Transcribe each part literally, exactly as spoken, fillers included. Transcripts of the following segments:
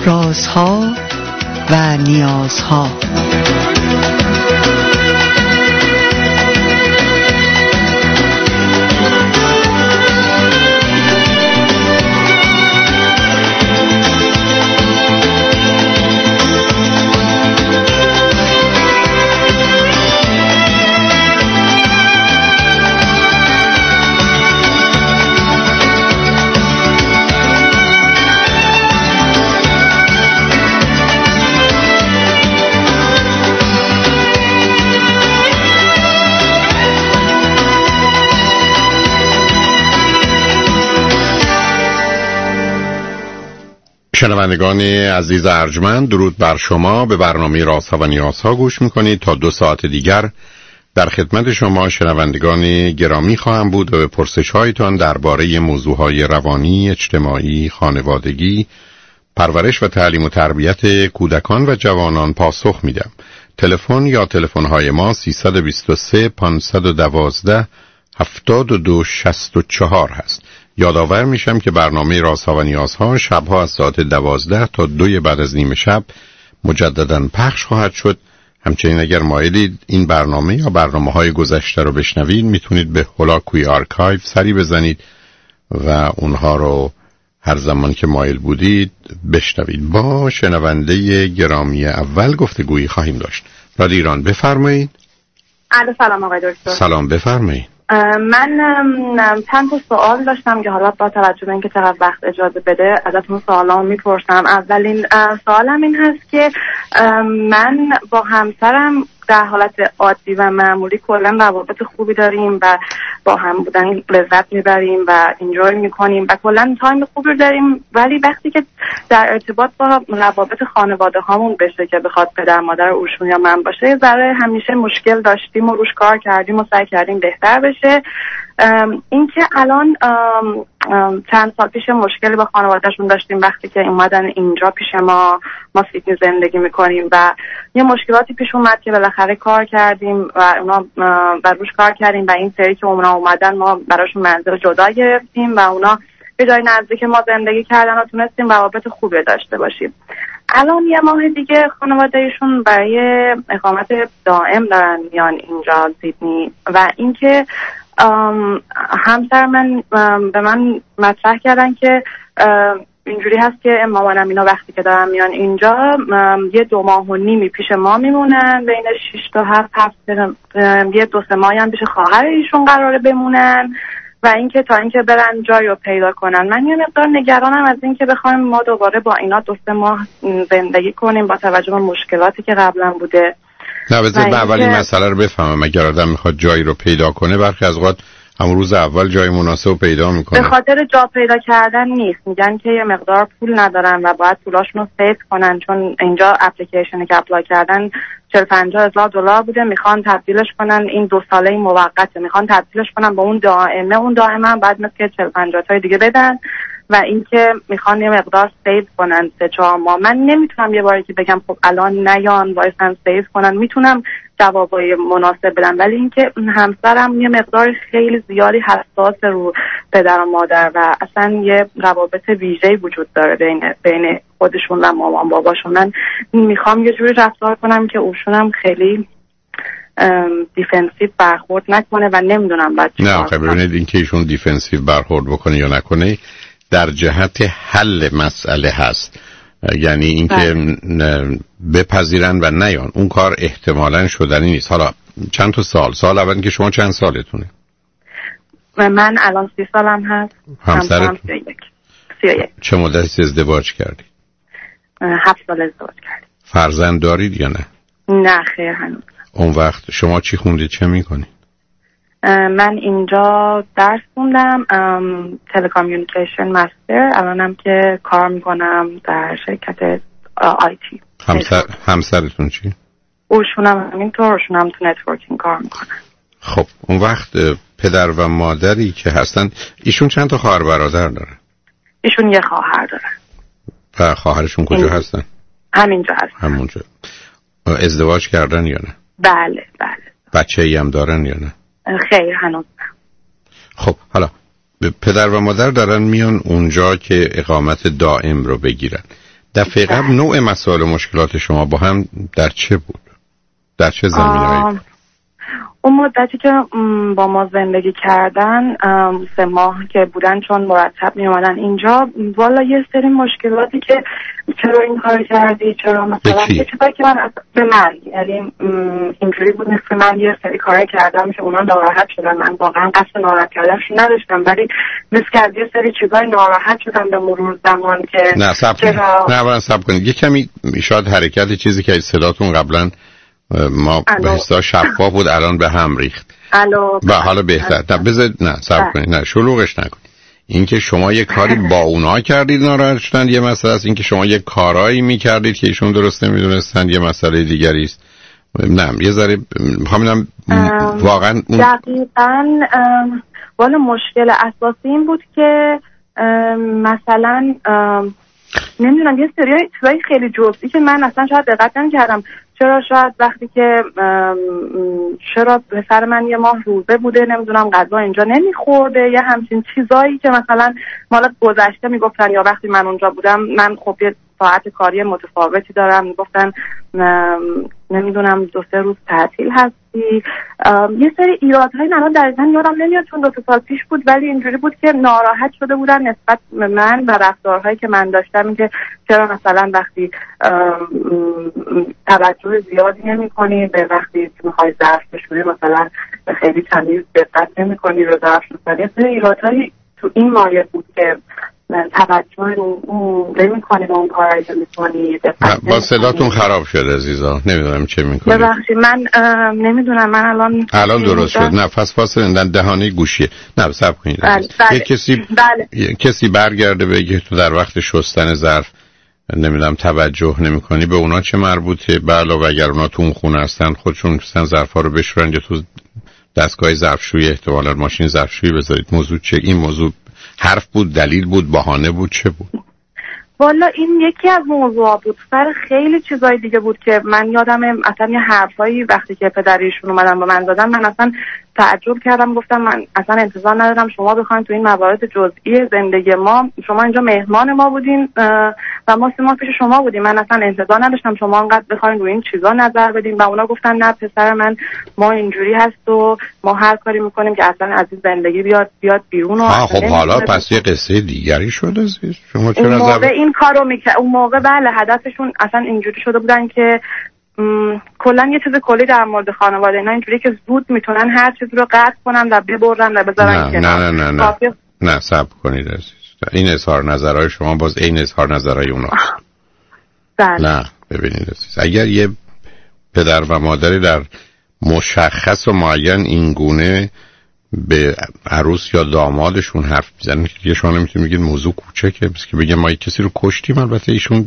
رازها و نیازها. شنوندگان عزیز ارجمند، درود بر شما. به برنامه رازها و نیازها گوش میکنید. تا دو ساعت دیگر در خدمت شما شنوندگان گرامی خواهم بود و به پرسش هایتان درباره موضوعهای روانی، اجتماعی، خانوادگی، پرورش و تعلیم و تربیت کودکان و جوانان پاسخ میدم. تلفن یا تلفن های ما سیصد و بیست و سه پانصد و دوازده هفتاد و دو شصت و چهار هست. یادآور میشم که برنامه رازها و نیازها شبها از ساعت دوازده تا دوی بعد از نیم شب مجدداً پخش خواهد شد. همچنین اگر مایلید این برنامه یا برنامه های گذشته رو بشنوید، میتونید به هولاکوی آرکایو سری بزنید و اونها رو هر زمان که مایل بودید بشنوید. با شنونده گرامی اول گفتگویی خواهیم داشت. رادیو ایران، بفرمایید. الو، سلام آقای دکتر. سلام، بفرمایید. من چند تا سوال داشتم که حالا با توجه به اینکه چقدر وقت اجازه بده ازتون سوالامو میپرسم. اولین سوالم این هست که من با همسرم در حالت عادی و معمولی کلا روابط خوبی داریم و با هم بودن لذت میبریم و انجوی میکنیم و کلا تایم خوبی داریم، ولی وقتی که در ارتباط با روابط خانواده هامون بشه که بخواد پدر مادر اوشون یا من باشه، یه ذره همیشه مشکل داشتیم و روش کار کردیم و سعی کردیم بهتر بشه. اینکه الان ام ام چند سال پیش مشکلی با خانوادهشون داشتیم وقتی که اومدن اینجا پیش ما ما سیدنی زندگی میکنیم و یه مشکلاتی پیش اومد که بالاخره کار کردیم و اونا و روش کار کردیم و این سری که اونا اومدن ما براشون منزل جدا گرفتیم و اونا به جای نزدیک ما زندگی کردن و تونستیم روابط خوبی داشته باشیم. الان یه ماه دیگه خانوادهشون برای اقامت دائم دارن میان اینجا سیدنی و اینکه همسر من به من مطرح کردن که اینجوری هست که مامانم اینا وقتی که دارن میان اینجا یه دو ماه و نیمی پیش ما میمونن، بین شش تا هفت هفته یه دو سه ماهی هم پیش خواهر ایشون قراره بمونن و اینکه تا اینکه برن جایی رو پیدا کنن. من یه مقدار نگرانم از اینکه بخوایم ما دوباره با اینا دو سه ماه زندگی کنیم با توجه به مشکلاتی که قبلا بوده. نه بذار به اولی مسئله رو بفهمم. اگر آدم میخواد جایی رو پیدا کنه برخی از اوقات همون روز اول جای مناسب پیدا میکنه. به خاطر جا پیدا کردن نیست، میگن که یه مقدار پول ندارن و باید پولاشون رو سیو کنن، چون اینجا اپلیکیشنی که اپلای کردن چهل پنجاه هزار دلار بوده، میخوان تبدیلش کنن، این دو ساله موقته میخوان تبدیلش کنن به اون دائمه. اون دائمه هم بعد مثل چهل پنجاه تای دیگه بدن و اینکه میخوان یه مقدار سیو کنن سه چهار ماه. من نمیتونم یه باری که بگم خب الان نیان وایسن سیو کنن، میتونم جوابای مناسب بدم، ولی اینکه همسرم یه مقدار خیلی زیادی حساس رو پدر و مادر و اصلا یه روابط ویژه‌ای وجود داره بین بین خودشون و مامان باباشون. من میخوام یه جوری رفتار کنم که اوشونم خیلی دیفنسیو برخورد نکنه و نمیدونم بعد چیکار کنم. نه خب ببینید اینکه ایشون دیفنسیو برخورد بکنه یا نکنه در جهت حل مسئله هست، یعنی اینکه بپذیرن و نیان، اون کار احتمالاً شدنی نیست. حالا چند تا سال سال اول که شما چند سالتونه؟ من الان سی سالم هست. همسرت سی و یک. سی و یک. چه مدتی ازدواج کردی؟ هفت سال ازدواج کردی. فرزند دارید یا نه؟ نه خیر هنوز. اون وقت شما چی خوندید، چه میکنید؟ من اینجا درس خوندم، تلکامیونیکیشن مستر، الانم که کار میکنم در شرکت آیتی. همسر همسرتون چی؟ اوشونم همینطور، اوشونم تو نتورکینگ کار میکنن. خب اون وقت پدر و مادری که هستن، ایشون چند تا خواهر برادر دارن؟ ایشون یه خواهر دارن. و خواهرشون کجا این... هستن؟ همینجا هستن. همونجا. ازدواج کردن یا نه؟ بله بله. بچه‌ای هم دارن یا نه؟ خیر هنوز نه. خب حالا پدر و مادر دارن میان اونجا که اقامت دائم رو بگیرن. دفعه قبل نوع مسائل و مشکلات شما با هم در چه بود؟ در چه زمینه‌ای؟ اون مدتی که با ما زندگی کردن سه ماه که بودن، چون مرتب می اومدن اینجا، والا یه سری مشکلاتی که چرا این کار کردی، چرا مثلا یه چیزایی که من به من یعنی اینجوری بود مثل من یه سری کارا کردم که اونا ناراحت شدن. من واقعا قصد ناراحت کردنشون نداشتم، ولی مثل که یه سری چیزای ناراحت شدم به مرور زمان که نه صبر چرا... نه اولا صبر کنید یه کمی شاید حرکت چیزی که صداتون قبلا ما به حساب شفاف بود الان به هم ریخت و حالا بهتر. نه بذارید نه صبر کنید نه شلوغش نکنید. این که شما یه کاری با اونا کردید ناراحت شدن یه مسئله است، این که شما یه کارایی میکردید که ایشون درست نمیدونستن یه مسئله دیگری است. نه یه ذره میخوام واقعا اون... دقیقاً والا مشکل اساسی این بود که مثلا نمیدونم یه سری چیزای خیلی جزئی که من اصلا شاید دقت نمی‌کردم. چرا شاید وقتی که چرا پسر من یه ماه روزه بوده نمیدونم غذا اینجا نمیخورده، یه همچین چیزایی که مثلا مالا گذشته میگفتن، یا وقتی من اونجا بودم من خب یه ساعت کاری متفاوتی دارم میگفتن نمیدونم دو سه روز تعطیل هستی. یه سری ایرادهایی من دقیقاً یادم نمیاد چون دو تا سال پیش بود، ولی اینجوری بود که ناراحت شده بودن نسبت به من و رفتارهایی که من داشتم، این که چرا مثلا وقتی توجه زیادی نمی‌کنی به وقتی می‌خوای ظرف بشوری مثلا خیلی تمیز دقت نمی‌کنی رو ظرف شستن. یه سری ایرادهایی تو این مایه بود که توجه نمی‌کنی به اون کارایی که می‌کنی. با صداتون خراب شد عزیزا، نمیدونم چه می‌کنی. ببخشید من نمیدونم من الان الان درست شد. نفس فاصله دهانه گوشیه. نه صبر کنید. بله. یه کسی بله. کسی برگرده بگه تو در وقت شستن ظرف نمیدونم توجه نمی‌کنی، به اونا چه مربوطه؟ به علاوه اگر اونا تو اون خونه هستن خودشون مثلا ظرفا رو بشورن یا تو دستگاه ظرفشویی احتمالاً ماشین ظرفشویی بذارید. موضوع چه؟ این موضوع حرف بود، دلیل بود، بهانه بود، چه بود؟ والا این یکی از موضوعا بود. سر خیلی چیزای دیگه بود که من یادمه اصلا یه حرفایی وقتی که پدریشون اومدن با من دادن من اصلا تعجب کردم، گفتم من اصلا انتظار ندارم شما بخواید تو این موارد جزئی زندگی ما، شما اینجا مهمان ما بودین و ما سه ماه پیش شما بودیم، من اصلا انتظار نداشتم شما انقدر بخواید روی این چیزا نظر بدین. و اونا گفتن نه پسر من ما اینجوری هست و ما هر کاری میکنیم که اصلا از این زندگی بیاد بیاد بیرون. و خب حالا پس یه قصه دیگری شده زیر شما چرا اون موقع این کارو میکرد. اون موقع بله هدفشون اصلا اینجوری شده بودن که کلا یه چیز کلی در مورد خانواده اینا اینجوری که زود میتونن هر چیز رو قطع کنن و ببرن و بذارن کنار. نه نه نه نه کافی... نه صبر کنید عزیز. این اظهار نظرهای شما باز این اظهار نظرهای اونا. بله. نه ببینید عزیز، اگر یه پدر و مادری در مشخص و معین این گونه به عروس یا دامادشون حرف میزنن که شما نمیتونید بگید موضوع کوچکه، بس که بگم ما کسی رو کشتیم. البته ایشون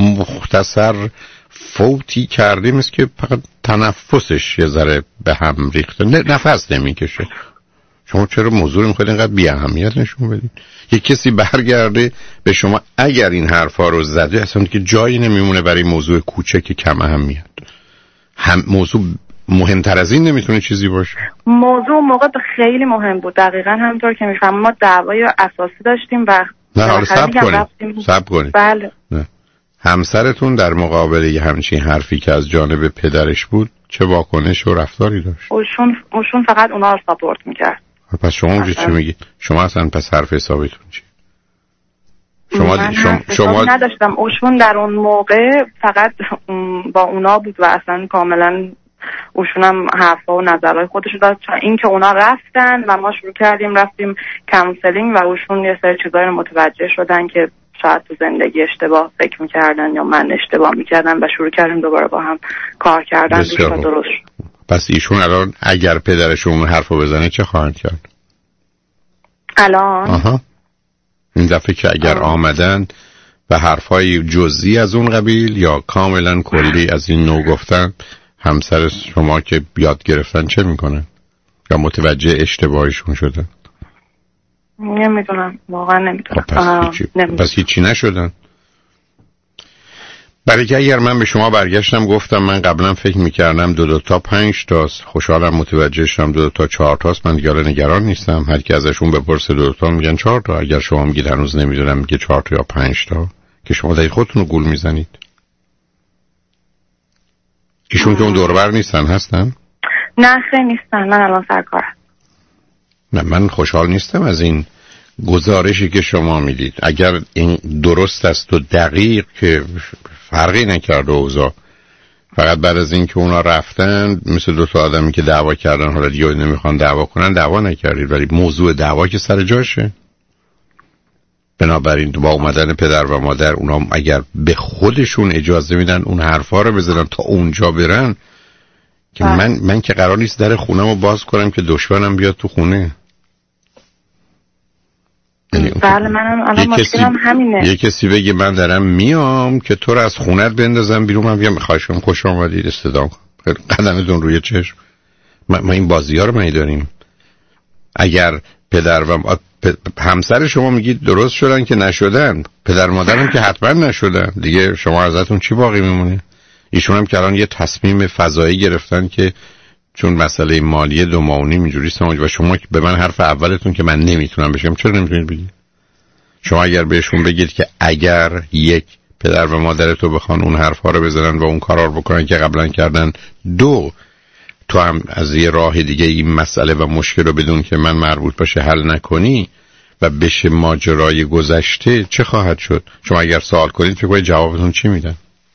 مختصر فوتی کردیم است که فقط تنفسش یه ذره به هم ریخته، نفس نمیکشه. شما چرا موضوع رو میخواید اینقدر بی اهمیت نشون بدید؟ یه کسی برگرده به شما اگر این حرفا رو زده اصلا که جایی نمیمونه برای موضوع کوچک کم اهمیت. هم موضوع مهمتر از این نمیتونه چیزی باشه. موضوع موقع خیلی مهم بود، دقیقاً همونطور که میفهمم ما دعوای اساسی داشتیم و نه حالا صبر کنید صبر کنید بله. نه همسرتون در مقابل یه همچین حرفی که از جانب پدرش بود چه واکنش و رفتاری داشت؟ اوشون اوشون فقط اونا رو ساپورت میکرد. پس شما اونجا چی میگی؟ شما اصلا پس حرف حسابتون چی؟ شما من شما, شما نداشتم. اوشون در اون موقع فقط با اونا بود و اصلا کاملا اوشون هم حرفا و نظرهای خودش داشت. این که اونا رفتن و ما شروع کردیم رفتیم کانسلینگ و اوشون یه سری چیزایی رو متوجه شدن که شاید تو زندگی اشتباه فکر میکردن یا من اشتباه میکردم و شروع کردیم دوباره با هم کار کردن. درست. پس ایشون الان اگر پدرشون حرفو بزنه چه خواهند کرد؟ الان آها این دفعه که اگر آه. آمدن و حرفای جزئی از اون قبیل یا کاملا کلی از این نوع گفتن، همسر شما که یاد گرفتن چه میکنن؟ یا متوجه اشتباهشون شدن؟ نمیدونم واقعا نمیدونم. پس هیچی. پس هیچی نشدن. برای که اگر من به شما برگشتم گفتم من قبلا فکر میکردم دو دو تا پنج تاست، خوشحالم متوجه شدم دو دو تا چهار تاست، من دیگه نگران نیستم. هر کی ازشون بپرسه دو دو تا میگن چهار تا. اگر شما میگید هنوز نمیدونم میگه چهار تا یا پنج تا که شما دارید خودتون رو گول میزنید. ایشون که اون دوربر نیستن هستن؟ نه خیلی نیستن، من الان سرکارم. نه من خوشحال نیستم از این گزارشی که شما میدید. اگر این درست است و دقیق که فرقی نکرده اوضاع، فقط بعد از این که اونا رفتن مثل دو تا آدمی که دعوا کردن حالا دیگه نمیخوان دعوا کنن، دعوا نکردید، ولی موضوع دعوا که سر جاشه. بنابراین با اومدن پدر و مادر اونا اگر به خودشون اجازه میدن اون حرفا رو بزنن تا اونجا برن که من من که قرار نیست در خونه‌مو باز کنم که دشمنم بیاد تو خونه. بله منم الان مشکلم همینه. یه کسی بگه من دارم میام که تو رو از خونت بندازم بیرون، من بیام خواهشم خوش آمدید استدام کن، قدمتون روی چشم. ما, ما این بازی ها رو می داریم. اگر پدر و همسر شما میگید درست شدن که نشدن، پدر مادرم که حتما نشدن، دیگه شما ازتون چی باقی میمونه؟ ایشون هم که الان یه تصمیم فضایی گرفتن که چون مسئله مالی دو ماه و نیم اینجوری سماج و شما به من حرف اولتون که من نمیتونم بشم، چرا نمیتونید بگید؟ شما اگر بهشون بگید که اگر یک پدر و مادرتو بخوان اون حرفا رو بزنن و اون کارا رو بکنن که قبلا کردن، دو تو هم از یه راه دیگه این مسئله و مشکل رو بدون که من مربوط باشه حل نکنی و بشه ماجرای گذشته، چه خواهد شد؟ شما اگر سوال کنید فکر کنید جوابتون چی میدن؟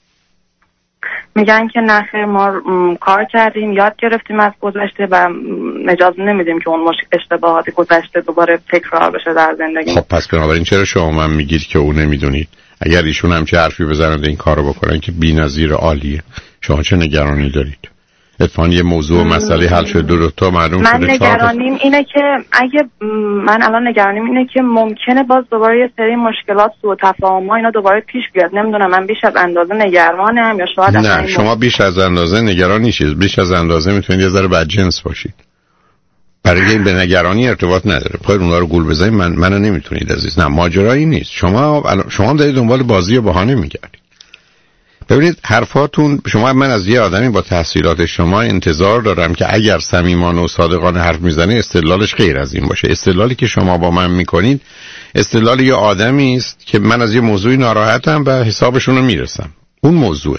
میگن که نخیر ما کار کردیم، یاد گرفتیم از گذشته و اجازه نمیدیم که اون مشکل اشتباهات گذشته دوباره تکرار بشه در زندگی. خب پس بنابراین چرا شما من میگید که اون نمیدونید؟ اگر ایشون هم چه حرفی بزنن این کارو بکنن که بی‌نظیر عالیه، شما چه نگرانی دارید؟ اتفاقاً یه موضوع و مسئله حل شده، دو, دو تا معلوم شده. من نگرانیم اینه که اگه من الان نگرانیم اینه که ممکنه باز دوباره یه سری مشکلات و تفاهم‌ها اینا دوباره پیش بیاد. نمیدونم من بیش از اندازه نگرانم یا شاید نه شما بیش از اندازه نگران نیستید، بیش از اندازه میتونید یه ذره بدجنس باشید. برای این به نگرانی ارتباط نداره. پای اونها رو گول بزنید من منو نمیتونید عزیز. نه ماجرایی نیست. شما شما دارید دنبال بازی و بهانه میگردید. ببینید حرفاتون، شما من از یه آدمی با تحصیلات شما انتظار دارم که اگر صمیمانه و صادقانه حرف میزنه استدلالش غیر از این باشه. استدلالی که شما با من میکنید استدلال یه آدمی است که من از یه موضوعی ناراحتم و حسابشون رو میرسم. اون موضوعه.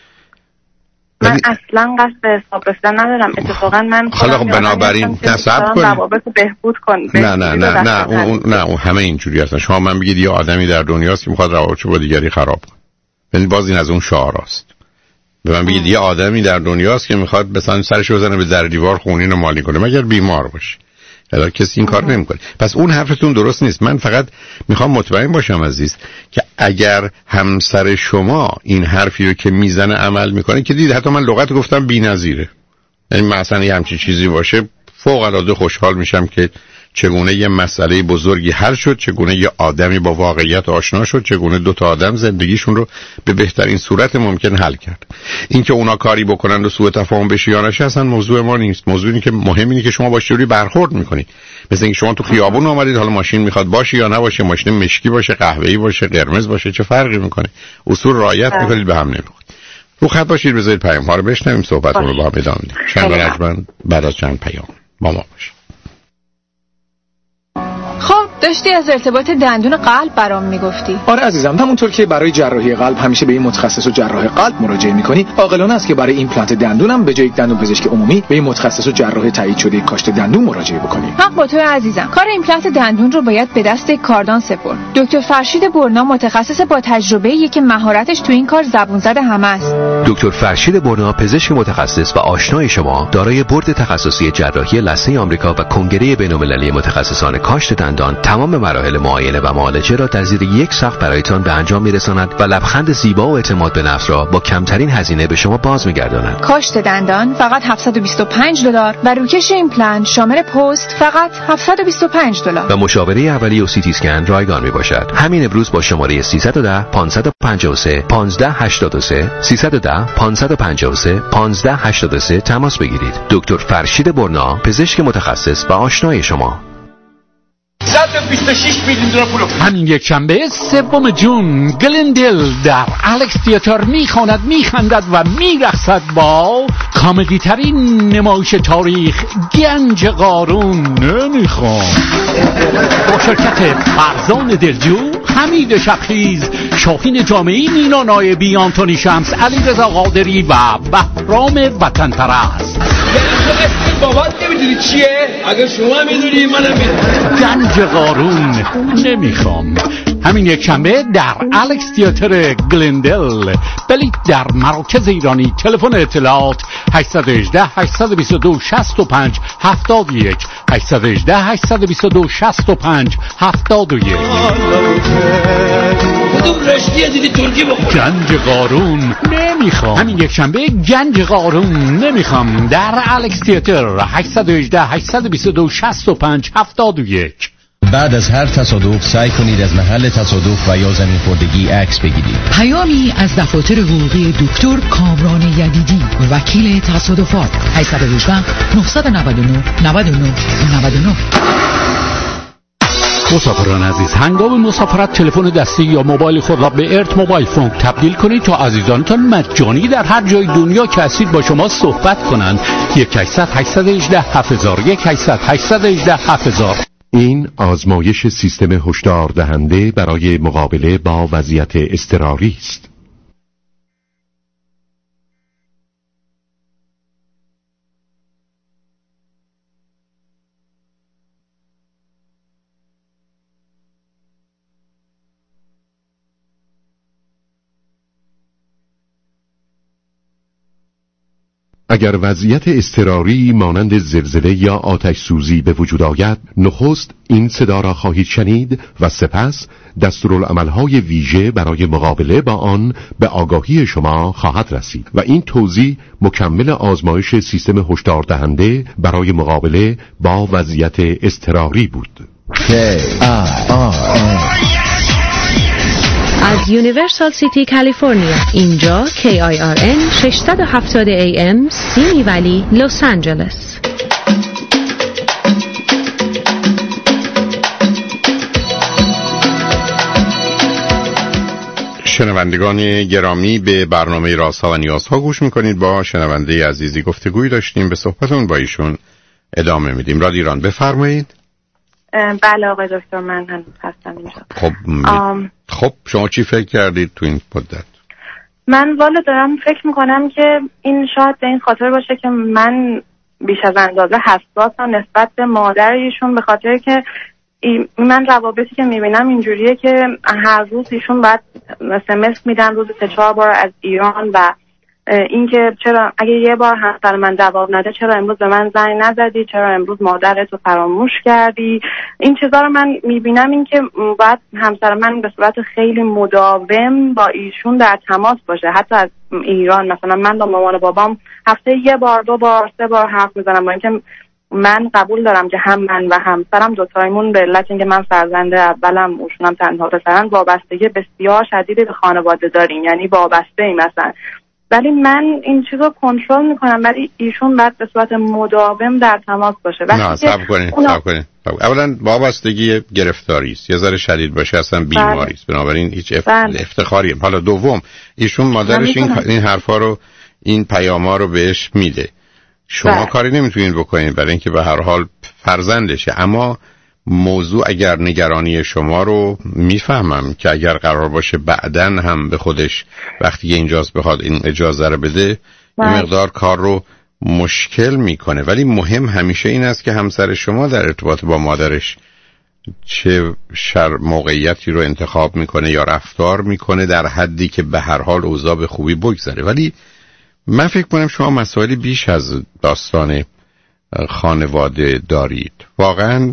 من بنی... اصلا قصد حساب رسیدن ندارم. اتفاقا من حالا خب بنابراین نصب کنید روابطو بهبود کن. نه نه نه نه اون نه اون همه اینجوری هستن. شما من بگید یه آدمی در دنیاست که میخواد روابطشو با دیگری خراب کنه. یعنی باز این از اون شعاراست. به من بگید یه آدمی در دنیاست که میخواد مثلا سرش بزنه به در دیوار خونین رو مالی کنه مگر بیمار باشه. حالا کسی این کار نمیکنه. پس اون حرفتون درست نیست. من فقط میخوام مطمئن باشم عزیز که اگر همسر شما این حرفی رو که میزنه عمل میکنه، که دید حتی من لغت گفتم بی‌نظیره، یعنی مثلا یه همچین چیزی باشه، فوق العاده خوشحال میشم که چگونه یه مسئله بزرگی حل شد، چگونه یه آدمی با واقعیت آشنا شد، چگونه دو تا آدم زندگیشون رو به بهترین صورت ممکن حل کرد. این که اونا کاری بکنن و سوء تفاهم بشه یا نشه اصلا موضوع ما نیست. موضوع اینه که مهم اینه که شما با چجوری برخورد میکنید. مثل اینکه شما تو خیابون اومدید، حالا ماشین میخواد باشه یا نباشه، ماشین مشکی باشه، قهوه‌ای باشه، قرمز باشه، چه فرقی میکنه؟ اصول رعایت میکنید، به هم نمیخورید. رو خط باشید، بذارید پیام ها رو بشنویم، صحبتمون رو با هم ادامه بدیم. شنگ بعد از چند پیام با ما باشید. خب داشتی از ارتباط دندون قلب برام میگفتی. آره عزیزم، همونطور که برای جراحی قلب همیشه به این متخصص و جراح قلب مراجعه میکنی، عاقلانه است که برای ایمپلنت دندونم به جای یک دندون پزشک عمومی به این متخصص و جراح تایید شده کاشت دندون مراجعه بکنی. حق با تو عزیزم. کار ایمپلنت دندون رو باید به دست کاردان سپرد. دکتر فرشید برنا متخصص با تجربه‌ایه که مهارتش تو این کار زبون زده همه است. دکتر فرشید برنا پزشک متخصص و آشنای شما، دارای بورد تخصصی جراحی لثه آمریکا و کنگره بین‌المللی متخصصان کاشت دندان، تمام مراحل معاینه و معالجه را در زیر یک سقف برایتان به انجام میرساند و لبخند زیبا و اعتماد به نفس را با کمترین هزینه به شما باز میگرداند. کاشت دندان فقط هفتصد و بیست و پنج دلار و روکش ایمپلنت شامل پست فقط هفتصد و بیست و پنج دلار و مشاوره اولیه و سی تی اسکن رایگان میباشد. همین امروز با شماره سیصد و ده پانصد و پنجاه و سه پانزده هشتاد و سه سیصد و ده پانصد و پنجاه و سه پانزده هشتاد و سه تماس بگیرید. دکتر فرشید برنا پزشک متخصص و آشنای شما. صد و بیست و شش میلیون دلار پول. همین یک شنبه سوم جون گلندل در الکس تئاتر میخواند، میخندد و میرقصد با کمدی ترین نمایش تاریخ گنج قارون نمیخوام با شرکت فرزان دلجو، حمید شبخیز، شاهین جامعی، مینا نایبی، آنتونی شمس، علیرضا قادری و بهرام وطن پرست. بابات نمیدونی چیه؟ اگه شما میدونی منم میدونم. گنج قارون نمیخوام. همین یک شنبه در الکس تئاتر گلندل. بلیط در مراکز ایرانی. تلفن اطلاعات هشت یک هشت هشت دو دو شصت و پنج هفتاد و یک هشت یک هشت هشت دو دو شصت و پنج هفتاد و یک. کدوم رشتیه دیدی ترکی بخور؟ گنج قارون نمیخوام. همین یک شنبه گنج قارون نمیخوام در الکس تئاتر هشت یک هشت هشت دو دو شصت و پنج هفتاد و یک. بعد از هر تصادف سعی کنید از محل تصادف و یا زمین خوردگی عکس بگیرید. پیامی از دفاتر حقوقی دکتر کامران یدیدی، وکیل تصادفات. هشت یک هشت نه نه نه نه نه نه نه. مسافران عزیز، هنگام مسافرت تلفن دستی یا موبایل خود را به ارت موبایل فون تبدیل کنید تا عزیزانتان مجانی در هر جای دنیا که هستید با شما صحبت کنند. یک هشتصد هشتصد و هجده هفت هزار یک هشتصد هشتصد و هجده هفت هزار. این آزمایش سیستم هشدار دهنده برای مقابله با وضعیت اضطراری است. اگر وضعیت اضطراری مانند زلزله یا آتش سوزی به وجود آید، نخست این صدا را خواهید شنید و سپس دستورالعمل‌های ویژه برای مقابله با آن به آگاهی شما خواهد رسید و این توضیح مکمل آزمایش سیستم هشدار دهنده برای مقابله با وضعیت اضطراری بود. از یونیورسال سیتی کالیفرنیا، اینجا کی آی آر ان ششصد و هفتاد ای ام سیمی ولی لس آنجلس. شنوندگان گرامی، به برنامه رازها و نیازها گوش میکنید. با شنونده عزیزی گفتگوی داشتیم، به صحبتون با ایشون ادامه میدیم. رادیو ایران، بفرمایید. بله آقای دکتر، من هنوز هستم اینجا. خب آم... خب شما چی فکر کردید تو این مدت؟ من والا دارم فکر میکنم که این شاید به این خاطر باشه که من بیش از اندازه حساسم نسبت به مادر ایشون، به خاطر که من روابطی که میبینم اینجوریه که هر روز ایشون باید اس ام اس میدن روز سه چهار بار از ایران و اینکه چرا اگه یه بار همسر من جواب نده چرا امروز به من زنگ نزدی، چرا امروز مادرت رو فراموش کردی. این چیزا رو من میبینم، این که باید همسر من به صورت خیلی مداوم با ایشون در تماس باشه. حتی از ایران مثلا من با مامان بابام هفته یه بار دو بار سه بار حرف میزنم، با اینکه من قبول دارم که هم من و همسرم دوتایمون به علت اینکه من فرزند اولم اوشونم تنها پسرم وابستگی بسیار شدیدی به خانواده داریم، یعنی وابسته ایم مثلا، ولی من این چیزو کنترل میکنم ولی ایشون باید به صورت مداوم در تماس باشه. نه صبر کنید اونا... صبر کنید. اولا وابستگی گرفتاری است، یه ذره شدید باشه اصلا بیماری است، بنابراین هیچ اف... افتخاری. حالا دوم، ایشون مادرش این این حرفا رو این پیاما رو بهش میده، شما بله. کاری نمیتونین بکنین برای اینکه به هر حال فرزندشه. اما موضوع اگر نگرانی شما رو میفهمم که اگر قرار باشه بعدن هم به خودش وقتی اینجاست بخواد این اجازه رو بده این مقدار کار رو مشکل میکنه، ولی مهم همیشه این است که همسر شما در ارتباط با مادرش چه شر موقعیتی رو انتخاب میکنه یا رفتار میکنه در حدی که به هر حال اوضاع به خوبی بگذره. ولی من فکر کنم شما مسائلی بیش از داستان خانواده دارید، واقعا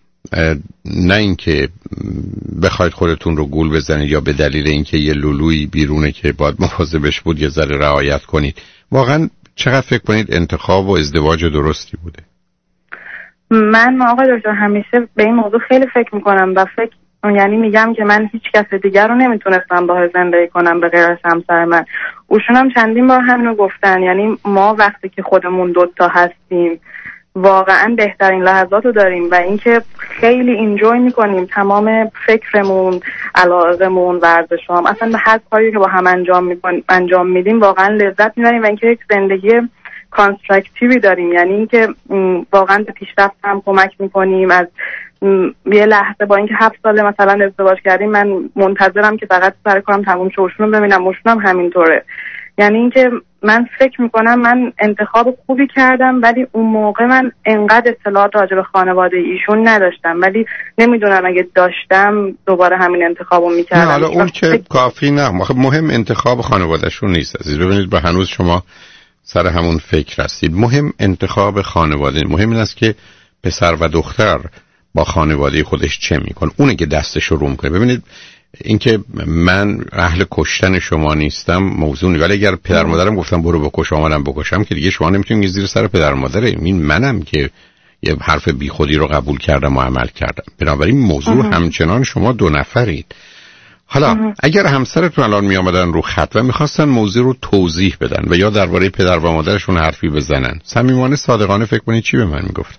نه اینکه بخواید خودتون رو گول بزنید یا به دلیل اینکه یه لولویی بیرونه که باید مواظبش بود یه ذره رعایت کنید. واقعا چقدر فکر کنید انتخاب و ازدواج درستی بوده؟ من آقای دکتر همیشه به این موضوع خیلی فکر میکنم و فکر یعنی میگم که من هیچ کس دیگر رو نمیتونستم باهاش زندگی کنم به غیر از همسر من. اوشون هم چندین بار همینو گفتن، یعنی ما وقتی که خودمون دوتا هستیم واقعا بهترین لحظات رو داریم و اینکه خیلی اینجوی میکنیم تمام فکرمون، علاقمون، ورزشام، اصلا به هر کاری که با هم انجام میکنیم انجام میدیم واقعا لذت میبریم و اینکه یک زندگی کانستراکتیوی داریم، یعنی اینکه واقعا به پیشرفت هم کمک میکنیم، از یه لحظه با اینکه هفت ساله مثلا ازدواج کردیم من منتظرم که فقط سر کارم تموم شه، اوشون رو ببینم، اوشون هم همینطوره. یعنی اینکه من فکر میکنم من انتخاب خوبی کردم، ولی اون موقع من انقدر اطلاعات راجع به خانواده ایشون نداشتم، ولی نمیدونم اگه داشتم دوباره همین انتخابو میکردم. نه حالا اون که کافی نه، مهم انتخاب خانوادهشون نیست عزیز. ببینید با هنوز شما سر همون فکر هستید. مهم انتخاب خانواده، مهم این است که پسر و دختر با خانواده خودش چه میکنه، اونه که دستش رو رو میکنه. ببینید اینکه من اهل کشتن شما نیستم موضوع نیست، ولی اگر پدر مادرم گفتم برو بکش آمدم بکشم که دیگه شما نمیتونید زیر سر پدر مادره. این منم که یه حرف بیخودی رو قبول کردم و عمل کردم. بنابراین موضوع اه. همچنان شما دو نفرید. حالا اه. اگر همسرتون الان می آمدن رو خط و میخواستن موضوع رو توضیح بدن و یا درباره پدر و مادرشون حرفی بزنن، صمیمانه صادقانه فکر کنید چی به من میگفتن؟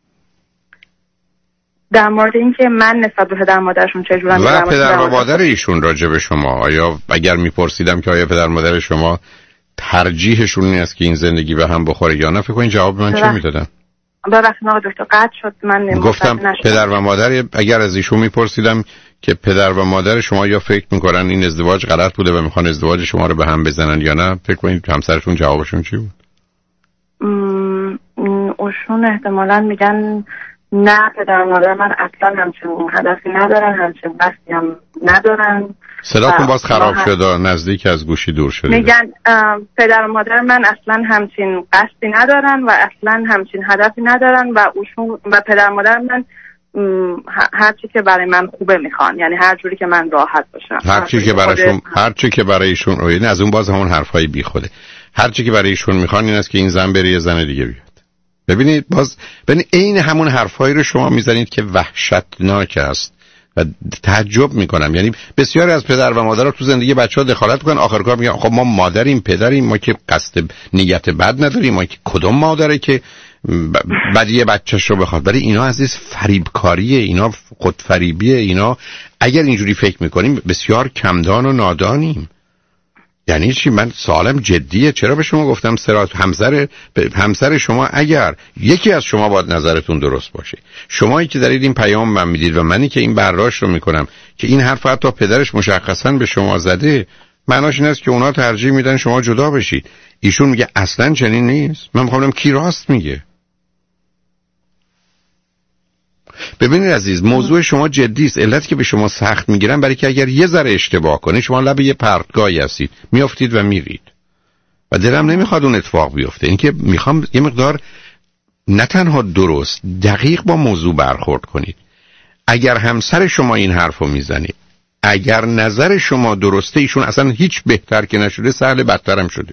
در مورد اینکه من نسبت به پدر مادرشون چجورم و پدر و مادر ایشون راجع به شما، آیا اگر میپرسیدم که آیا پدر مادر شما ترجیحشون این است که این زندگی به هم بخوره یا نه، فکر کنید جواب من چه میدادم؟ ببخشید آقا دکتر قطع شد. من گفتم پدر و مادر، اگر از ایشون میپرسیدم که پدر و مادر شما یا فکر میکنن این ازدواج غلط بوده و میخوان ازدواج شما رو به هم بزنن یا نه، فکر کنید همسرشون جوابشون چی بود؟ م... اوشون احتمالاً میگن نه پدر مادر من اصلا همچین هدفی ندارن، همچین قصدی هم ندارن. صداتون باز خراب شد، نزدیک از گوشی دور شد. میگن پدر و مادر من اصلا همچین قصدی ندارن و اصلا همچین هدفی ندارن و اوشون و پدر مادر من هر چی که برای من خوبه میخوان، یعنی هر جوری که من راحت باشم، هر چی که برایشون هر چی که برایشون رو، یعنی از اون باز همون حرفای بیخوده، هر چی که برایشون میخوان این است که این زن بره یه زن دیگه بیاد. ببینید باز ببینید عین همون حرفایی رو شما میزنید که وحشتناک است و تعجب میکنم. یعنی بسیاری از پدر و مادرها تو زندگی بچه‌ها دخالت میکنن، آخر کار میگن خب ما مادریم پدریم، ما که قصد نیت بد نداریم، ما که کدوم مادره که بدی بچه‌ش رو بخواد. ولی اینا عزیز فریبکاریه، اینا خودفریبیه، اینا اگر اینجوری فکر میکنیم بسیار کمدان و نادانیم. یعنی چی؟ من سوالم جدیه. چرا به شما گفتم سرات همسر همسر شما، اگر یکی از شما باید نظرتون درست باشه، شمایی که دارید این پیام من میدید و منی که این برداشت رو میکنم که این حرف حتی پدرش مشخصا به شما زده، معناش این است که اونا ترجیح میدن شما جدا بشید. ایشون میگه اصلا چنین نیست. من میخوام کی راست میگه. ببینید عزیز، موضوع شما جدی است. علتی که به شما سخت میگیرن برای که اگر یه ذره اشتباه کنید شما لب یه پرتگاهی هستید، میافتید و میرید و دلم نمیخواد اون اتفاق بیفته. اینکه میخوام یه مقدار نه تنها درست دقیق با موضوع برخورد کنید. اگر همسر شما این حرفو میزنه، اگر نظر شما درسته، ایشون اصلا هیچ بهتر که نشده سهل بدترم شده.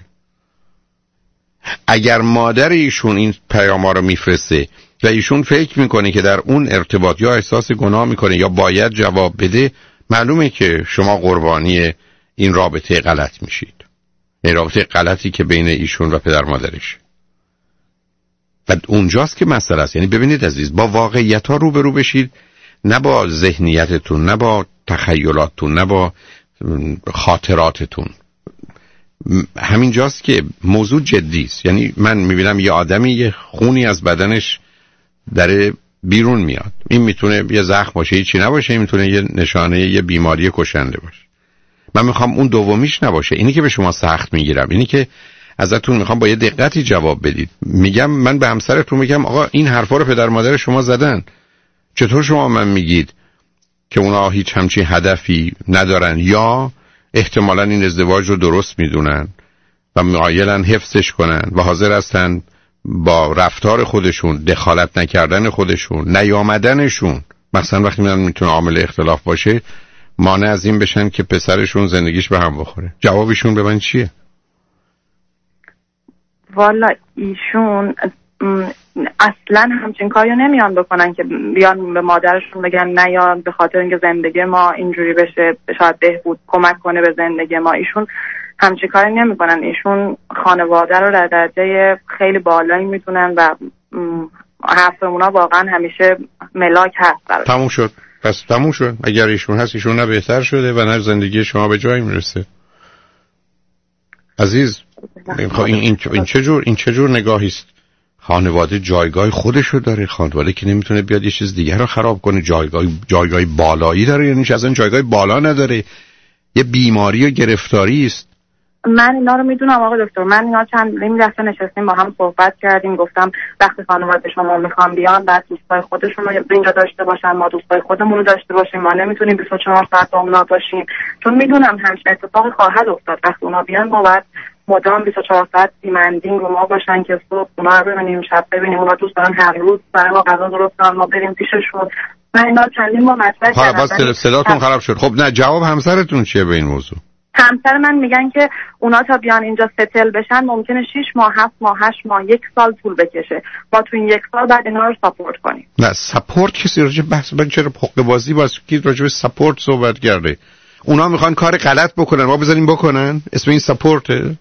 اگر مادر ایشون این پیاما رو میفرسته و ایشون فکر میکنه که در اون ارتباط یا احساس گناه میکنه یا باید جواب بده، معلومه که شما قربانی این رابطه غلط میشید. این رابطه غلطی که بین ایشون و پدر مادرش. و اونجاست که مسئله است. یعنی ببینید عزیز، با واقعیت ها روبرو بشید، نه با ذهنیتتون، نه با تخیلاتتون، نه با خاطراتتون. همینجاست که موضوع جدی است. یعنی من میبینم یه آدمی یه خونی از بدنش داره بیرون میاد. این میتونه یه زخم باشه، هیچی نباشه، این میتونه یه نشانه یه بیماری کشنده باشه. من میخوام اون دومیش نباشه. اینی که به شما سخت میگیرم، اینی که ازتون میخوام با یه دقتی جواب بدید. میگم من به همسرتون میگم آقا این حرفا رو پدر مادر شما زدن، چطور شما من میگید که اونا هیچ همچین هدفی ندارن یا احتمالاً این ازدواج رو درست میدونن و مایلن حفظش کنن و حاضر هستن با رفتار خودشون، دخالت نکردن خودشون، نیامدنشون، مثلا وقتی من میتونه عامل اختلاف باشه، مانع از این بشن که پسرشون زندگیش به هم بخوره. جوابشون به من چیه؟ والا ایشون اصلا همچین کاریو نمیان بکنن که بیان به مادرشون بگن نه یا به خاطر اینکه زندگی ما اینجوری بشه شاید بهبود کمک کنه به زندگی ما. ایشون همچین کاری نمیکنن. ایشون خانواده رو در درجه خیلی بالایی میتونن و حرف اونا واقعا همیشه ملاک هست برای. تموم شد. پس تموم شد. اگر ایشون هست، ایشون نه بهتر شده و نه زندگی شما به جایی میرسه. عزیز این این این چه جور این چه جور نگاهی است خانواده جایگاه خودشو داره، خانواده که نمیتونه بیاد یه چیز دیگر رو خراب کنه. جایگاه جایگاه بالایی داره، یعنی اصلا جایگاه بالا نداره، یه بیماری و گرفتاری است. من اینا رو میدونم آقای دکتر. من اینا چند نیم دفعه نشستیم با هم صحبت کردیم، گفتم وقتی خانواده شما میخوان بیان بعد دوستای خودشون رو اینجا داشته باشن، ما دوستای خودمون رو داشته باشیم، ما نمیتونیم بیست و چهار ساعت با اونا باشیم، چون میدونم همچین اتفاقی خواهد افتاد. وقتی اونا بیان ما باید مدام بیست و چهار ساعت دیمندینگ رو ما باشن که صبح اونا رو ببینیم، شب ببینیم. اونا دوست دارن هر روز برای ما غذا درست کنن، ما بریم پیششون. من اینا چندین ما مطرح کردم. خب صداتون خراب شد. خب نه، جواب همسرتون چیه به این موضوع؟ همسر من میگن که اونا تا بیان اینجا ستل بشن ممکنه شش ماه، هفت ماه، هشت ماه، یک سال طول بکشه. ما تو این یک سال بعد اینا رو ساپورت کنیم. نه ساپورت کسی راجع بحث من چرا حقوق بازی باز کی راجع به ساپورت صحبت کرده؟ اونا میخوان کار غلط بکنن، ما بذاریم بکنن؟ اسم این ساپورته؟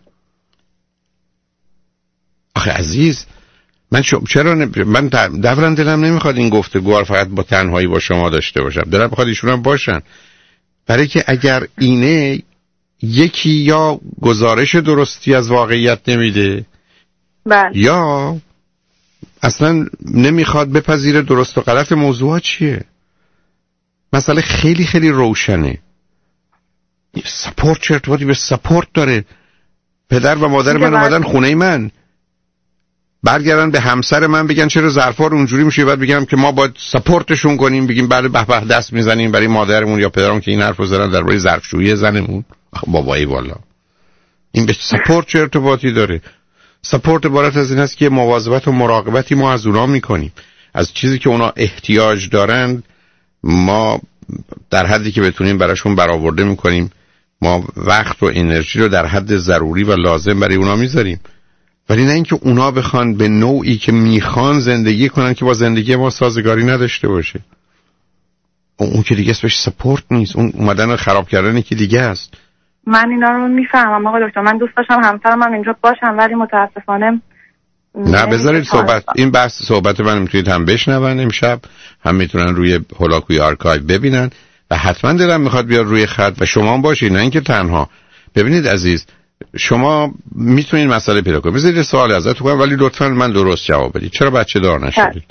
آخه عزیز من شو... چرا ن... من دوران دلم نمیخواد این گفتگو رو فقط با تنهایی با شما داشته باشم. دلم میخواد ایشون هم باشن، برای که اگر اینه یکی یا گزارش درستی از واقعیت نمیده بله. یا اصلا نمیخواد بپذیره درست و غلط موضوعات چیه. مسئله خیلی خیلی روشنه. سپورت چه ارتباطی به سپورت داره؟ پدر و مادر من اومدن خونه من، برگردن به همسر من بگن چرا ظرفا رو اونجوری میشه، بعد بگم که ما باید سپورتشون کنیم، بگیم بله به به دست میزنیم برای مادرمون یا پدرمون که این حرفو زدن درباره ظرفشویی زنمون. بابایی والا این به سپورت چه ارتباطی داره؟ سپورت عبارت از این است که مواظبت و مراقبتی ما از اونا میکنیم، از چیزی که اونا احتیاج دارن ما در حدی که بتونیم براشون برآورده میکنیم. ما وقت و انرژی رو در حد ضروری و لازم برای اونا میذاریم، ولی نه اینکه اونا بخوان به نوعی که میخوان زندگی کنن که با زندگی ما سازگاری نداشته باشه. اون که دیگه اسمش سپورت نیست، اون اومدن خراب کردن که دیگه است. من اینا رو میفهمم آقای دکتر. من دوست داشتم همسرم من اینجا باشم ولی متاسفانه نه. بذارید صحبت این بحث صحبت من میتونید هم بشنون امشب، هم میتونن روی هولاکوی آرکایو ببینن و حتما دلم میخواد بیاد روی خط و شما هم باشید، نه اینکه تنها. ببینید عزیز، شما میتونید مسئله پیدا کنید. بذارید سوال ازتون کنم ولی لطفاً من درست جواب بدید. چرا بچه دار نشدید؟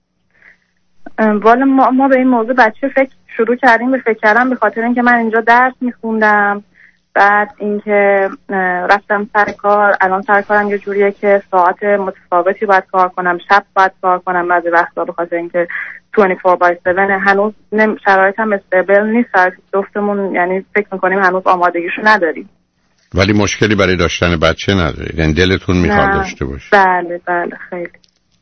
والا ما, ما به این موضوع بچه فکر شروع کردیم به فکر کردم به خاطر اینکه من اینجا درس میخوندم، بعد اینکه رفتم سر کار. الان سر کارم یه جوریه که ساعت متفاوتی باید کار کنم، شب باید کار کنم بعضی وقتا، به خاطر اینکه چهار و چهار بای هفت هنوز شرایط هم استیبل نیست. جفتمون یعنی فکر میکنیم هنوز آمادگیشو نداریم. ولی مشکلی برای داشتن بچه ندارید؟ یعنی دلتون میخواد داشته باشه؟ بله بله خیلی.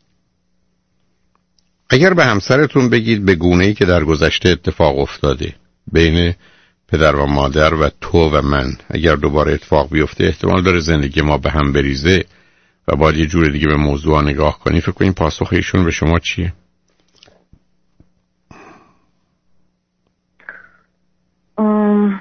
اگر به همسرتون بگید به گونه‌ای که در گذشته اتفاق افتاده بین پدر و مادر و تو و من اگر دوباره اتفاق بیفته احتمال داره زندگی ما به هم بریزه و باید یه جور دیگه به موضوع نگاه کنی، فکر کنین پاسخ ایشون به شما چیه؟ ام...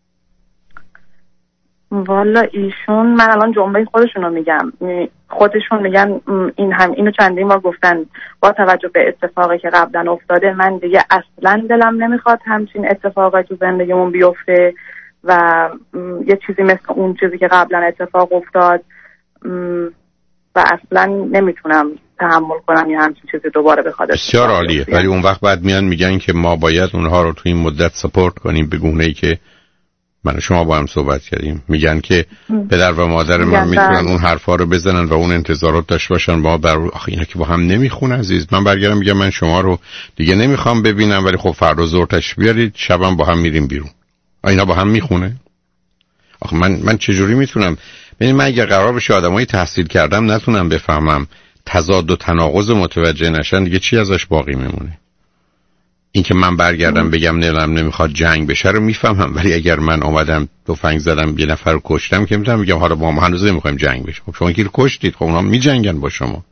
والا ایشون، من الان جمله خودشون رو میگم، خودشون میگن این هم اینو چندین بار گفتن، با توجه به اتفاقی که قبلا افتاده من دیگه اصلا دلم نمیخواد همچین اتفاقی تو زندگیمون بیفته و یه چیزی مثل اون چیزی که قبلا اتفاق افتاد و اصلا نمیتونم تحمل کنم یه همچین چیزی دوباره بخواد. بسیار عالیه، ولی اون وقت بعد میان میگن که ما باید اونها رو تو این مدت سپورت کنیم به گونه‌ای که من و شما با هم صحبت کردیم. میگن که پدر و مادر من میتونن اون حرفا رو بزنن و اون انتظارات داشته باشن با بر آخه اینا که با هم نمیخونه عزیز. من برگردم میگم من شما رو دیگه نمیخوام ببینم ولی خب فردا ظهر تشریف بیارید شبم با هم میریم بیرون. اینا با هم میخونه؟ آخه من من چجوری میتونم؟ ببین من اگه قرار بشه آدمای تحصیل کردم نتونم بفهمم تضاد و تناقض متوجه نشن دیگه چی ازش باقی میمونه؟ این که من برگردم بگم نلم نمیخواد جنگ بشه رو میفهمم، ولی اگر من اومدم تفنگ زدم یه نفر رو کشتم که میتونم بگم حالا با ما هنوز نمیخوایم جنگ بشه. خب شما کی رو کشتید؟ خب اونا میجنگن با شما.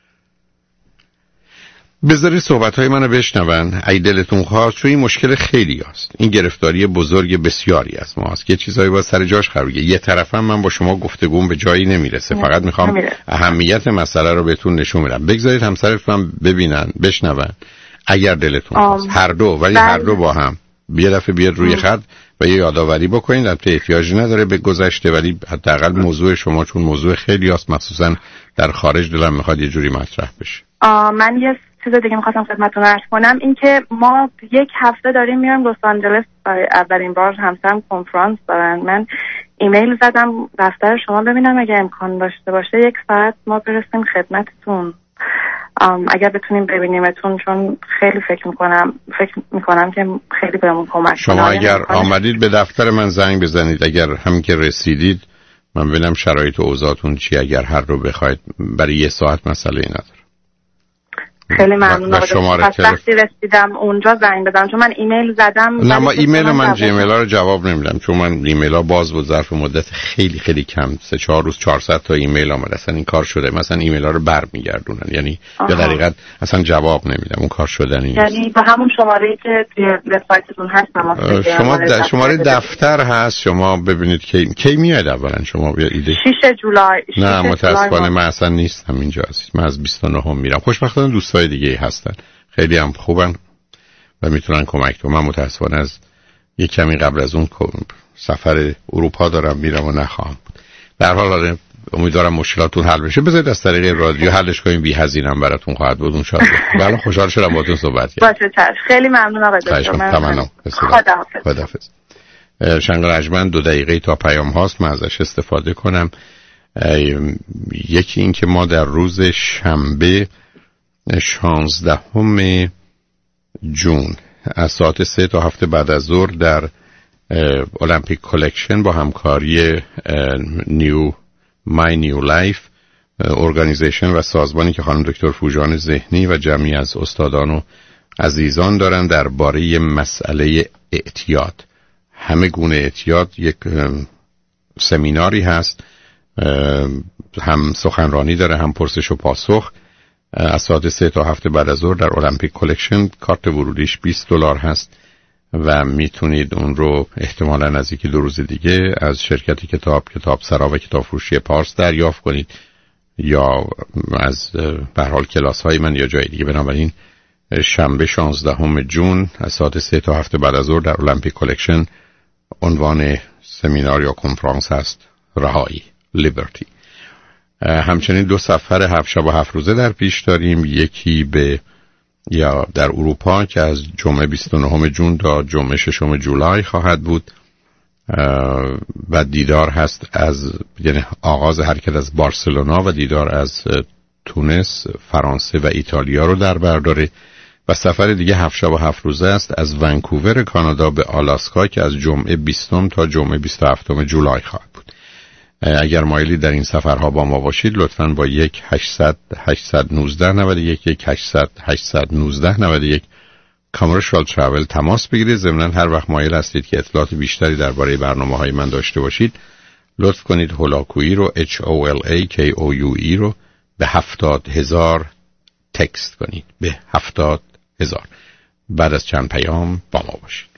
بذارید صحبت‌های منو بشنون اگه دلتون خواست، چون این مشکل خیلی است. این گرفتاری بزرگ بسیاری است ما است که چیزایی با سر جاش قرار بگیره. یه طرفم من با شما گفتگوم به جایی نمیرسه، فقط میخوام اهمیت مسئله رو بهتون نشون بدم. بگذارید همسرتون ببینن بشنون اگر دلتون خواست، هر دو، ولی هر دو با هم یه دفعه بیاد روی خط و یه یادآوری بکنید. البته احتیاجی نداره به گذشته، ولی حداقل موضوع شما چون موضوع خیلی است، مخصوصا در خارج دلم میخواد یه جوری مطرح بشه. من یه چیز دیگه میخواستم خدمتتون عرض کنم، این که ما یک هفته داریم میایم لس آنجلس برای اولین بار، همسرم کنفرانس دارن. من ایمیل زدم دفتر شما ببینم اگه امکان داشته باشه یک ساعت ما برسیم خدمتتون، اگر بتونیم ببینیمتون، چون خیلی فکر میکنم فکر میکنم که خیلی بهمون کمک شما کنه. اگر آمدید به دفتر من زنگ بزنید، اگر همین که رسیدید من ببینم شرایط و اوضاعتون چی، اگر هر رو بخواید برای یه ساعت مسئله نداره. خیلی ممنون. پس وقتی رسیدم اونجا زنگ بزنم، چون من ایمیل زدم. نه ما ایمیل من جیمیل ها رو جواب نمیدم، چون من ایمیل ها باز بود ظرف مدت خیلی خیلی کم، سه چهار روز چهارصد تا ایمیل آمد، اصلا این کار شده، مثلا ایمیل ها رو برمیگردونن، یعنی به دقیقاً اصلا جواب نمیدم، اون کار شدنی نیست. یعنی با همون شماره‌ای که توی وبسایتتون هست تماس شما د... شماره دفتر هست، شما ببینید که کی میاد اولا شما بیا ایده. شش جولای. نه متاسفانه من اصلا نیستم اینجا، من از بیست و نه میرم. خوشبختانه دوستای دیگه هستن، خیلی هم خوبن و میتونن کمک کنن. من متاسفانه از یک کمی قبل از اون سفر اروپا دارم میرم و نخواهم بود. در حال امیدوارم مشکلاتون حل بشه. بذارید از طریق رادیو حلش کنیم، بی هزینه براتون خواهد بود اون شاد. بله خوشحال شدم باهاتون صحبت کردم. باشه چشم. خیلی ممنون آقای دکتر. تمام. خداحافظ. خداحافظ. شنگ رجمن دو دقیقه تا پیام هاست، من ازش استفاده کنم. یکی این که ما در روز شنبه شانزدهم جون از ساعت سه تا هفت بعد از ظهر در المپیک کلکشن با همکاری نیو مای نیو لایف ارگانیزیشن و سازمانی که خانم دکتر فوجان ذهنی و جمعی از استادان و عزیزان دارن درباره مسئله اعتیاد، همه گونه اعتیاد، یک سمیناری هست، هم سخنرانی داره هم پرسش و پاسخ، از ساعت سه تا هفت بعد از ظهر در المپیک کلکشن. کارت ورودیش بیست دلار هست و میتونید اون رو احتمالاً از یکی دو روز دیگه از شرکت کتاب کتاب سرا و کتاب فروشی پارس دریافت کنید یا از به هر حال کلاس های من یا جای دیگه. بنابراین شنبه شانزدهم جون از ساعت سه تا هفت بعد از ظهر در المپیک کلکشن عنوان سمینار یا کنفرانس هست رهایی، لیبرتی. همچنین دو سفر هفت شب و هفت روزه در پیش داریم، یکی به یا در اروپا که از جمعه بیست و نهم جون تا جمعه ششم جولای خواهد بود و دیدار هست از یعنی آغاز حرکت از بارسلونا و دیدار از تونس، فرانسه و ایتالیا رو در بر داره و سفر دیگه هفت شب و هفت روزه است از ونکوور کانادا به آلاسکا که از جمعه بیستم تا جمعه بیست و هفتم جولای خواهد بود. اگر مایلی در این سفرها با ما باشید لطفاً با یک هشتصد هشتصد و نوزده نود و یک یک هشتصد هشتصد و نوزده نود و یک کامرشال تراول تماس بگیرید. ضمناً هر وقت مایل هستید که اطلاعات بیشتری درباره برنامه‌های من داشته باشید لطف کنید هولاکویی رو H O L A K O U E رو به هفتاد هزار تکست کنید، به هفتاد هزار. بعد از چند پیام با ما باشید.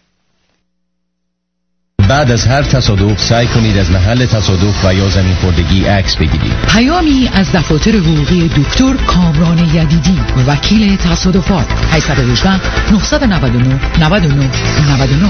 بعد از هر تصادف سعی کنید از محل تصادف و یا زمین خوردگی عکس بگیرید. پیامی از دفاتر حقوقی دکتر کامران یدیدی، وکیل تصادفات. هشت یک هشت نه نه نه نه نه نه نه.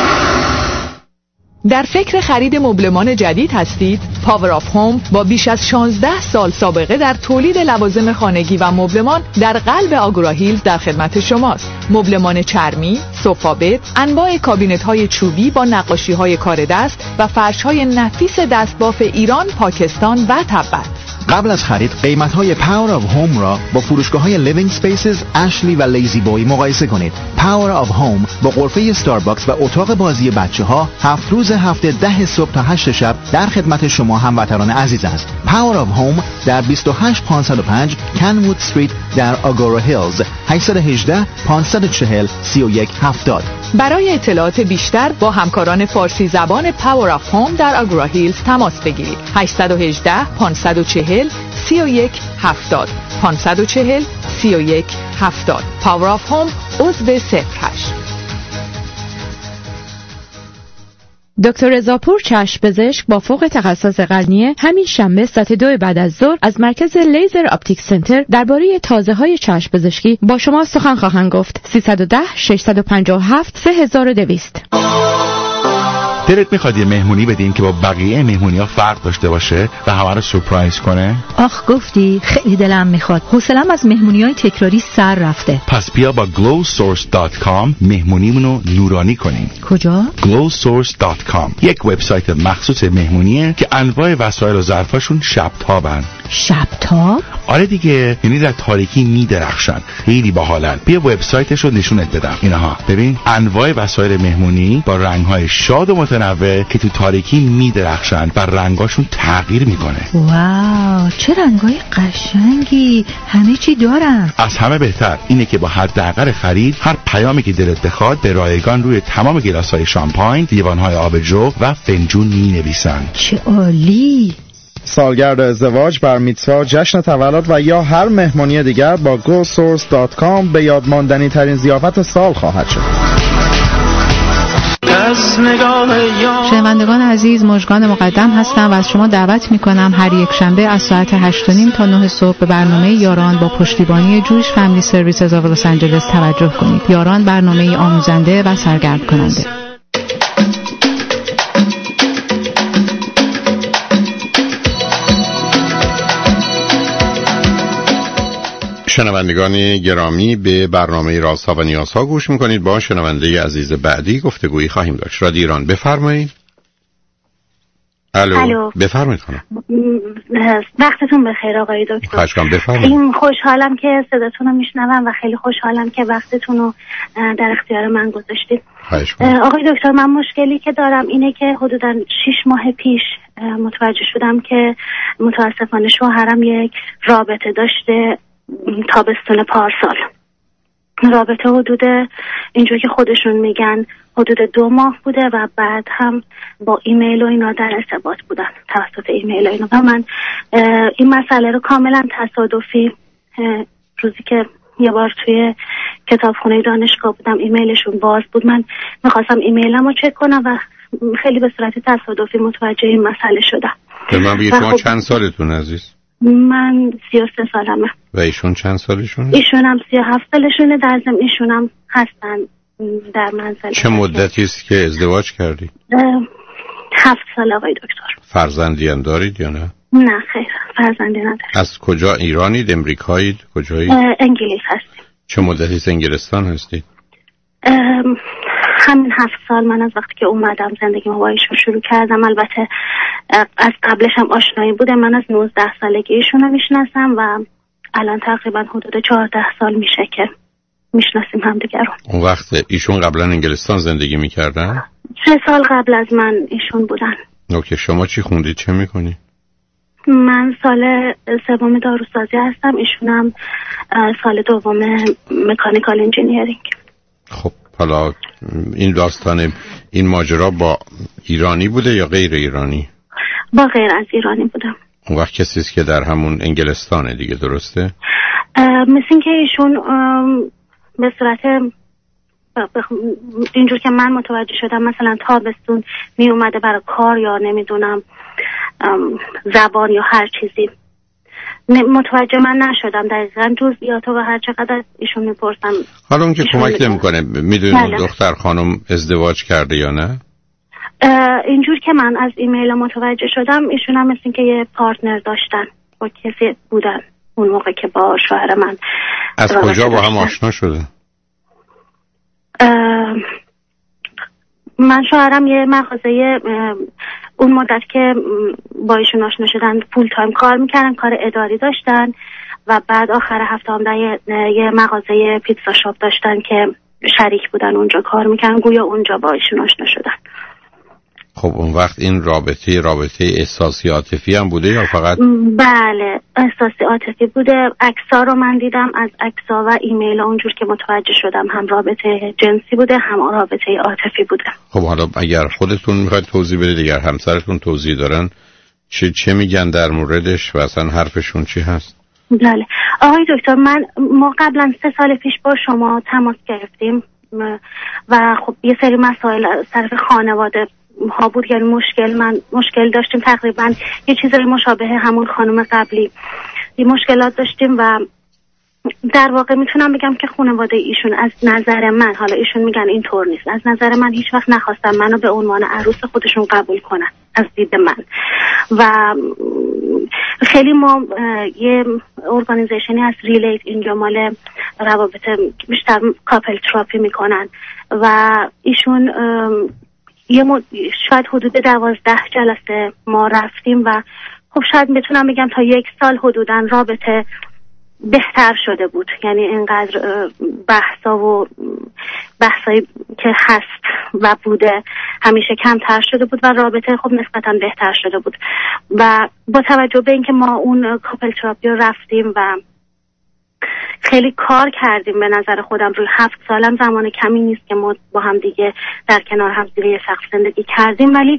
در فکر خرید مبلمان جدید هستید؟ پاور آف هوم با بیش از شانزده سال سابقه در تولید لوازم خانگی و مبلمان در قلب آگورا هیلز در خدمت شماست. مبلمان چرمی، سوفا بد، انواع کابینت های چوبی با نقاشی های کار دست و فرش های نفیس دستباف ایران، پاکستان و تبت. قبل از خرید قیمت‌های پاور آف هوم را با فروشگاه‌های لیوینگ اسپیسز، اشلی و لیزی بوی مقایسه کنید. پاور آف هوم با غرفه استارباکس و اتاق بازی بچه‌ها هفت روز هفته ده صبح تا هشت شب در خدمت شما هموطنان عزیز است. پاور آف هوم در بیست و هشت پانصد و پنج کنوود استریت در آگورا هیلز. هشت یک هشت پانصد و چهل سی و یک هفتاد. برای اطلاعات بیشتر با همکاران فارسی زبان پاور آف هوم در آگورا هیلز تماس بگیرید. هشت یک هشت پانصد و چهل سی و یک هفتاد. پانصد و چهل سی و یک هفتاد. پاور آف هوم عضو صفر هشت. دکتر رضاپور چشم پزشک با فوق تخصص قرنیه همین شنبه ساعت دو بعد از ظهر از مرکز لیزر آپتیک سنتر درباره تازه‌های چشم پزشکی با شما سخن خواهند گفت. سیصد و ده ششصد و پنجاه و هفت سه هزار و دویست. دلت میخواد یه مهمونی بدیم که با بقیه مهمونی‌ها فرق داشته باشه و همه رو سورپرایز کنه؟ آخ گفتی خیلی دلم میخواد. حوصله‌ام از مهمونی‌های تکراری سر رفته. پس بیا با گلو سورس دات کام مهمونیمونو نورانی کنیم. کجا؟ گلو سورس دات کام یک وبسایت مخصوص مهمونیه که انواع وسایل و ظرفاشون شب تابن. شب تاب؟ آره دیگه، یعنی در تاریکی میدرخشن. خیلی باحالن. بیا وبسایتش رو نشونت بدم. اینها ببین، انواع وسایل مهمونی با رنگ‌های شاد و متنوع که تو تاریکی میدرخشن و رنگاشون تغییر میکنه. واو، چه رنگای قشنگی. همه چی دارن. از همه بهتر اینه که با حداقل خرید هر پیامی که دلت بخواد به رایگان روی تمام گلاس‌های شامپاین، لیوان‌های آبجو و فنجون مینویسن. چه عالی. سالگرد ازدواج، بر میتزا، جشن تولد و یا هر مهمانی دیگر با گو سورس دات کام به یاد ماندنی ترین ضیافت سال خواهد شد. شنوندگان عزیز، مژگان مقدم هستم و از شما دعوت میکنم هر یک شنبه از ساعت هشت و نیم تا نه صبح به برنامه یاران با پشتیبانی جویش فامیلی سرویسز آف لس آنجلس توجه کنید. یاران برنامه آموزنده و سرگرم کننده. شنوندگان گرامی، به برنامه رازها و نیازها گوش میکنید. با شنونده عزیز بعدی گفتگویی خواهیم داشت. رادیو ایران، بفرمایید. الو, الو. بفرمایید خانم. وقتتون بخیر آقای دکتر. خواهش کنم بفرمایید. این خوشحالم که صداتون رو میشنوم و خیلی خوشحالم که وقتتون رو در اختیار من گذاشتید. خواهش کنم. آقای دکتر، من مشکلی که دارم اینه که حدوداً شش ماه پیش متوجه شدم که متاسفانه شوهرم یک رابطه داشته تابستون پارسال. رابطه حدود اینجور که خودشون میگن حدود دو ماه بوده و بعد هم با ایمیل و اینا در ارتباط بودن توسط ایمیل و اینا و من این مسئله رو کاملا تصادفی روزی که یه بار توی کتابخونه دانشگاه بودم ایمیلشون باز بود، من میخواستم ایمیلم رو چک کنم و خیلی به صورت تصادفی متوجه این مسئله شدم. به من بگید شما چند سالتون عزیز؟ من سی و سه سالمه. و ایشون چند سالشونه؟ ایشون هم سی و هفت سالشونه. در ضمن ایشون هم هستن در منزل. چه مدتی است که ازدواج کردی؟ هفت سال آقای دکتر. فرزندی هم دارید یا نه؟ نه خیر، فرزندی ندارم. از کجا؟ ایرانید؟ امریکایید؟ کجایید؟ انگلیس هستیم. چه مدتی است انگلستان هستید؟ همین هفت سال. من از وقتی که اومدم زندگیمو با ایشون شروع کردم. البته از قبلش هم آشنایی بوده. من از نوزده سالگی ایشون رو میشناسم و الان تقریبا حدود چهارده سال میشه که میشناسیم همدیگه رو. اون وقت ایشون قبلا انگلستان زندگی میکردن؟ سه سال قبل از من ایشون بودن. اوکی، شما چی خوندید؟ چه میکنی؟ من سال سوم داروسازی هستم، ایشون هم سال دوم مکانیکال انجینیرینگ. خب حالا این داستان این ماجرا با ایرانی بوده یا غیر ایرانی؟ با غیر از ایرانی بودم. اون وقت کسی است که در همون انگلستانه دیگه، درسته؟ مثل این که ایشون به صورت اینجور که من متوجه شدم مثلا تابستون می اومده برای کار یا نمیدونم زبان یا هر چیزی. متوجه من نشدم دقیقاً جزئیاتو و هر چقدر ایشون میپرسم. حالا اون که کمک نمیکنه. میدونید دختر خانم ازدواج کرده یا نه؟ اینجور که من از ایمیل متوجه شدم ایشون هم مثل این که یه پارتنر داشتن، با کسی بودن اون موقع که با شوهر من. از کجا با هم آشنا شده؟ من شوهرم یه مغازه اون مدت که با ایشون آشنا شدن فول تایم کار میکردن، کار اداری داشتن و بعد آخر هفته هم در یه, یه مغازه پیتزا شاپ داشتن که شریک بودن اونجا کار میکردن، گویا اونجا با ایشون آشنا شدن. خب اون وقت این رابطه رابطه احساسی عاطفی هم بوده یا فقط؟ بله احساسی عاطفی بوده. عکس‌ها رو من دیدم، از عکس‌ها و ایمیل اونجور که متوجه شدم هم رابطه جنسی بوده هم رابطه عاطفی بوده. خب حالا اگر خودتون میخواید توضیح بدید، اگر همسرتون توضیح دارن چه چه میگن در موردش و اصلا حرفشون چی هست؟ بله آقای دکتر، من ما قبلا سه سال پیش با شما تماس گرفتیم و خب یه سری مسائل از طرف خانواده ها بود، یعنی مشکل من مشکل داشتیم تقریبا یه چیزای مشابه همون خانم قبلی، یه مشکلات داشتیم و در واقع میتونم بگم که خانواده ایشون از نظر من، حالا ایشون میگن اینطور نیست، از نظر من هیچ وقت نخواستم منو به عنوان عروس خودشون قبول کنن از دید من. و خیلی ما یه ارگانیزیشنی هست ریلیت، اینجا مال روابط بیشتر کاپل تراپی میکنن و ایشون یه مد... شاید حدود دوازده جلسه ما رفتیم و خب شاید بتونم بگم تا یک سال حدوداً رابطه بهتر شده بود. یعنی اینقدر بحثا و بحثایی که هست و بوده همیشه کمتر شده بود و رابطه خب نسبتاً بهتر شده بود. و با توجه به اینکه ما اون کاپل تراپی رو رفتیم و خیلی کار کردیم، به نظر خودم روی هفت سالم زمان کمی نیست که ما با هم دیگه در کنار هم زیر یه سقف زندگی کردیم، ولی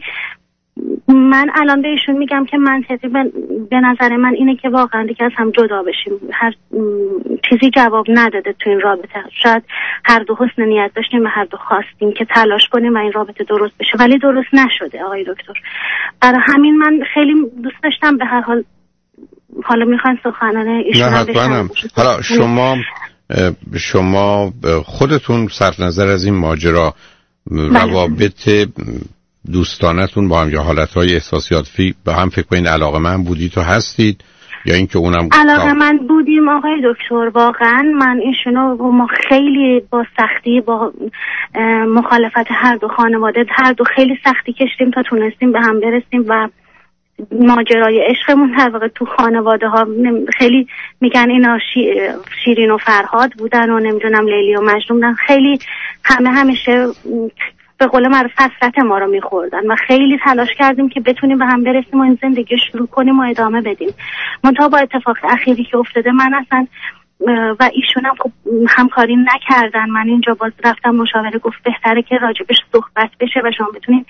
من الان به ایشون میگم که منطقی به نظر من اینه که واقعا دیگه از هم جدا بشیم. هر چیزی جواب نداده تو این رابطه. شاید هر دو حسن نیت داشتیم و هر دو خواستیم که تلاش کنیم و این رابطه درست بشه، ولی درست نشده آقای دکتر. برای همین من خیلی دوست داشتم به هر حال، حالا میخواین سخنان ایشون نه حتما. حالا شما شما خودتون صرف نظر از این ماجرا روابط دوستانتون با هم یا حالتهای احساسیاتی به هم فکر کنید علاقه من بودید تو هستید یا اینکه اونم علاقه من بودیم آقای دکتر؟ واقعا من ایشونو ما خیلی با سختی با مخالفت هر دو خانواده هر دو خیلی سختی کشیدیم تا تونستیم به هم برسیم و ماجرای عشقمون در واقع تو خانواده ها خیلی میگن اینا شیرین و فرهاد بودن و نمیدونم لیلی و مجنون بودن. خیلی همه همیشه به قول معروف حسرت ما رو میخوردن و خیلی تلاش کردیم که بتونیم به هم برسیم و این زندگی شروع کنیم و ادامه بدیم. منتها با اتفاق اخیری که افتاده من اصلا و ایشون هم خب همکاری نکردن. من اینجا باز رفتم مشاوره، گفت بهتره که راجبش صحبت بشه و شما بتونید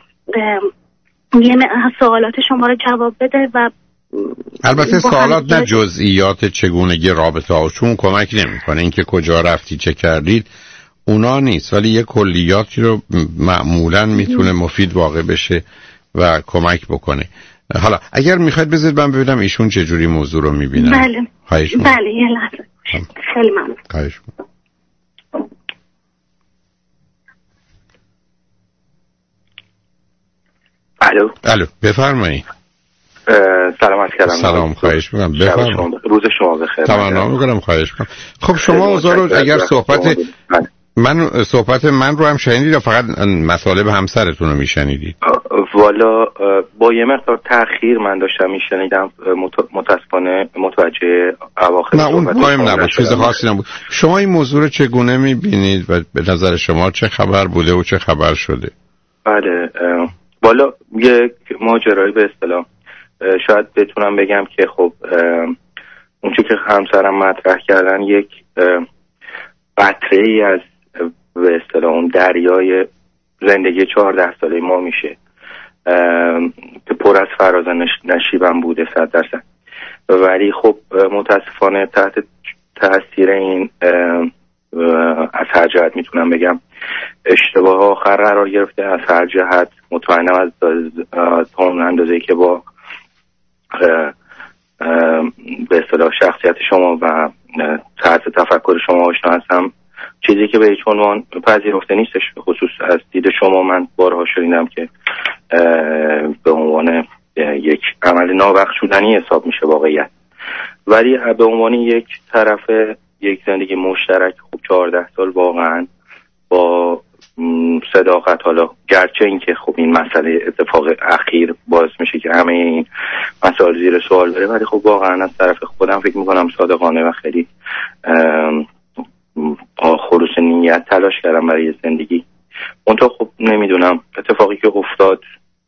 یه سوالات شما رو جواب بده. و البته سوالات نه جزئیات چگونگی رابطه ها، چون کمک نمیکنه اینکه کجا رفتی چه کردید اونا نیست، ولی یه کلیاتی رو معمولا میتونه مفید واقع بشه و کمک بکنه. حالا اگر میخواید بذارید من ببینم ایشون چه جوری موضوع رو میبینن. بله بله یه لحظه. خیلی ممنون. خواهش می‌کنم. الو الو بفرمایید. سلامت کردم. سلام، خواهش می‌کنم بفرمایید. روز شما بخیر. تمام می‌کنم، خواهش می‌کنم. خب شما اوضاع رو اگر صحبت من صحبت من رو هم شنیدید یا فقط مطالب همسرتون رو میشنیدید؟ والا با یه مقدار تأخیر من داشتم میشنیدم، متاسفانه متوجه اواخر نه اون مهم نبود، چیز خاصی نبود. شما این موضوع رو چگونه میبینید و به نظر شما چه خبر بوده و چه خبر شده؟ بله والا یک ماجرایی به اصطلاح شاید بتونم بگم که خب اون چیزی که همسرم مطرح کردن یک قطره ای از به اصطلاح اون دریای زندگی چهارده ساله ما میشه که پر از فراز نشیبم بوده صد درصد، ولی خب متاسفانه تحت تاثیر این از هر جهت میتونم بگم اشتباه آخر قرار گرفته. از هر جهت مطمئنم از اون اندازه‌ای که با به اصطلاح شخصیت شما و طرز تفکر شما آشنا هستم، چیزی که به هیچ عنوان پذیرفته نیستش. خصوص از دید شما من بارها شنیدم که به عنوان یک عمل نابخشودنی حساب میشه واقعیت، ولی به عنوان یک طرف یک زندگی مشترک خب چهارده سال واقعا با صداقت، حالا گرچه این که خب این مسئله اتفاق اخیر باعث میشه که همه این مسائل زیر سوال بره، ولی خب واقعا از طرف خودم فکر میکنم صادقانه و خیلی خلوص نیت تلاش کردم برای زندگی. منتها خب نمیدونم اتفاقی که افتاد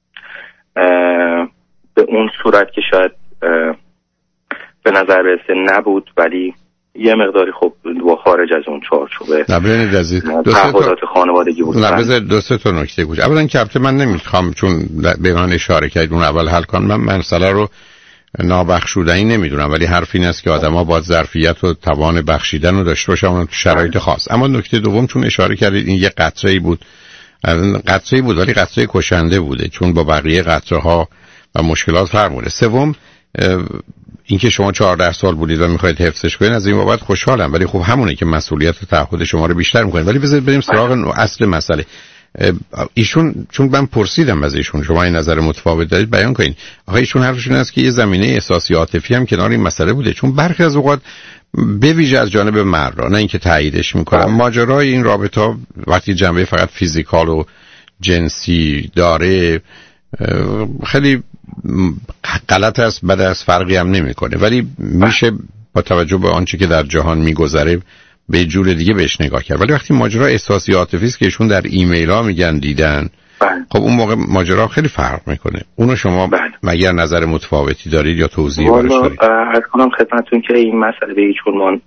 به اون صورت که شاید به نظر برسه نبود، ولی یه مقداری خب با خارج از اون چارچوبه تعهدات خانوادگی بود. نه بذار دو سه تا نکته گوش. اولا که البته من نمیخوام چون به من اشاره کردید اون اول حل کنم، من مسئله رو نابخشودنی نمیدونم، ولی حرف این است که آدما باید ظرفیت و توان بخشیدن رو داشته باشن تو شرایط خاص. اما نکته دوم چون اشاره کردید این یه قطره‌ای بود، قطره‌ای بود ولی قطره کشنده بوده، چون با بقیه قطره‌ها و مشکلات فرق داره. سوم اینکه شما چهارده سال بودید و میخواید حفظش کنید از این بابت خوشحالم، ولی خب همونه که مسئولیت و تعهد شما رو بیشتر میکنه. ولی بذارید بریم سراغ اصل مسئله. ایشون چون من پرسیدم از ایشون شما این نظر متفاوت دارید بیان کنین. آخه ایشون حرفشون است که یه زمینه احساسی عاطفی هم کنار این مسئله بوده، چون برخی از اوقات به ویژه از جانب مرد، نه اینکه تاییدش میکنم، ماجرای این رابطه وقتی جنبه فقط فیزیکال و جنسی داره خیلی غلط است، بد است، فرقی هم نمیکنه، ولی میشه با توجه به آنچه که در جهان میگذره به جور دیگه بهش نگاه کرد. ولی وقتی ماجرا احساسی عاطفی است که ایشون در ایمیل ها میگن دیدن، خب اون موقع ماجرا خیلی فرق میکنه. اونو شما مگر نظر متفاوتی دارید یا توضیحی براش دارید؟ عرض کنم خدمتتون که این مسئله به هیچ عنوان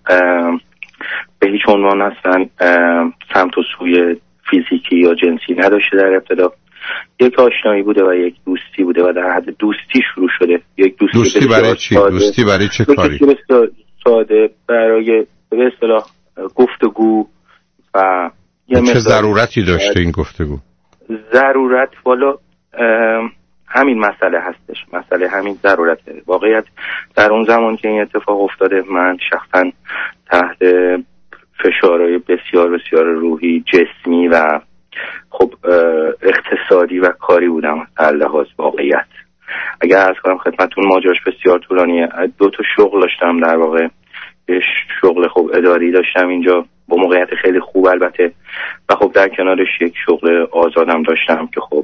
به هیچ عنوان اصلا سمت و سوی فیزیکی یا جنسی نداشته. در ابتدا یک آشنایی بوده و یک دوستی بوده و در حد دوستی شروع شده. یک دوستی, دوستی برای چی؟ ساده. دوستی برای چه کاری؟ ساده برای به اصطلاح گفتگو و چه ضرورتی داشته این گفتگو؟ ضرورت والا همین مسئله هستش، مسئله همین ضرورت داره. واقعیت در اون زمان که این اتفاق افتاده من شخصا تحت فشارهای بسیار بسیار روحی، جسمی و خب اقتصادی و کاری بودم در لحاظ واقعیت. اگر عرض کنم خدمتتون ماجراش بسیار طولانیه. دو تا شغل داشتم در واقع، شغل خب اداری داشتم اینجا با موقعیت خیلی خوب البته، و خب در کنارش یک شغل آزادم داشتم که خب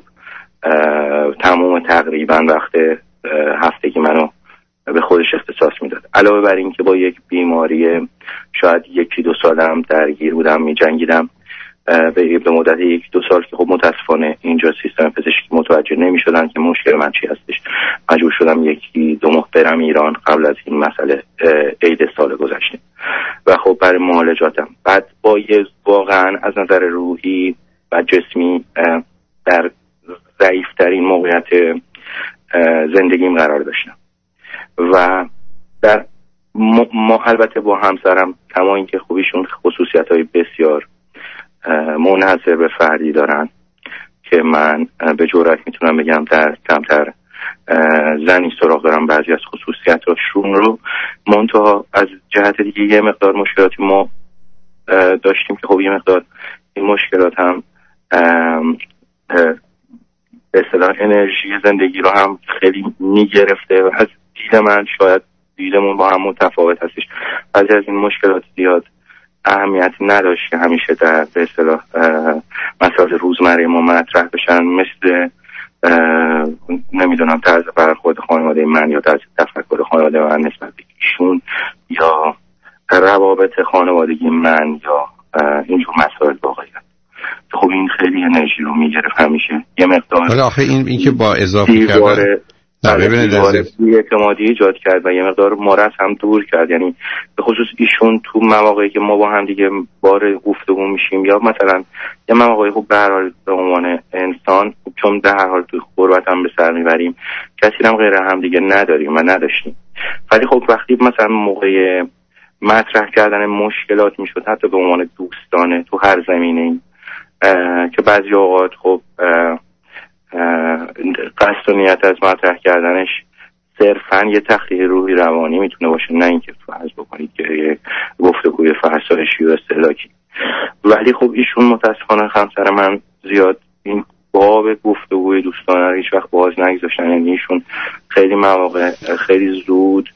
تمام تقریبا وقت هفتگی منو به خودش اختصاص میداد. علاوه بر این که با یک بیماری شاید یکی دو سالم درگیر بودم، میجنگیدم به به مدت یک دو سال که خب متاسفانه اینجا سیستم پزشکی متوجه نمیشدن که مشکل من چی هستش. مجبور شدم یکی دو ماه برم ایران قبل از این مسئله عید سال گذشته و خب برای معالجاتم. بعد با یه واقعا از نظر روحی و جسمی در ضعیفترین موقعیت زندگیم قرار داشتم و در ما البته با همسرم کما اینکه خوبیشون خصوصیت‌های بسیار منحصر به فردی دارن که من به جرئت میتونم بگم در کمتر زنی سراغ دارم بعضی از خصوصیتاشون رو. منتها از جهت دیگه یه مقدار مشکلاتی ما داشتیم که خب یه مقدار این مشکلات هم به اصطلاح انرژی زندگی رو هم خیلی میگرفته و از دید من شاید دیدمون با هم متفاوت هستش. بعضی از این مشکلات زیاد اهمیت نداشت که همیشه در به اصطلاح مسائل روزمره ما مطرح بشن، مثل نمیدونم طرز برخورد خانواده من یا طرز تفکر خانواده من نسبت به ایشون یا روابط خانوادگی من یا اینجور مسائل واقعیت. خب این خیلی انرژی رو میگرفت همیشه. یه مقدار ولی آخه این این که با اضافه کردن نه ببینید اعتمادی ایجاد کرد و یه مقدار ما را هم دور کرد. یعنی به خصوص ایشون تو مواقعی که ما با هم دیگه بار گفتگو میشیم یا مثلا یه مواقعی خب به هر حال به عنوان انسان چون به هر حال تو غربت هم به سر میبریم کسی هم غیر هم دیگه نداریم و نداشتیم، ولی خب وقتی مثلا موقع مطرح کردن مشکلات میشد حتی به عنوان دوستانه تو هر زمینه‌ای که بعضی اوقات خب قصد و نیت از مطرح کردنش صرفاً یه تخلیه روحی روانی میتونه باشه، نه اینکه فرض بکنید که یه گفتگوی فرسایشی و استهلاکی. ولی خب ایشون متاسفانه همسر من زیاد این باب گفتگوی دوستانه رو هیچ وقت باز نگذاشتن. یعنی ایشون خیلی مواقع خیلی زود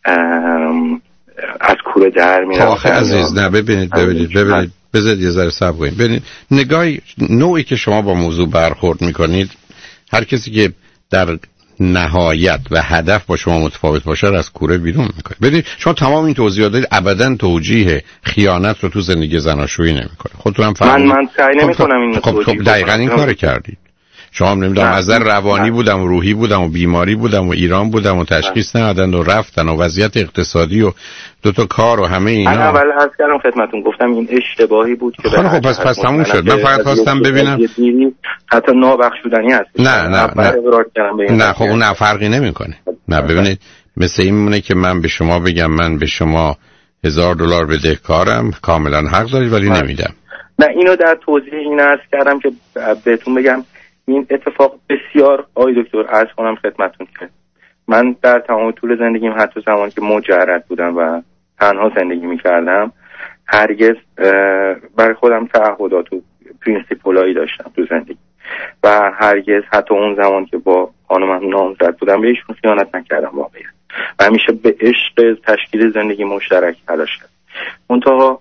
از کوره در میرن. آخه عزیز نه ببینید ببینید ببینید بذارید یه ذره صبر کنید. ببینید نگاهی نوعی که شما با موضوع برخورد میکنید، هر کسی که در نهایت و هدف با شما متفاوت باشه از کوره بیرون میکنه. ببینید شما تمام این توضیحات دارید، ابدا توجیه خیانت رو تو زندگی زناشویی نمیکنه. خودتون هم فهمید. من من سعی نمیکنم این خب خب دقیقاً این کارو کردید. شما هم نمیدونم از نظر روانی بودم و روحی بودم و بیماری بودم و ایران بودم و تشخیص ندادن و رفتن و وضعیت اقتصادی و دو تا کار و همه اینا. من اول از کردم خدمتتون گفتم این اشتباهی بود که خب خب پس پس تموم شد. من فقط خواستم ببینم حتی نابخشودنی هست. نه نه نه نه خب اون فرقی نمیکنه. نه ببینید مثل این میمونه که من به شما بگم من به شما هزار دلار بدهکارم، کاملا حق دارید ولی نمیدم. نه اینو در توضیح این عرض کردم که بهتون بگم این اتفاق بسیار آقای دکتر عرض کنم خدمتتون که من در تمام طول زندگیم، حتی زمانی که مجرد بودم و تنها زندگی میکردم، هرگز برای خودم تعهدات و پرینسیپولایی داشتم تو زندگی و هرگز حتی اون زمان که با خانمم نامزد بودم به ایشون خیانت نکردم واقعا و همیشه به عشق تشکیل زندگی مشترک تلاش کردم. منتها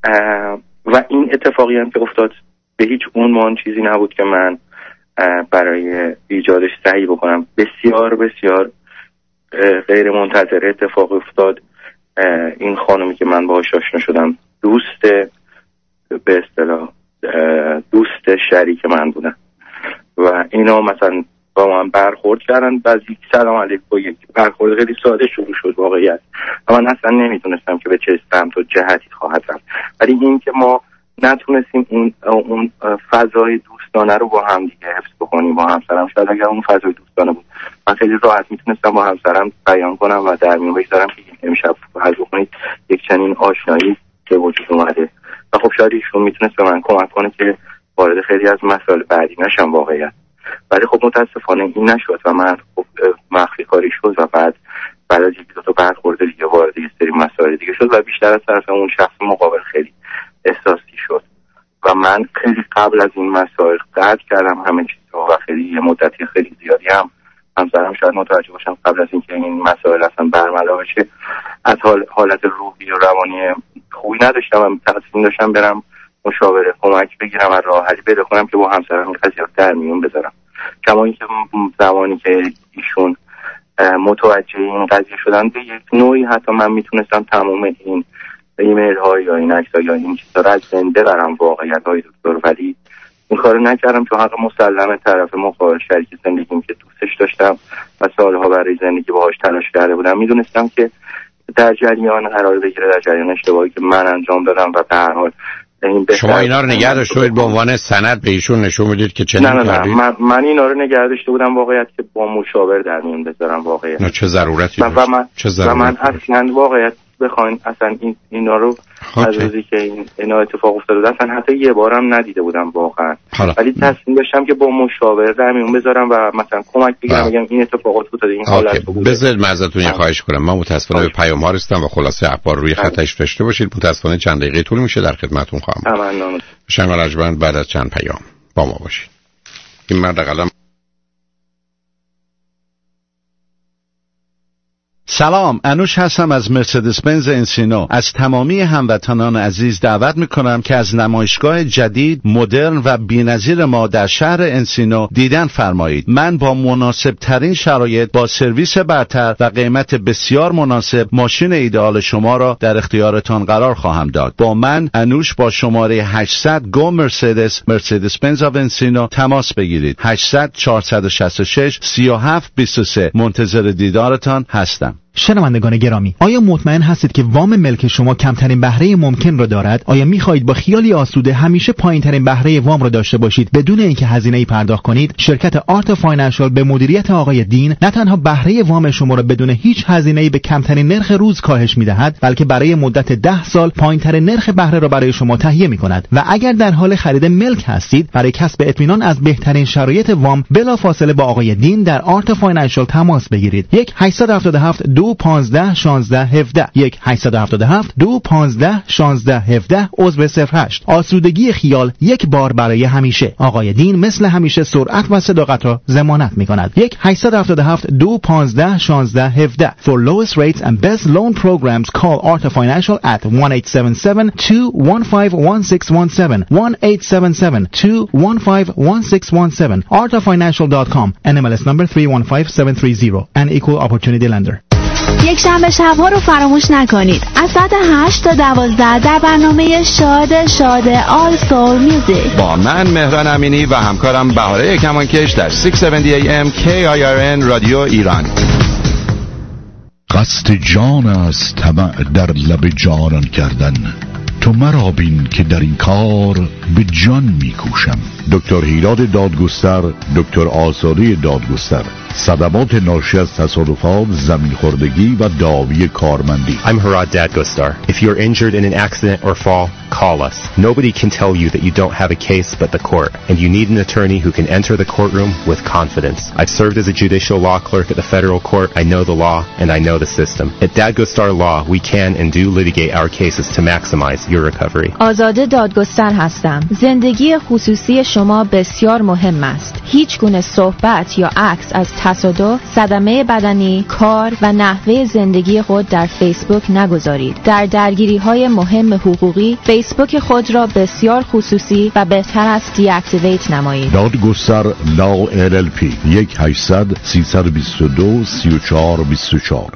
و این اتفاقی هم که افتاد به هیچ عنوان چیزی نبود که من برای ایجادش سعی بکنم. بسیار بسیار غیر منتظره اتفاق افتاد. این خانمی که من باهاش آشنا شدم دوست به اصطلاح دوست شریک من بودن و اینا مثلا با من برخورد کردن، بعضی سلام علیکم با یک برخورد خیلی ساده شروع شد واقعیت و من اصلا نمیدونستم که به چه سمت و جهتی خواهد رفت، ولی این که ما نتونستیم اون اون فضای دوستانه رو با هم دیگه حفظ بکنیم با همسرم. شاید اگر اون فضای دوستانه بود من خیلی راحت میتونستم با همسرم بیان کنم و در میون بگذارم که امشب فرض بکنید یک چنین آشنایی به وجود اومده و خب شاید ایشون میتونست به من کمک کنه که وارد خیلی از مسائل بعدی نشم واقعیت. ولی خب متاسفانه این نشد و من خب مخفی کاری شد و بعد بعد از یک دو تا برخورد دیگه وارد یه سری مسائل دیگه شد و بیشتر از طرف اون شخص مقابل خیلی احساسی شد و من خیلی قبل از این مسائل قطع کردم همه چیزها و خیلی یه مدتی خیلی زیادی هم همسرم شاید متوجه باشم قبل از اینکه این مسائل اصلا برملا بشه از حال حالت روحی و روانی خوبی نداشتم و تصمیم داشتم برم مشاوره کمک بگیرم و راه حلی پیدا کنم که با همسرم این قضیه رو در میون بذارم. کما اینکه زمانی که ایشون متوجه این قضیه شدن به یک نوعی حتی من میتونستم تمام این ایمیل ها یا این عکس ها یا این چیزا رو از زنده برم واقعیت های دکتر، ولی این کارو نکردم چون حق مسلم طرف مقابل شریک زندگیم که دوستش داشتم و سالها برای زندگی باهاش تلاش کرده بودم میدونستم که در جریان قرار بگیره، در جریان اشتباهی که من انجام دادم و به هر حال شما اینا رو نگه داشتید به عنوان سند به ایشون نشون میدید که چنین کردید؟ نه نه, نه. من, من اینا رو نگه داشته بودم واقعیت که با مشاور در میون بذارم واقعیت. نه چه ضرورتی داشت؟ و من, چه ضرورتی و من اصلا واقعیت بخواین اصلا این اینا رو از روزی که این اینا اتفاق افتاد بود اصلا حتی یه بارم ندیده بودم واقعا، ولی تصمیم داشتم که با مشاور در میون بذارم و مثلا کمک بگیرم بگم این اتفاقات افتاد این حالت بود. بذارید من ازتون یه خواهش کنم، من متاسفانه به پیام ها رسیدم و خلاصه اخبار روی خطش داشته باشید. متاسفانه چند دقیقه طول میشه، در خدمتتون خواهم بود. ممنون. شنگ رجبند بعد از چند پیام با ما باشید. این مرد قلم. سلام، انوش هستم از مرسدس بنز انسینو. از تمامی هموطنان عزیز دعوت میکنم که از نمایشگاه جدید، مدرن و بی‌نظیر ما در شهر انسینو دیدن فرمایید. من با مناسب ترین شرایط، با سرویس برتر و قیمت بسیار مناسب ماشین ایدئال شما را در اختیارتان قرار خواهم داد. با من انوش با شماره هشتصد گو مرسدس مرسدس بنز آف انسینو تماس بگیرید. هشتصد چهارصد و شصت و شش سی و هفت بیست و سه منتظر دیدارتان هستم. شنوندگان گرامی، آیا مطمئن هستید که وام ملک شما کمترین بهره ممکن را دارد؟ آیا می‌خواهید با خیالی آسوده همیشه پایین‌ترین بهره وام را داشته باشید بدون اینکه هزینه‌ای پرداخت کنید؟ شرکت آرت فاینانشال به مدیریت آقای دین نه تنها بهره وام شما را بدون هیچ هزینه‌ای به کمترین نرخ روز کاهش می‌دهد، بلکه برای مدت ده سال پایین‌ترین نرخ بهره را برای شما تهیه می‌کند و اگر در حال خرید ملک هستید، برای کسب اطمینان از بهترین شرایط وام بلافاصله با آقای دین در آرت فاینانشال تماس بگیرید. یک هشت هفت هفت دو پانزده شانزده هفده یک هشت هفت هفت دو پانزده شانزده هفده عضو صفر هشت. آسودگی خیال یک بار برای همیشه. آقای دین مثل همیشه سرعت و صداقت را ضمانت می‌کند. یک هشت هفت هفت دو پانزده شانزده هفده. For lowest rates and best loan programs call Arta Financial at one eight seven seven two one five one six one seven one eight seven seven two one five one six one seven arta financial dot com N M L S number three one five seven three zero and equal opportunity lender. یک شنبه شب‌ها رو فراموش نکنید. از ساعت هشت تا دوازده در برنامه شاد شاد آل سول میوزیک با من مهران امینی و همکارم بهاره کمانکش در ششصد و هفتاد ای ام کی آی آر ان رادیو ایران. قصد جان است طمع در لب جانان کردن، تو مرا بین که در این کار به جان میکوشم. دکتر هیراد دادگستر، دکتر آثاری دادگستر، صدمات ناشی از تصادفات، زمین خوردگی و داوی کارمندی. I'm Harad Dadgostar. If you're injured in an accident or fall, call us. Nobody can tell you that you don't have a case but the court, and you need an attorney who can enter the courtroom with confidence. I've served as a judicial law clerk at the federal court. I know the law, and I know the system. At Dadgostar Law, we can and do litigate our cases to maximize your recovery. آزاده دادگستر هستم. زندگی خصوصی شما بسیار مهم است. هیچ گونه صحبت یا عکس از تصادف، صدمه بدنی، کار و نحوه زندگی خود در فیسبوک نگذارید. در درگیری‌های مهم حقوقی، فیسبوک خود را بسیار خصوصی و بهتر است دی اکتیویت نمایید. دادگستر لا ال ال پی یک هشتصد سیصد و بیست و دو سی و چهار بیست و چهار.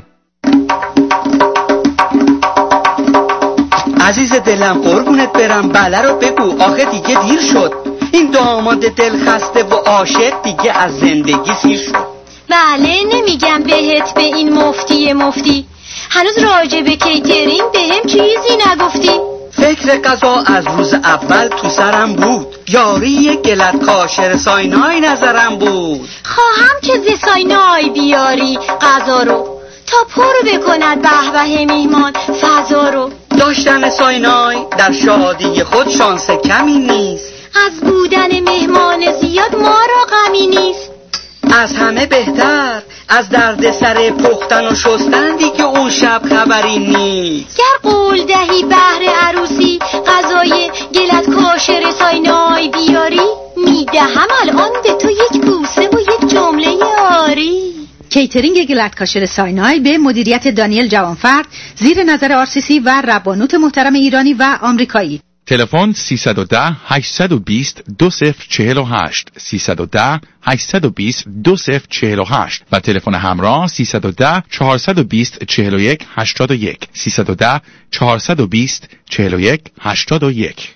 عزیز دلم قربونت برم، بله رو بگو، آخه دیگه دیر شد. این داماد دل خسته و عاشق دیگه از زندگی سیر شد. بله نمیگم بهت به این مفتی مفتی، هنوز راجع به کیترینگ بهم چیزی نگفتی. فکر قضا از روز اول تو سرم بود، یاری گلت کاشر ساینای نظرم بود. خواهم که ز ساینای بیاری قضا رو، تا پر بکند به به میهمان فضا رو. داشتن ساینای در شادی خود شانس کمی نیست، از بودن مهمان زیاد ما را غمی نیست. از همه بهتر از درد سر پختن و شستن دیگه اون شب خبری نیست. گر قول دهی بهر عروسی غذای گلت کاشر ساینای بیاری، میدهم الان به تو یک بوسه و یک جمله آری. کیترینگ گلت کاشر ساینای به مدیریت دانیل جوانفرد زیر نظر آر سی سی و ربانوت محترم ایرانی و آمریکایی. تلفن سیصد و ده هشتصد و بیست دو صفر چهل و هشت سیصد و ده هشتصد و بیست دو صفر چهل و هشت و تلفن همراه سیصد و ده چهارصد و بیست چهل و یک هشتاد و یک سیصد و ده چهارصد و بیست چهل و یک هشتاد و یک.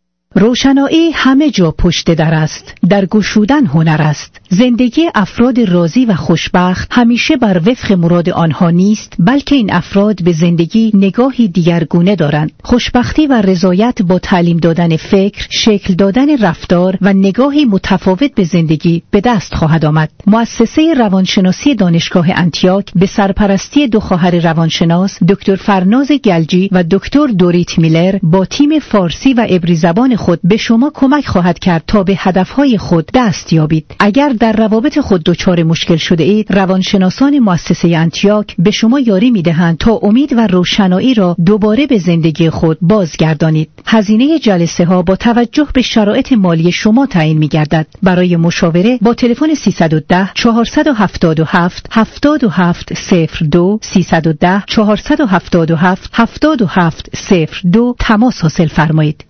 روشنایی همه جا پشت در است، در گشودن هنر است. زندگی افراد راضی و خوشبخت همیشه بر وفق مراد آنها نیست، بلکه این افراد به زندگی نگاهی دیگرگونه دارند. خوشبختی و رضایت با تعلیم دادن فکر، شکل دادن رفتار و نگاهی متفاوت به زندگی به دست خواهد آمد. مؤسسه روانشناسی دانشگاه انتیاک به سرپرستی دو خواهر روانشناس دکتر فرناز گلجی و دکتر دوریت میلر با تیم فارسی و عبری زبان خود به شما کمک خواهد کرد تا به هدفهای خود دست یابید. اگر در روابط خود دچار مشکل شده اید، روانشناسان مؤسسه انتیاک به شما یاری می‌دهند تا امید و روشنایی را دوباره به زندگی خود بازگردانید. هزینه جلسه ها با توجه به شرایط مالی شما تعیین می‌گردد. برای مشاوره با تلفن سیصد و ده چهارصد و هفتاد و هفت هفتاد و هفت صفر دو سیصد و ده چهارصد و هفتاد و هفت هفتاد و هفت صفر دو تماس حاصل فرمایید.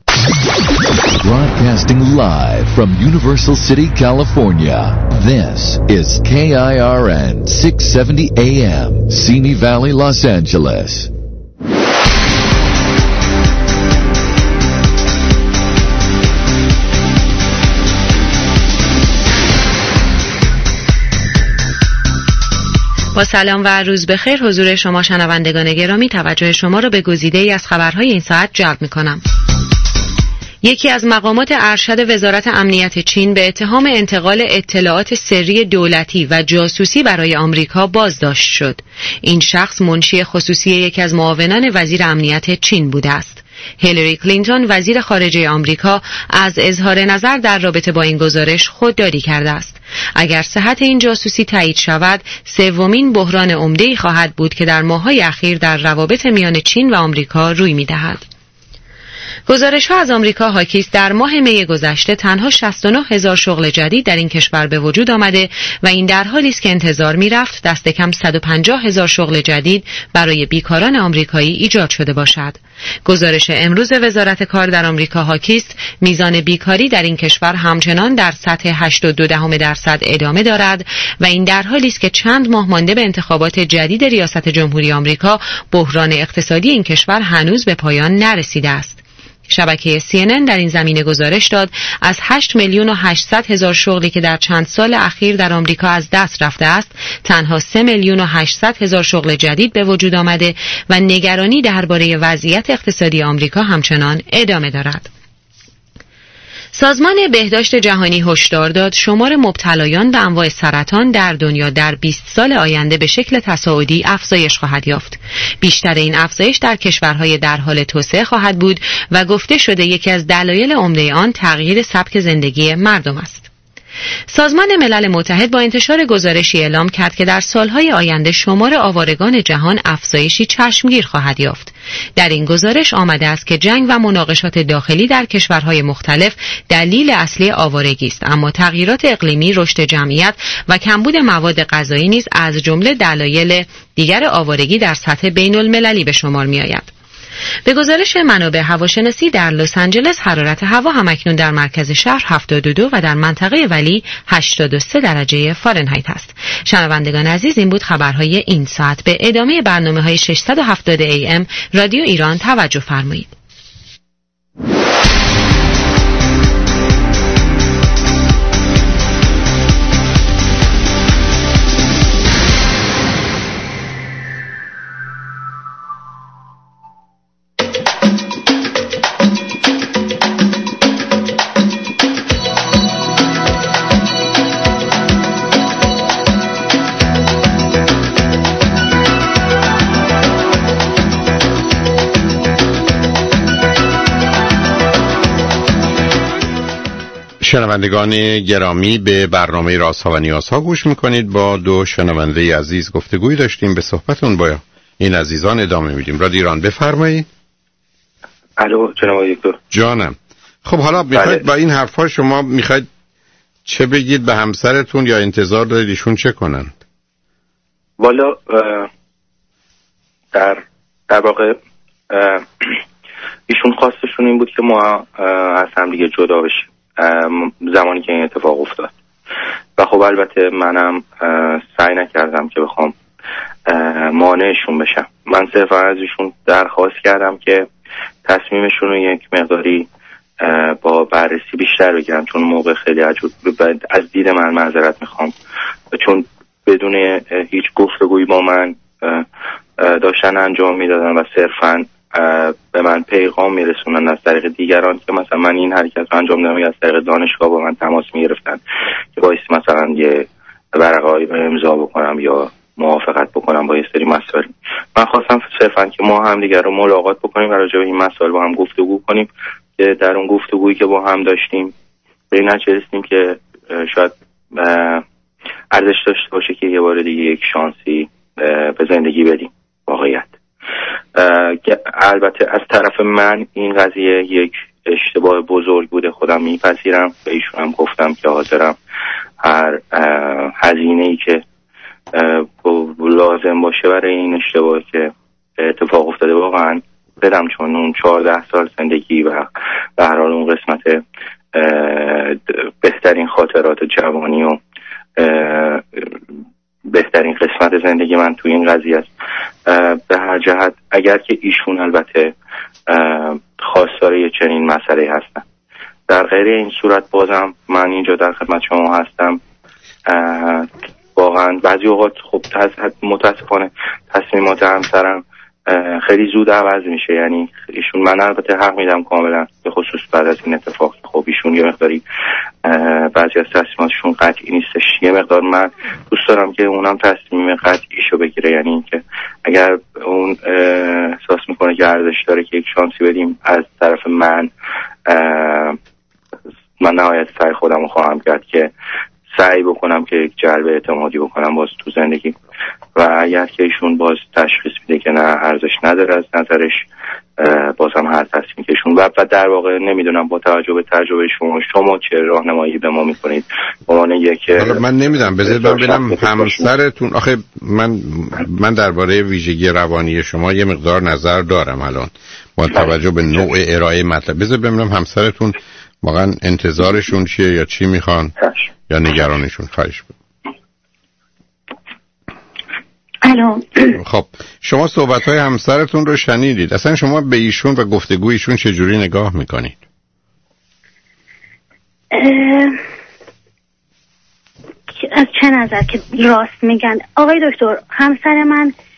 Broadcasting live from Universal City, California. This is K I R N six seventy A M, Simi Valley, Los Angeles. با سلام و روز بخیر حضور شما شنوندگان گرامی، توجه شما را به گزیده‌ای از خبرهای این ساعت جلب می‌کنم. یکی از مقامات ارشد وزارت امنیت چین به اتهام انتقال اطلاعات سری دولتی و جاسوسی برای آمریکا بازداشت شد. این شخص منشی خصوصی یکی از معاونان وزیر امنیت چین بوده است. هیلاری کلینتون وزیر خارجه آمریکا از اظهار نظر در رابطه با این گزارش خودداری کرده است. اگر صحت این جاسوسی تایید شود، سومین بحران عمده‌ای خواهد بود که در ماه‌های اخیر در روابط میان چین و آمریکا روی می‌دهد. گزارش‌ها از آمریکا حاکی است در ماه می گذشته تنها شصت و نه هزار شغل جدید در این کشور به وجود آمده و این در حالی است که انتظار می‌رفت دست کم صد و پنجاه هزار شغل جدید برای بیکاران آمریکایی ایجاد شده باشد. گزارش امروز وزارت کار در آمریکا حاکی است میزان بیکاری در این کشور همچنان در سطح هشت و دو دهم درصد ادامه دارد و این در حالی است که چند ماه مانده به انتخابات جدید ریاست جمهوری آمریکا، بحران اقتصادی این کشور هنوز به پایان نرسیده است. شبکه سی ان ان در این زمینه گزارش داد از هشت میلیون و هشتصد هزار شغلی که در چند سال اخیر در آمریکا از دست رفته است، تنها سه میلیون و هشتصد هزار شغل جدید به وجود آمده و نگرانی درباره وضعیت اقتصادی آمریکا همچنان ادامه دارد. سازمان بهداشت جهانی هشدار داد شمار مبتلایان به انواع سرطان در دنیا در بیست سال آینده به شکل تصاعدی افزایش خواهد یافت. بیشتر این افزایش در کشورهای در حال توسعه خواهد بود و گفته شده یکی از دلایل عمده آن تغییر سبک زندگی مردم است. سازمان ملل متحد با انتشار گزارشی اعلام کرد که در سالهای آینده شمار آوارگان جهان افزایشی چشمگیر خواهد یافت. در این گزارش آمده است که جنگ و مناقشات داخلی در کشورهای مختلف دلیل اصلی آوارگی است، اما تغییرات اقلیمی، رشد جمعیت و کمبود مواد غذایی نیز از جمله دلایل دیگر آوارگی در سطح بین المللی به شمار می آید. به گزارش منابع هواشناسی در لس آنجلس حرارت هوا همکنون در مرکز شهر هفتاد و دو و در منطقه ولی هشتاد و سه درجه فارنهایت است. شنوندگان عزیز، این بود خبرهای این ساعت. به ادامه برنامه‌های ششصد و هفتاد ای ام رادیو ایران توجه فرمایید. شنوندگان گرامی، به برنامه رازها و نیازها گوش میکنید. با دو شنونده عزیز گفتگوی داشتیم، به صحبتون با این عزیزان ادامه میدیم. رادیو ایران بفرمایید. الو جناب دکتر. جانم. خب حالا میخواید با این حرفا شما میخواید چه بگید به همسرتون یا انتظار دارید ایشون چه کنند؟ والا در در واقع ایشون خواستشون این بود که ما از هم دیگه جدا بشیم زمانی که این اتفاق افتاد و خب البته منم سعی نکردم که بخوام مانعشون بشم. من صرفا از ایشون درخواست کردم که تصمیمشون رو یک مقداری با بررسی بیشتر بگیرم، چون موقع خیلی عجب از دید من معذرت میخوام، چون بدون هیچ گفتگویی با من داشتن انجام میدادن و صرفا به من پیغام میرسونن از طریق دیگران که مثلا من این حرکت رو انجام دادم، یا از طریق دانشگاه با من تماس میگرفتن که باعث مثلا یه ورقه‌ای رو امضا بکنم یا موافقت بکنم با یه سری مسائل. من خواستم صرفا که ما هم دیگر رو ملاقات بکنیم و راجع به این مسائل با هم گفتگو کنیم که در اون گفتگویی که با هم داشتیم به این نتیجه رسیدیم که شاید ارزش داشته باشه که یه بار دیگه یک شانسی به زندگی بدیم. واقعیت البته از طرف من این قضیه یک اشتباه بزرگ بوده، خودم میپذیرم. به ایشون هم گفتم که حاضرم هر هزینه‌ای که لازم باشه برای این اشتباهی که اتفاق افتاده واقعا بدم، چون اون چهارده سال زندگی و به هر حال اون قسمت بهترین خاطرات جوانی و بهترین قسمت زندگی من توی این قضیه است. به هر جهت اگر که ایشون البته خواستار یه چنین مسئله هستن، در غیر این صورت بازم من اینجا در خدمت شما هستم. واقعا بعضی اوقات خب متاسفانه تصمیمات همسرم خیلی زود عوض میشه. یعنی ایشون، من البته حق میدم کاملا به خصوص بعد از این اتفاق، خب ایشون یه مقداری بعضی از تصمیماتشون قطعی نیستش. یه مقدار من دوست دارم که اونم تصمیم قطعیشو بگیره، یعنی اینکه اگر اون احساس میکنه که ارزش داره که یک شانسی بدیم از طرف من، من نهایت سعی خودم رو خواهم کرد که سعی بکنم که یک جلب اعتمادی بکنم باز تو زندگی. و اگر که ایشون باز تشخیص میده که نه ارزش نداره از نظرش، باز هم هر تصمیمی که ایشون و در واقع نمیدونم با توجه به تجربه شما شما چه راهنمایی به ما میکنید به عنوان یک. من نمیدونم بذارید من ببینم همسرتون. آخه من من درباره ویژگی روانی شما یه مقدار نظر دارم الان با توجه به نوع ارائه مطلب. بذار ببینم همسرتون واقعا انتظارشون چیه یا چی میخوان یا نگرانشون. خواهش بود. الو. خب شما صحبت‌های همسرتون رو شنیدید، اصلا شما به ایشون و گفتگوی ایشون چجوری نگاه میکنید؟ از چه نظر که راست میگن آقای دکتر؟ همسر من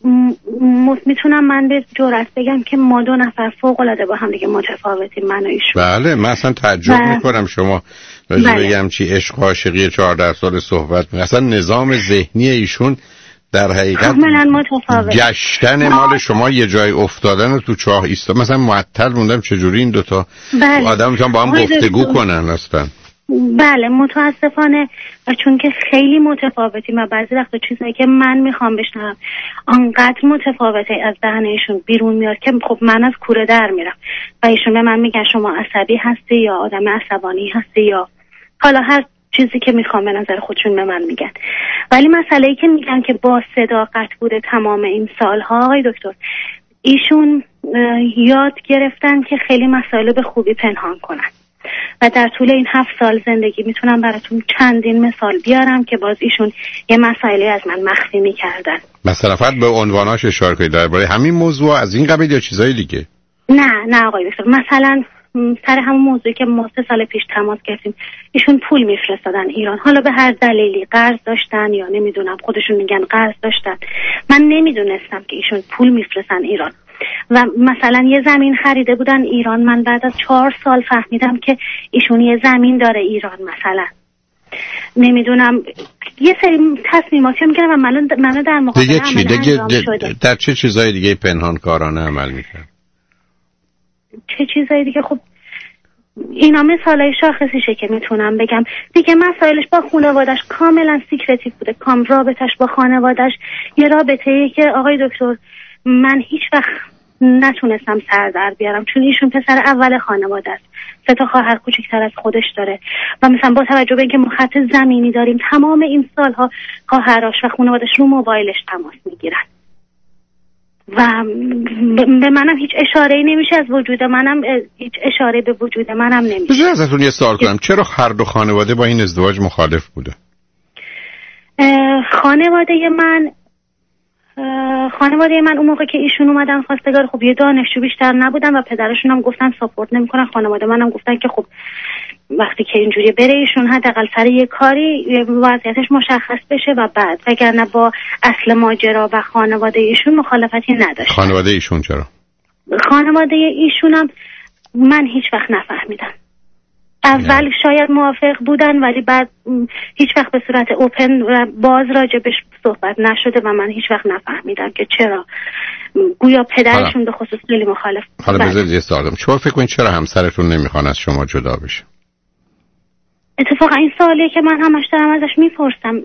م... میتونم من به جرأت بگم که ما دو نفر فوق العاده با هم دیگه متفاوتیم، من و ایشون. بله من اصلا تعجب و... میکنم شما راجع به بگم چی عشق و عاشقی چهارده سال صحبت می اصلا نظام ذهنی ایشون در حقیقت گشتن مال شما یه جای افتادن تو چاه ایستا. مثلا معطل موندم چجوری این دوتا بله. آدم میتونن با هم گفتگو کنن اصلا. بله متاسفانه و چون که خیلی متفاوتیم و بعضی وقتا چیزایی که من میخوام بشنوم آنقدر متفاوته از دهن ایشون بیرون میاد که خب من از کوره در میرم و ایشون به من میگن شما عصبی هستی یا آدم عصبانی هستی یا حالا هر چیزی که میخوام به نظر خودشون به من میگن. ولی مسئله‌ای که میگن که با صداقت بوده تمام این سالها آقای دکتر، ایشون یاد گرفتن که خیلی مسائل به خوبی پنهان کنن و در طول این هفت سال زندگی میتونم براتون چندین مثال بیارم که باز ایشون یه مسائلی از من مخفی میکردن. مثلا فقط به عنواناش اشاره کنید درباره همین موضوع از این قبیل یا چیزای دیگه؟ نه نه آقای دکتر، مثلا سر همون موضوعی که ما سه سال پیش تماس گرفتیم ایشون پول میفرستادن ایران، حالا به هر دلیلی قرض داشتن یا نمیدونم خودشون میگن قرض داشتن، من نمیدونستم که ایشون پول میفرستن ایران و مثلا یه زمین خریده بودن ایران، من بعد از چهار سال فهمیدم که ایشون یه زمین داره ایران مثلا، نمیدونم یه سری تصمیماتی میگیرن و منو منو در مقابل دیگه چی دیگه شده. در چه چیزای دیگه پنهانکارانه عمل میکنه؟ چه چیزای دیگه؟ خب اینا مثالای شاخصیشه که میتونم بگم دیگه. مسائلش با خانوادش کاملا سیکرتیو بوده، کام رابطش با خانوادش یه رابطه‌ای که آقای دکتر من هیچ وقت نتونستم سر در بیارم، چون ایشون پسر اول خانواده است، سه تا خواهر کوچیک‌تر از خودش داره و مثلا با توجه به اینکه ما خط زمینی داریم تمام این سالها خواهرش و خانواده‌اش رو موبایلش تماس میگیرن و به منم هیچ اشاره‌ای نمیشه از وجود منم، هیچ اشاره به وجود منم نمیشه. بذار ازتون یه سوال کنم، چرا هر دو خانواده با این ازدواج مخالف بوده؟ خانواده من خانواده من اون موقع که ایشون اومدن خواستگار خب یه دانشجو بیشتر نبودن و پدرشون هم گفتن ساپورت نمیکنن، خانواده منم گفتن که خب وقتی که اینجوری بره ایشون حداقل سر یه کاری وضعیتش مشخص بشه و بعد، وگرنه با اصل ماجرا و خانواده ایشون مخالفتی نداشت. خانواده ایشون چرا؟ خانواده ایشون هم من هیچ وقت نفهمیدم. اول شاید موافق بودن ولی بعد هیچ وقت به صورت اوپن و باز راجبش صحبت نشده و من هیچ وقت نفهمیدم که چرا. گویا پدرشون به خصوص خیلی مخالف. حالا بذارید یه سوال کنم، شما فکر کنید چرا همسرتون نمیخوان از شما جدا بشه؟ اتفاقا این سوالیه که من همش دارم ازش میپرسم.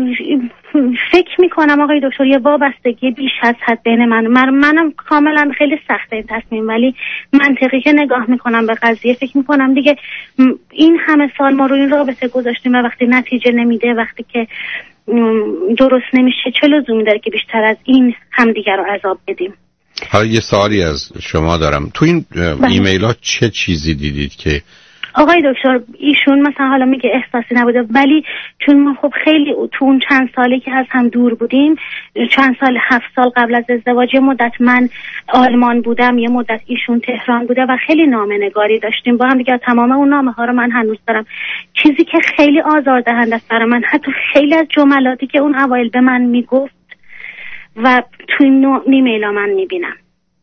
فکر میکنم آقای دکتر یه وابستگی بیش از حد بین من من منم کاملا خیلی سخته این تصمیم، ولی منطقی که نگاه میکنم به قضیه فکر میکنم دیگه این همه سال ما رو این رابطه گذاشتیم و وقتی نتیجه نمیده، وقتی که درست نمیشه، چه لزومی داره که بیشتر از این همدیگه رو عذاب بدیم؟ حالا یه سوالی از شما دارم، تو این ایمیل ها چه چیزی دیدید که آقای دکتر ایشون مثلا حالا میگه احساسی نبوده، ولی چون ما خب خیلی تو اون چند سالی که از هم دور بودیم، چند سال هفت سال قبل از ازدواج، یه مدت من آلمان بودم، یه مدت ایشون تهران بوده و خیلی نامه‌نگاری داشتیم با هم دیگه. تمام اون نامه ها رو من هنوز دارم. چیزی که خیلی آزاردهنده است برای من، حتی خیلی از جملاتی که اون اوایل به من میگفت و تو این ایمیلا من میبینم،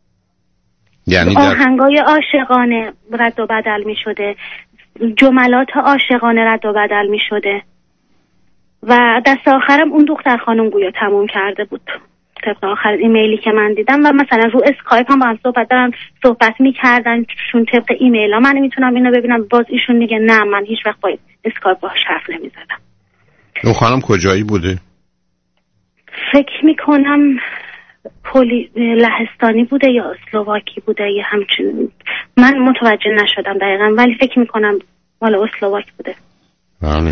یعنی در... آهنگای عاشقانه رد و بدل می شده، جملات عاشقانه رد و بدل می شده و دست آخرم اون دختر خانم گویا تموم کرده بود طبق آخر ایمیلی که من دیدم و مثلا رو اسکایپ هم با هم صحبت دارن صحبت می کردن چون طبق ایمیل ها من میتونم اینو ببینم، باز ایشون میگه نه من هیچ وقت با اسکایپ باهاش حرف نمی زدم. اون خانم کجایی بوده؟ فکر می کنم پولی لهستانی بوده یا اسلواکی بوده یا همچین، من متوجه نشدم دقیقا ولی فکر میکنم مال اسلواک بوده. بله.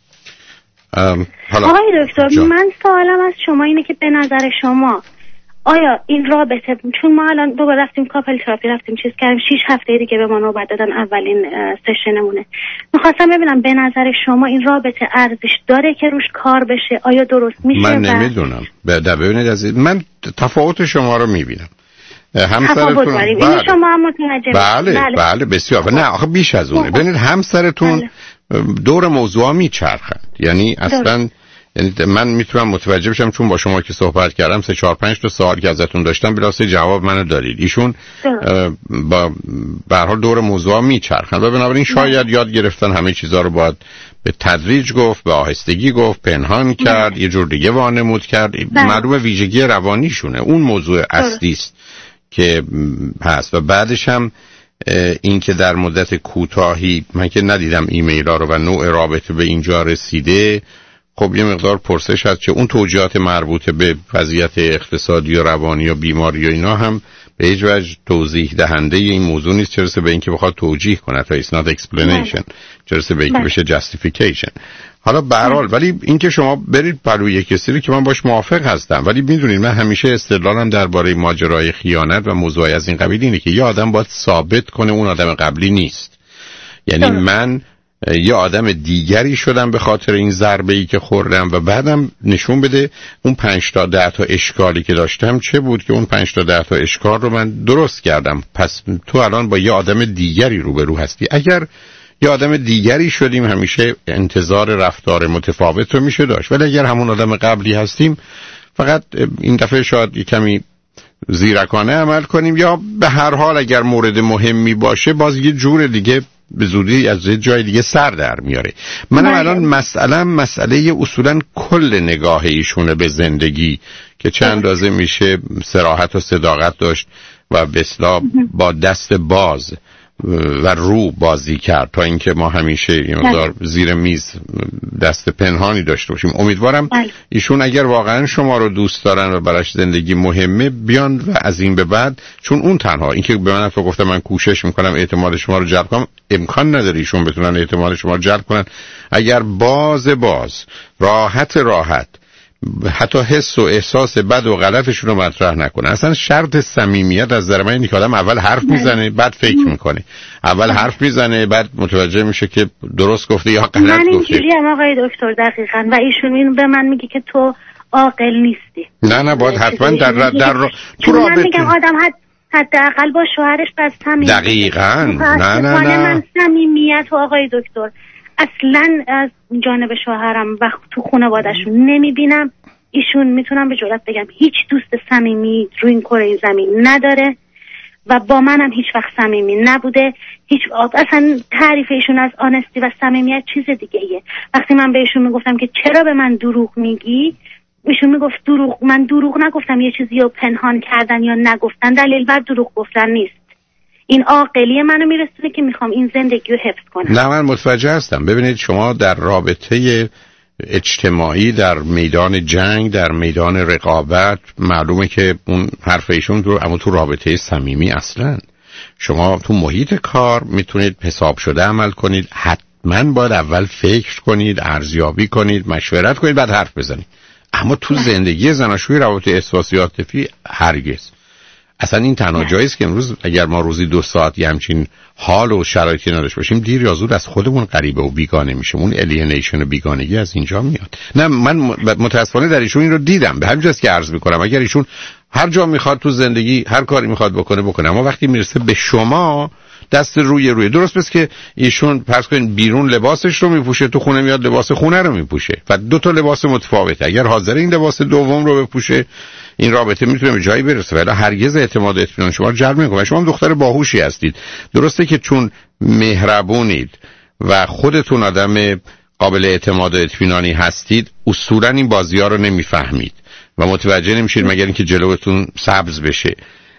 آقای دکتر جا. من سوالم از شما اینه که به نظر شما آیا این رابطه، چون ما الان دوباره رفتیم کاپل تراپی رفتیم چیز کردیم، شیش هفته دیگه به ما نوبت دادن اولین سشنمونه، میخواستم ببینم به نظر شما این رابطه ارزش داره که روش کار بشه؟ آیا درست میشه؟ من نمیدونم. ببینید از من تفاوت شما رو میبینم. همسرتون بله. شما هم متوجه بله بله, بله بسیار. نه آخه بیش از اونه. ببینید همسرتون بله. دور موضوع میچرخند، یعنی اصلا یعنی من میتونم متوجه بشم چون با شما که صحبت کردم سه چهار پنج تا سوال که ازتون داشتم بلاسه جواب منو دارید. ایشون با به هر حال دور موضوع میچرخن و بنابراین شاید یاد گرفتن همه چیزا رو باید به تدریج گفت، به آهستگی گفت، پنهان کرد، یه جور دیگه وانمود کرد. معلومه ویژگی روانیشونه، اون موضوع اصلی است که هست. و بعدش هم این که در مدت کوتاهی، من که ندیدم ایمیل ها رو و نوع رابطه به اینجا رسیده، خب یه مقدار پرسش هست که اون توجیهات مربوط به وضعیت اقتصادی و روانی و بیماری و اینا هم به هیچ وجه توضیح دهنده این موضوع نیست، چرسه به اینکه بخواد توجیه کنه تا it's not explanation، چرسه به اینکه بشه justification. حالا به هر حال ولی اینکه شما برید پلوی کسی رو که من باش موافق هستم، ولی میدونید من همیشه استدلالم درباره ماجرای خیانت و موضوعی از این قبیل اینه که یه آدم باید ثابت کنه اون آدم قبلی نیست. یعنی من یه آدم دیگری شدم به خاطر این ضربه‌ای که خوردم و بعدم نشون بده اون پنج تا ده تا اشکالی که داشتم چه بود که اون پنج تا ده تا اشکال رو من درست کردم. پس تو الان با یه آدم دیگری روبرو هستی. اگر یه آدم دیگری شدیم همیشه انتظار رفتار متفاوت رو میشه داشت، ولی اگر همون آدم قبلی هستیم فقط این دفعه شاید یه کمی زیرکانه عمل کنیم، یا به هر حال اگر مورد مهمی باشه باز یه جور دیگه به زودی از جای دیگه سر در میاره. منم الان مسئله مسئله اصولا کل نگاه ایشونه به زندگی که چه اندازه میشه صراحت و صداقت داشت و به اصطلاح با دست باز و رو بازی کرد تا اینکه ما همیشه این مقدار زیر میز دست پنهانی داشته باشیم. امیدوارم ایشون اگر واقعا شما رو دوست دارن و براش زندگی مهمه بیان و از این به بعد، چون اون تنها اینکه به من تو گفته من کوشش میکنم اعتماد شما رو جلب کنم، امکان نداره ایشون بتونن اعتماد شما رو جلب کنن اگر باز باز راحت راحت حتی حس و احساس بد و غلطشون رو مطرح نکنه. اصلا شرط صمیمیت از نظر من اینه که آدم اول حرف میزنه بعد فکر میکنه، اول حرف میزنه بعد متوجه میشه که درست گفته یا غلط گفته. من اینجوری هم آقای دکتر دقیقاً، و ایشون این به من میگه که تو عاقل نیستی. نه نه باید حتما در در, در رو... تو رابطه من میگم آدم حد حداقل با شوهرش بس صمیمی. دقیقاً. نه نه نه من صمیمیت و آقای دکتر اصلا از جانب شوهرم و تو خانواده‌شون نمیبینم. ایشون میتونم به جرئت بگم هیچ دوست صمیمی روی این کره زمین نداره و با منم هیچ وقت صمیمی نبوده. هیچ اصلا تعریف ایشون از آنستی و صمیمیت چیز دیگه ایه. وقتی من به ایشون میگفتم که چرا به من دروغ میگی، ایشون میگفت دروغ، من دروغ نگفتم، یه چیزی رو پنهان کردن یا نگفتن دلیل بر دروغ گفتن نیست. این عاقلی منو میرسونه که میخوام این زندگی رو حفظ کنم. نه من متوجه هستم. ببینید شما در رابطه اجتماعی، در میدان جنگ، در میدان رقابت، معلومه که اون حرف ایشون رو، اما تو رابطه صمیمی اصلا شما تو محیط کار میتونید حساب شده عمل کنید. حتما باید اول فکر کنید، ارزیابی کنید، مشورت کنید، بعد حرف بزنید. اما تو زندگی زناشویی، روابط احساسی عاطفی هرگز. اصلا این تنها جایی است که امروز اگر ما روزی دو ساعت یه همچین حال و شرایطی نداشته باشیم دیر یا زود از خودمون غریبه و بیگانه میشیم. اون الینیشن و بیگانگی از اینجا میاد. نه من متاسفانه در ایشون این رو دیدم. به همین جاست که عرض میکنم اگر ایشون هر جا میخواد تو زندگی هر کاری میخواد بکنه بکنه، اما وقتی میرسه به شما دست روی روی. درست بس که ایشون فرض کنین بیرون لباسش رو میپوشه، تو خونه میاد لباس خونه رو میپوشه و دو تا لباس متفاوته. اگر حاضر این لباس دوم رو بپوشه این رابطه میتونه به جایی برسه، ولی هرگز اعتماد و اطمینان شما رو جلب نمیکنه. شما هم دختر باهوشی هستید. درسته که چون مهربونید و خودتون آدم قابل اعتماد و اطمینانی هستید اصولا این بازی‌ها رو نمیفهمید و متوجه نمیشید مگر اینکه جلوتون سبز بشه،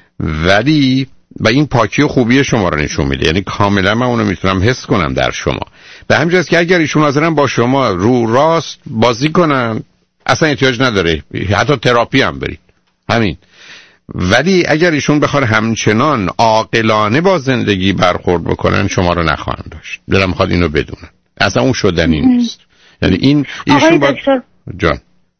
ولی و این پاکی و خوبی شما رو نشون میده. یعنی کاملا من اونو میتونم حس کنم در شما. به همین جاست که اگر ایشون حاضرن با شما رو راست بازی کنن اصلا احتیاج نداره حتی تراپی هم برید، همین. ولی اگر ایشون بخواد همچنان عاقلانه با زندگی برخورد بکنن شما رو نخواهند داشت. دلم میخواد اینو بدونن. اصلا اون شدنی نیست. یعنی این ایشون با جان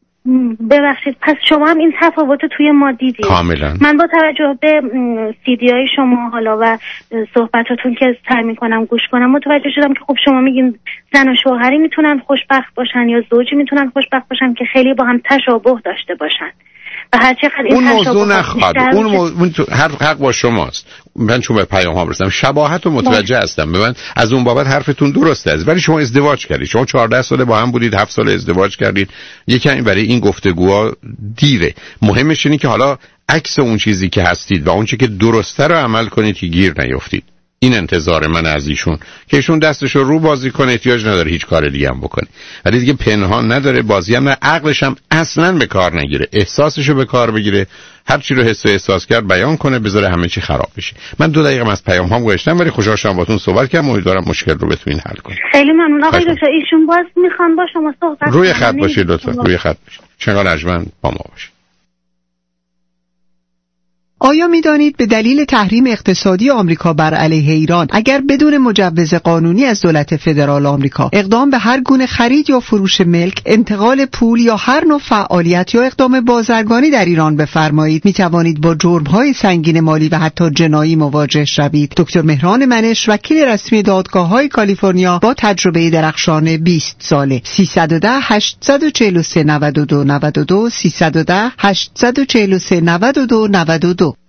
ببخشید، پس شما هم این تفاوت توی ما دیدید. کاملا. من با توجه به سیدی های شما حالا و صحبتاتون که سعی میکنم گوش کنم متوجه شدم که خب شما میگین زن و شوهری میتونن خوشبخت باشن یا زوجی میتونن خوشبخت باشن که خیلی با هم تشابه داشته باشن. و هر چقدر این اون موضوع نخواد اون موضوع هر حق با شماست. من چون به پیام ها برسم شباهت رو متوجه هستم، به من از اون بابت حرفتون درسته است، ولی شما ازدواج کردید، شما چهارده ساله با هم بودید، هفت سال ازدواج کردید، یکم برای این گفتگوها دیره. مهمش اینه که حالا عکس اون چیزی که هستید و اون چیزی که درسته رو عمل کنید که گیر نیفتید. این انتظار من از ایشون که ایشون دستش رو رو بازی کنه، احتیاج نداره هیچ کار دیگه هم بکنه، ولی دیگه پنهان نداره، بازی هم نه، عقلش هم اصلا به کار نگیره، احساسش رو به کار بگیره، هر چی رو حس و احساس کرد بیان کنه، بذاره همه چی خراب بشه. من دو دقیقه از پیام هم گذاشتم ولی خوشحال شدم باهاتون صحبت کردم، امیدوارم مشکل رو بتونین حل کنید. خیلی ممنون آقای دکتر. ایشون باز میخوان با شما صحبت روی خط باشید لطفا، روی خط باشید. چنگال ارجمند با ما باشید. آیا می دانید به دلیل تحریم اقتصادی آمریکا بر علیه ایران اگر بدون مجوز قانونی از دولت فدرال آمریکا اقدام به هر گونه خرید یا فروش ملک، انتقال پول یا هر نوع فعالیت یا اقدام بازرگانی در ایران بفرمایید می توانید با جرم‌های سنگین مالی و حتی جنایی مواجه شوید؟ دکتر مهران منش، وکیل رسمی دادگاه‌های کالیفرنیا با تجربه درخشان بیست ساله. سیصد و ده هشتصد و چهل و سه نود و دو نود و دو سیصد و ده هشتصد و چهل و سه نود و دو نود و دو.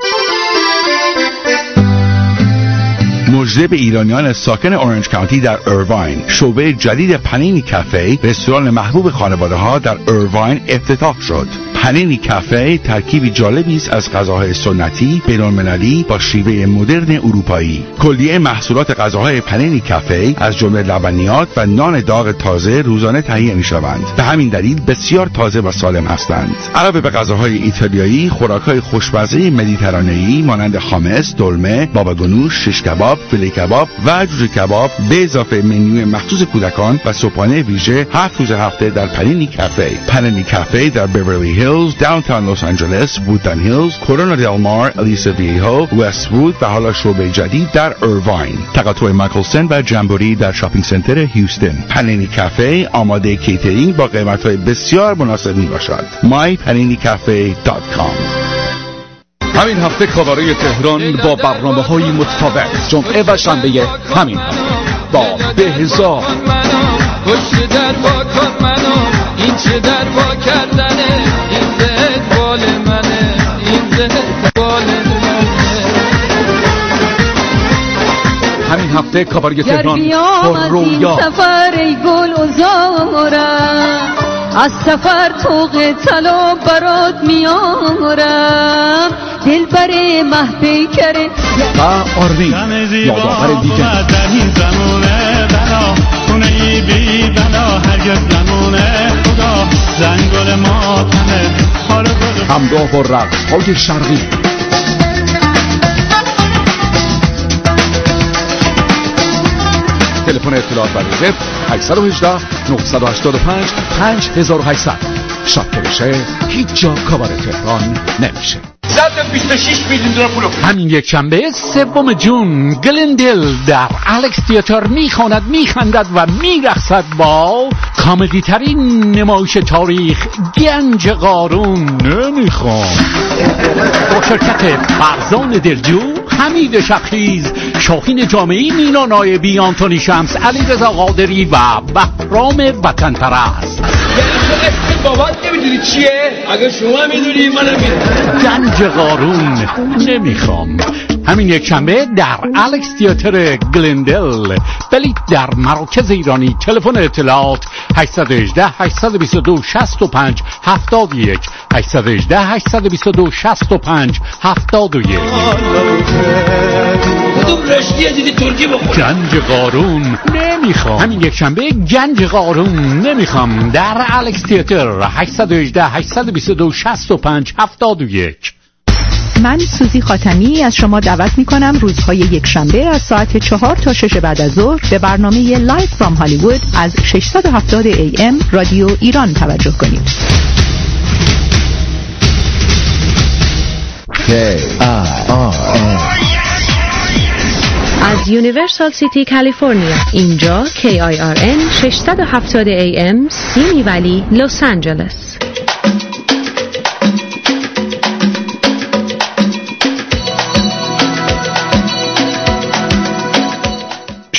مژده به ایرانیان ساکن اورنج کانتی در ایرواین، شعبه جدید پنینی کافه، رستوران محبوب خانواده ها در ایرواین افتتاح شد. پنینی کافه ترکیبی جالبی است از غذاهای سنتی بین‌المللی با شیوه مدرن اروپایی. کلیه محصولات غذاهای پنینی کافه از جمله لبنیات و نان داغ تازه روزانه تهیه می‌شوند. به همین دلیل بسیار تازه و سالم هستند. علاوه به غذاهای ایتالیایی، خوراک‌های خوشمزه مدیترانه‌ای مانند خامس، دلمه، بابا گنوش، شش کباب، فیله کباب و جوجه کباب به اضافه منوی مخصوص کودکان و صبحانه ویژه هفت روز هفته در پنینی کافه. پنینی کافه در بیورلی هیلز، داونتاون لس آنجلس، وودن هیلز، کورونا دل مار، الیسا ویهو، وست وود و حالا شعبه جدید در ایرواین. تقاطع مایکلسن و جمبوری در شاپینگ سنتر هیوستن. پنینی کافه آماده کیترینگ با قیمت‌های بسیار مناسب میباشد. مای پنینی کافه دات کام. همین هفته کاواره تهران با برنامه‌های متفاوت، جمعه و شنبه همین هفته با بهزاد پشت در با کار منو، این چه در با کردنه، این زهد بال منه، این زهد بال منه. همین هفته کاواره تهران با رویا سفر ای گل و زارم، از سفر توق طلا برات میارم، دل بره مه پیکره و آرمین یادآور دیگه خونه ای بی بنا هرگز نمونه خدا زنگل ماتمه همراه با رقص های شرقی. تلفن اطلاعات و رزرو هشت یک هشت نه هشت پنج پنج هزار و هشتصد. شب که بشه هیچ جا کاواره تهران نمیشه. صد و بیست و شش میلیون دلار پول. همین یک شنبه سوم جون گلندل در الکس تئاتر میخواند، میخندد و میرقصد با کمدی ترین نمایش تاریخ گنج قارون نمیخوام، با شرکت فرزان دلجو، حمید شبخیز، شاهین جامعی، مینا نایبی، آنتونی شمس، علیرضا قادری و بهرام وطن پرست. بابات نمیدونی چیه؟ اگه شما میدونی منم میدونم. گنج قارون نمیخوام. همین یک شنبه در الکس تئاتر گلندل. بلیط در مراکز ایرانی. تلفن اطلاعات هشت یک هشت هشت دو دو شصت و پنج هفتاد و یک هشت یک هشت هشت دو دو شصت و پنج هفتاد و یک. کدوم رشدی دیدی ترکی بخور؟ گنج قارون نمیخوام. همین یک شنبه گنج قارون نمیخوام در الکس تئاتر هشت یک هشت هشت دو دو شصت و پنج هفتاد و یک. من سوزی خاتمی از شما دعوت می کنم روزهای یک شنبه از ساعت چهار تا شش بعد از ظهر به برنامه لایف فرام هالیوود از ششصد و هفتاد ای ام رادیو ایران توجه کنید. از یونیورسال سیتی کالیفرنیا، اینجا کی آی آر ان ششصد و هفتاد ای ام سیمی ولی لس آنجلس.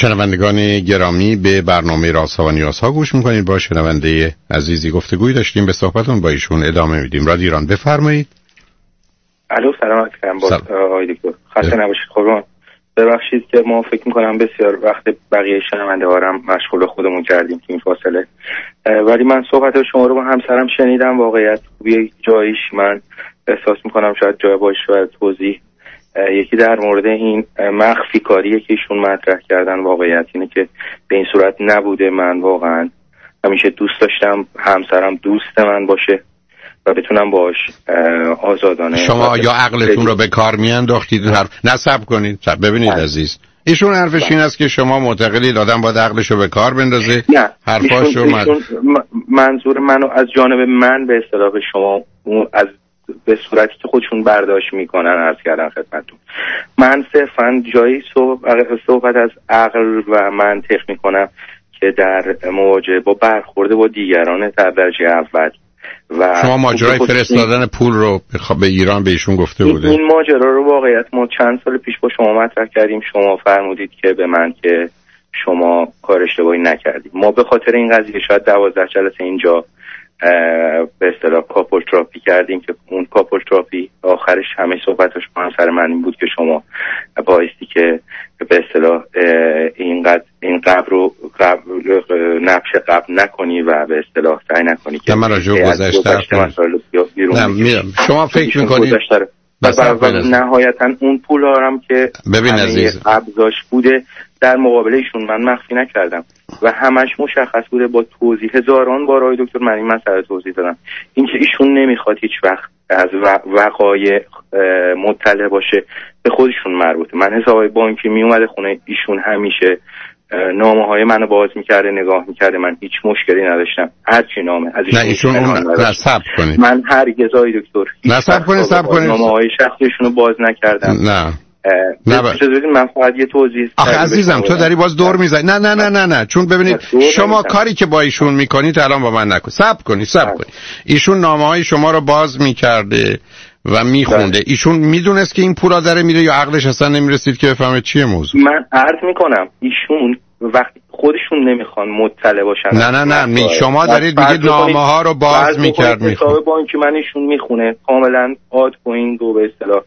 شنوندگان گرامی، به برنامه رازها و نیازها گوش میکنید. با شنونده عزیزی گفتگوی داشتیم، به صحبتون با ایشون ادامه میدیم. رادیو ایران، بفرمایید. الو، سلام علیکم. با آقای دکتر خسته نباشید. قربان، ببخشید که ما فکر میکنم بسیار وقت بقیه شنونده ها هم مشغول خودمون کردیم که این فاصله، ولی من صحبت شما رو با همسرم شنیدم. واقعیت خوبی جایش من احساس میکنم شاید جای باشه و توضیح. یکی در مورد این مخفی کاریه که ایشون مطرح کردن. واقعیت اینه که به این صورت نبوده. من واقعا همیشه دوست داشتم همسرم دوست من باشه و بتونم باش آزادانه. شما یا عقلتون رو به کار میانداختید؟ نصب کنید. ببینید عزیز، ایشون حرفش این است که شما معتقدید آدم باید عقلش رو به کار بندازه. نه، حرفاش رو من... منظور منو از جانب من به اصطلاح شما از به صورتی که خودشون برداشت میکنن عرض کردن خدمتتون. من صرفا جایی صحبت از عقل و منطق میکنم که در مواجهه با برخورد با دیگران در درجه اول. و شما ماجرای فرستادن پول رو به ایران به ایشون گفته بوده؟ این ماجرا رو واقعیت ما چند سال پیش با شما مطرح کردیم. شما فرمودید که به من که شما کار اشتباهی نکردید. ما به خاطر این قضیه شاید دوازده جلسه اینجا به اصطلاح کاپل تراپی کردیم که اون کاپل تراپی آخرش همه صحبتش با همسر من این بود که شما بایستی که به اصطلاح اینقدر این قبر رو قبر نبش قبر نکنی و به اصطلاح سعی نکنی که من راجع گذشته نه میرم. شما فکر میکنید و نهایتا اون پول هارم که ببین عزیز ابزاش بوده در مقابل ایشون من مخفی نکردم و همش مشخص بوده با توضیح. هزاران بار آقای دکتر من این مسئله توضیح دادم. اینکه ایشون نمیخواد هیچ وقت از وقایع مطلع باشه به خودشون مربوطه. من حسابای بانکی می اومده خونه ایشون، همیشه نامه های منو باز میکرده، نگاه میکرده، من هیچ مشکلی نداشتم. هر چی نامه از نه ایشون اون نصب کنید. من هرگز آقای دکتر نصب کنید، نصب کنید، نامه های شخصیشون رو باز نکردم. نه نه من فقط یه توضیح. آخه عزیزم تو داری باز دور میزنی. نه نه نه نه نه چون ببینید شما کاری که با ایشون میکنید الان با من نکن. صبر کنید صبر کنید. ایشون نامه‌های شما رو باز میکرده و میخونده. ایشون میدونست که این پولا داره میره یا عقلش اصلا نمیرسید که بفهمه چیه موضوع؟ من عرض میکنم ایشون وقتی خودشون نمیخوان مطلع باشن. نه نه نه می شما دارید میگید نامه‌ها رو باز میکرد میخونه. حساب بانکی من ایشون میخونه کاملا آد پوینت و به اصطلاح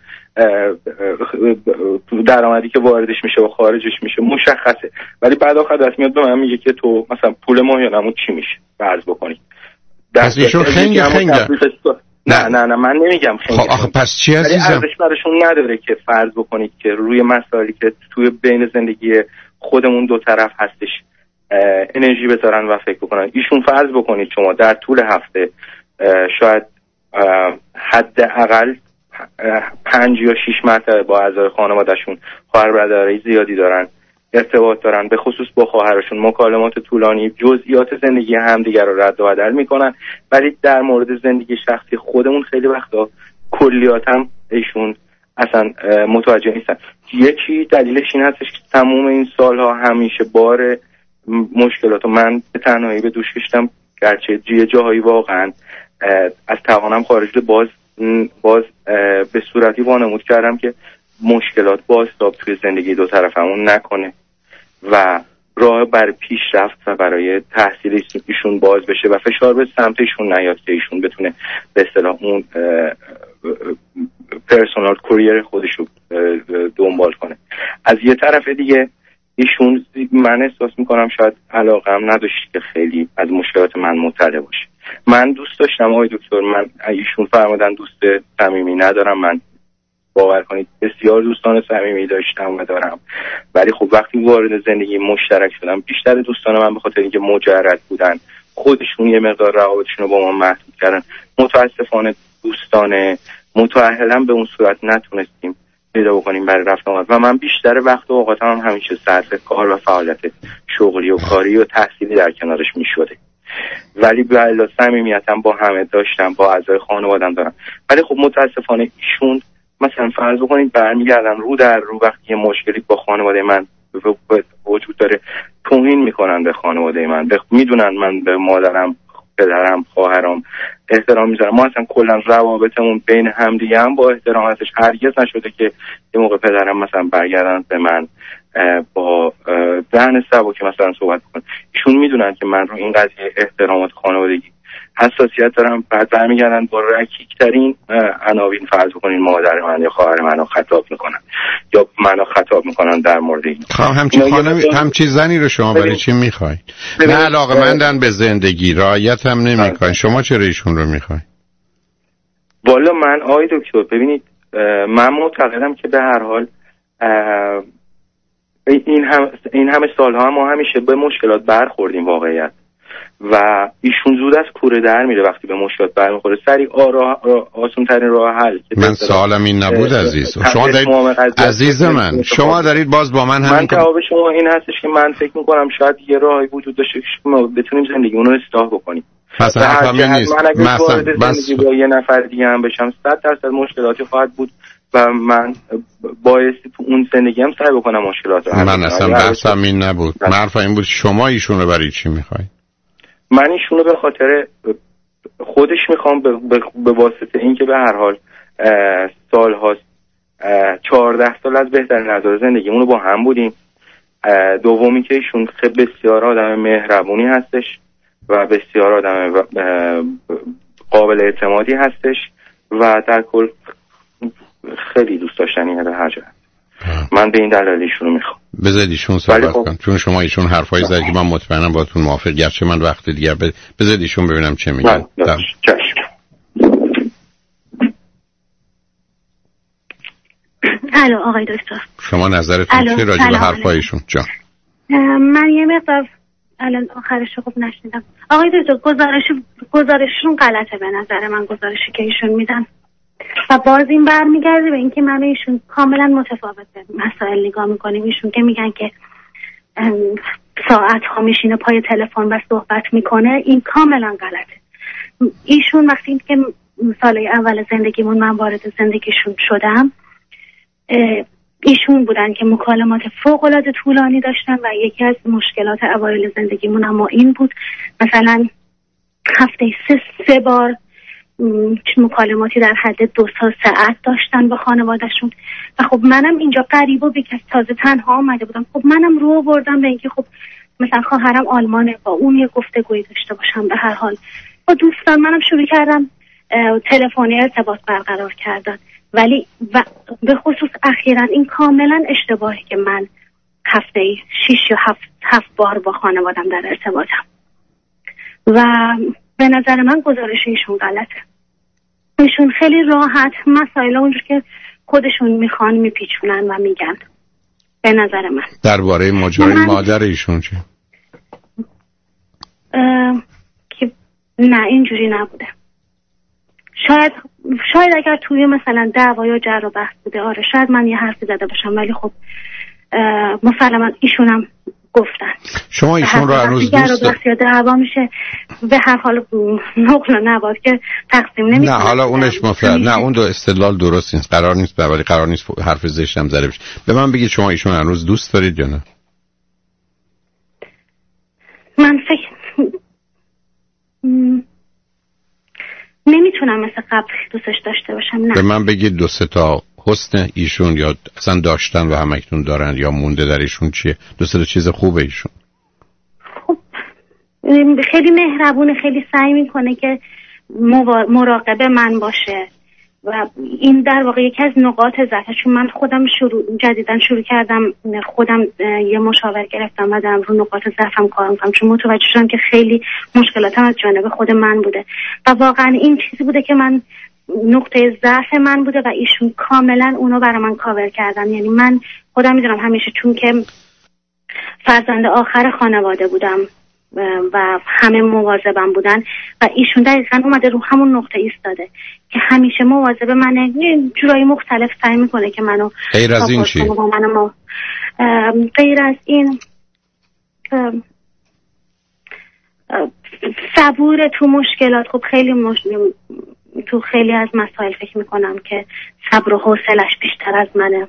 درآمدی که واردش میشه و خارجش میشه مشخصه، ولی بعد آخر دست میاد به من میگه که تو مثلا پول ماهیانمون چی میشه فرض بکنید. پس ایشون خنگ خنگ نه نه نه من نمیگم خنگ. خب آخه پس چی عزیزم؟ ارزش براشون نداره که فرض بکنید که روی مسائلی که توی بین زندگی خودمون دو طرف هستش انرژی بذارن و فکر بکنن. ایشون فرض بکنید شما در طول هفته شاید حداقل پنج یا شش مرتبه با اعضای خانواده‌شون خواهر برادرای زیادی دارن، ارتباط دارن، به خصوص با خواهرشون مکالمات طولانی، جزئیات زندگی همدیگر رو رد و بدل میکنن، ولی در مورد زندگی شخصی خودمون خیلی وقتا کلیات هم ایشون اصلا متوجه نیستن. یکی دلیلش این هستش که تمام این سالها همیشه بار مشکلات من به تنهایی به دوش کشیدم، گرچه یه جاهایی واقعا از توانم خارج باز باز به صورتی وانمود کردم که مشکلات بازتاب توی زندگی دو طرفمون نکنه و راه برای پیشرفت و برای تحصیل ایشون باز بشه و فشار به سمت ایشون نیاد که ایشون بتونه به اصطلاح اون پرسونال کوریر خودش رو دنبال کنه. از یه طرف دیگه ایشون من احساس میکنم شاید علاقم نداشت که خیلی از مشکلات من مطلع باشه. من دوست داشتم آقای دکتر، من ایشون فرمودن دوست صمیمی ندارم، من باور کنید بسیار دوستان صمیمی داشتم و دارم، ولی خب وقتی وارد زندگی مشترک شدم بیشتر دوستان من به خاطر اینکه مجرد بودن خودشون یه مقدار روابطشون رو با من محدود کردن. متاسفانه دوستان متأهلا به اون صورت نتونستیم پیدا بکنیم برای رفت آمد و من بیشتر وقت و اوقاتم هم همیشه صرف کار و فعالیت شغلی و کاری و تحصیلی در کنارش میشده، ولی به علاوه صمیمیتم با همه داشتم، با اعضای خانواده‌ام دارم. ولی خب متاسفانه ایشون مثلا فرض بکنید برمیگردن رو در رو وقتی یه مشکلی با خانواده من وجود داره توهین میکنن به خانواده من، میدونن من به مادرم، پدرم، خواهرام احترام میذارم. ما اصلا کلا روابطمون بین همدیگه هم با احترام هستش. هرگز نشده که یه موقع پدرم مثلا برگردن به من با ذهن سبک که مثلا صحبت کنن. ایشون میدونن که من رو این قضیه احترامات خانوادگی حساسیت دارم، بعد برمیگردن با رکیک ترین عناوین فرض بکنین مادر من یا خواهر منو خطاب میکنن یا منو خطاب میکنن در مورد این. خب همچی خانمی همچی زنی رو شما برای چی میخواید؟ نه علاقه مندن به زندگی، رعایت هم نمیکنن. شما چرا ایشون رو میخواید؟ والا من آقای دکتر ببینید، من معتقدم که به هر حال این هم این همه سالها ما همیشه به مشکلات برخوردیم واقعیت، و ایشون زود از کوره در میره وقتی به مشکلات برمیخوره. سریع آسون ترین راه حل. من سوالم این نبود عزیز. شما دارید عزیز من شما دارید باز با من همین. من جواب شما این هستش که من فکر میکنم شاید یه راهی وجود داشته که ما بتونیم زندگیمون رو اصلاح بکنیم. مثلا همین نیست. من اگه وارد زندگی با یه نفر دیگه هم بشم صد درصد مشکلاتی خواهد بود و من بایستی تو اون زندگی هم سعی بکنم مشکلات رو حل کنم. من اصلا بحثم این نبود. حرف این بود شما ایشون رو برای چی میخواید؟ من ایشون رو به خاطر خودش میخوام، به, به واسطه این که به هر حال سال هاست چهارده سال از بهترین لحظات زندگیمون رو با هم بودیم. دومی که ایشون خیلی بسیار آدم مهربونی هستش و بسیار آدم قابل اعتمادی هستش و در کل خیلی دوست داشتنیه به هر جهت. من به این دلیل ایشون رو میخوام. بذارید ایشون صحبت کن، چون شما ایشون حرفایی زدید که من مطمئنم باهاتون موافق، گرچه من وقت دیگه ب... بذارید ایشون ببینم چه میگن. الو آقای دکتر، شما نظرتون چیه راجع به حرفایشون؟ جان من یه مقدار الان آخرش خوب نشنیدم. آقای دکتر گزارش گزارششون غلطه به نظر من، گزارشی که ایشون میدن و باز این برمیگرده به اینکه من ایشون کاملا متفاوت به مسائل نگاه میکنیم. ایشون که میگن که ساعت ها میشینه پای تلفن و صحبت میکنه، این کاملا غلطه. ایشون وقتی که سال اول زندگیمون من وارد زندگیشون شدم، ایشون بودن که مکالمات فوق العاده طولانی داشتن و یکی از مشکلات اوایل زندگیمون اما این بود مثلا هفته سه سه بار مکالماتی در حد دو تا ساعت داشتن با خانوادهشون و خب منم اینجا غریبه بیکس تازه تنها آمده بودم. خب منم رو بردم به اینکه خب مثلا خواهرم آلمانه، با اون یه گفتگویی داشته باشم. به هر حال با دوستان منم شروع کردم تلفنی ارتباط برقرار کردن، ولی و به خصوص اخیراً این کاملا اشتباهی که من هفته شیش یا هفت هفت بار با خانوادم در ارتباطم و به نظر من گزارش ایشون غلطه. ایشون خیلی راحت مسائل اونجور که خودشون میخوان میپیچونن و میگن. به نظر من درباره ماجرای من... مادر ایشون چه؟ که نه اینجوری نبوده. شاید شاید اگر توی مثلا دعوا یا جر و بحث بوده آره شاید من یه حرفی زده باشم، ولی خب مسلما ایشونم گفتن. شما ایشون رو هنوز دوست دارید؟ یا دعوا میشه به هر حال نقل و نبات که تقسیم نمیشه. نه حالا اونش مفرد نه اون دو استدلال درست نیست، قرار نیست ولی قرار نیست حرف زشت هم زده بشه. به من بگید شما ایشون هنوز دوست دارید یا نه؟ من فکر نمیتونم مثل قبل دوستش داشته باشم. نه به من بگید دو سه تا حسن ایشون یا اصلا داشتن و همکنون دارن یا مونده در ایشون چیه؟ دو سه تا چیز خوبه ایشون. خب خیلی مهربونه، خیلی سعی میکنه که مراقب من باشه و این در واقع یکی از نقاط ضعفه. چون من خودم شروع جدیداً شروع کردم خودم یه مشاور گرفتم و دارم رو نقاط ضعفم کار میکنم، چون متوجه شدم که خیلی مشکلاتم از جانب خود من بوده و واقعا این چیزی بوده که من نقطه ضعف من بوده و ایشون کاملا اونو برای من کاور کردن. یعنی من خودم میدونم همیشه چون که فرزند آخر خانواده بودم و همه مواظبم بودن و ایشون دقیقاً اومده رو همون نقطه ایستاده که همیشه مواظب منه، یه جورایی مختلف سعی میکنه که منو غیر از این چی؟ منو غیر از این صبور تو مشکلات. خب خیلی مش... تو خیلی از مسائل فکر میکنم که صبر و حوصله‌اش بیشتر از منه.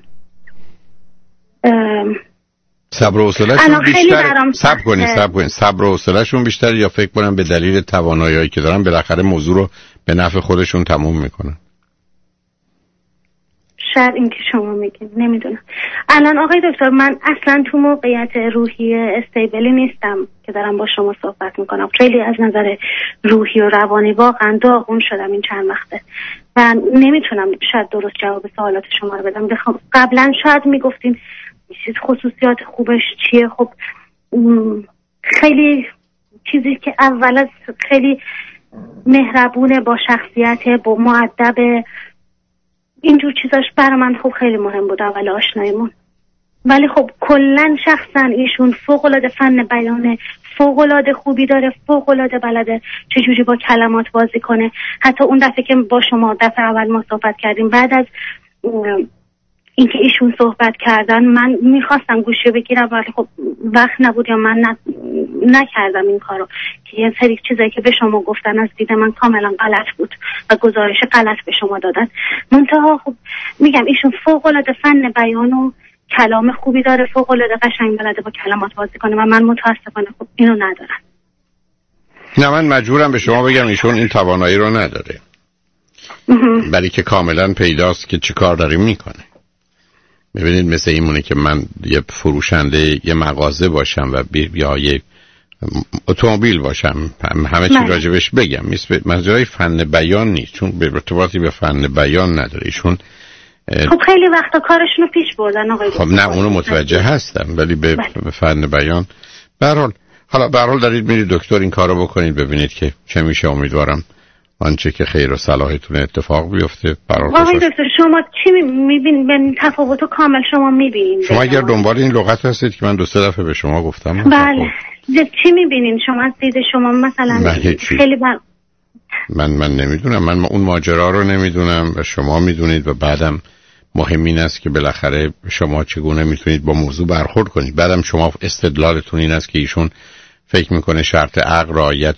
صبر و حوصله‌شون بیشتر صبر کنید صبر کنید صبر و حوصله‌شون بیشتر یا فکر کنم به دلیل توانایی‌هایی که دارن بالاخره موضوع رو به نفع خودشون تموم میکنن؟ شاید این که شما میگین، نمیدونم. الان آقای دکتر من اصلا تو موقعیت روحی استیبلی نیستم که دارم با شما صحبت میکنم. خیلی از نظر روحی و روانی واقعا داغون شدم این چند وقته و نمیتونم شاید درست جواب سوالات شما رو بدم. بخوام قبلا شاید میگفتین چیز خصوصیات خوبش چیه. خب خیلی چیزی که اول از خیلی مهربونه، با شخصیت، با مؤدب، اینجور چیزاش برای من خب خیلی مهم بود اول آشنایمون. ولی خب کلن شخصا ایشون فوق‌العاده فن بیانه، فوق‌العاده خوبی داره، فوق‌العاده بلده چجوری با کلمات بازی کنه. حتی اون دفعه که با شما دفعه اول ما صحبت کردیم، بعد از اینکه ایشون صحبت کردن من میخواستم گوشی بگیرم ولی خب وقت نبود یا من ن... نکردم این کارو که یه سری چیزایی که به شما گفتن از دید من کاملا غلط بود و گزارش غلط به شما دادن. منتها خب میگم ایشون فوق العاده فن بیان و کلام خوبی داره، فوق العاده قشنگ بلده با کلمات بازی کنه و من متاسفانه خب اینو ندارم. نه من مجبورم به شما بگم ایشون این توانایی رو نداره، ولی که کاملا پیداست که چی کار داره میکنه. ببینید مثل این مونه که من یه فروشنده یه مغازه باشم و یا یه اتومبیل باشم، همه چی راجبش بگم. مثل مجرای فن بیان نیست، چون به ارتباطی به فن بیان نداره. ایشون خب خیلی وقتا کارشونو پیش بردن آقای خب نه اونو متوجه هستم، ولی به بله. فن بیان به هر حال حالا به هر حال دارید میرید دکتر این کارو بکنید ببینید که چه میشه. امیدوارم آنچه که خیر و صلاحتون اتفاق بیفته. آقای دکتر شما چی میبینید؟ به تفاوتو کامل شما میبینید؟ شما اگر دنبال این لغت هستید که من دو سه دفعه به شما گفتم. بله چی میبینین شما از دید شما مثلا؟ خیلی بر... من من نمیدونم، من اون ماجرا رو نمیدونم و شما میدونید و بعدم مهم این است که بالاخره شما چگونه میتونید با موضوع برخورد کنید. بعدم شما استدلالتون این است که ایشون فکر میکنه شرط عقل رعایت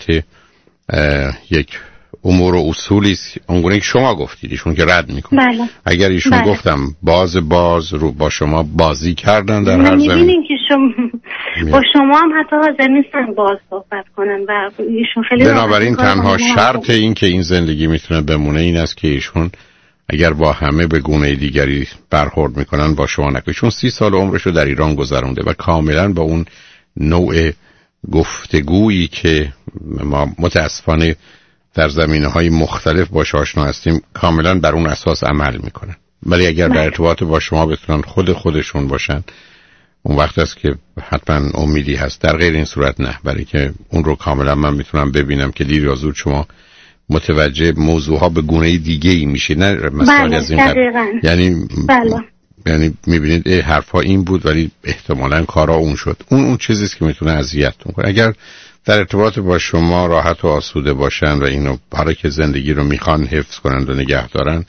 یک امور و اصولی است اونگونه که شما گفتید، ایشون که رد میکنه. بله. اگر ایشون بله. گفتم باز باز رو با شما بازی کردن در هر زمین، میبینین که شما با شما هم حتی حاضر نیستن باز صحبت کنن و ایشون خیلی بنابراین تنها شرط این که این زندگی میتونه بمونه این است که ایشون اگر با همه به گونه دیگری برخورد میکنن با شما نکنه. چون سی سال عمرشو در ایران گذرونده و کاملا با اون نوع گفتگویی که ما متاسفانه در زمینه‌های مختلف باش آشنا هستیم کاملا بر اون اساس عمل میکنن. ولی اگر در ارتباط با شما بتونن خود خودشون باشن اون وقت است که حتما امیدی هست. در غیر این صورت نه، برای که اون رو کاملا من میتونم ببینم که دیر یا زود شما متوجه موضوعها به گونه دیگه ای میشه. نه مسائل از این قبل. یعنی بله. یعنی میبینید حرفا این بود ولی احتمالاً کارا اون شد. اون اون چیزیست که میتونه اذیتتون کنه. اگر در ارتباط با شما راحت و آسوده باشن و اینو برای که زندگی رو میخوان حفظ کنند و نگه دارن،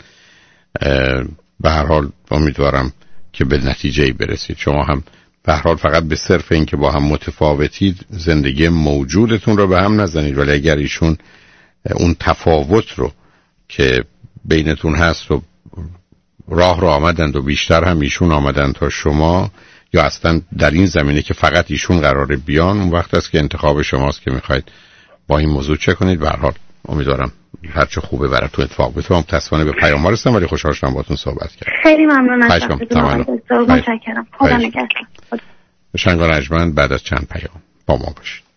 به هر حال امیدوارم که به نتیجه‌ای برسید. شما هم به هر حال فقط به صرف این که با هم متفاوتید زندگی موجودتون رو به هم نزنید، ولی اگر ایشون اون تفاوت رو که بینتون هست و راه رو آمدند و بیشتر هم ایشون آمدند تا شما، یا اصلا در این زمینه که فقط ایشون قراره بیان، اون وقت است که انتخاب شماست که میخواید با این موضوع چه کنید. به هر حال امیدوارم هرچه خوبه براتون اتفاق بیفته. من متاسفانه به پیام ها رسیدم ولی خوشحال شدم باهاتون صحبت کردم. خیلی ممنون از شما. متشکرم. خدا نگهدار. شنگان رجمند بعد از چند پیام با ما باشید.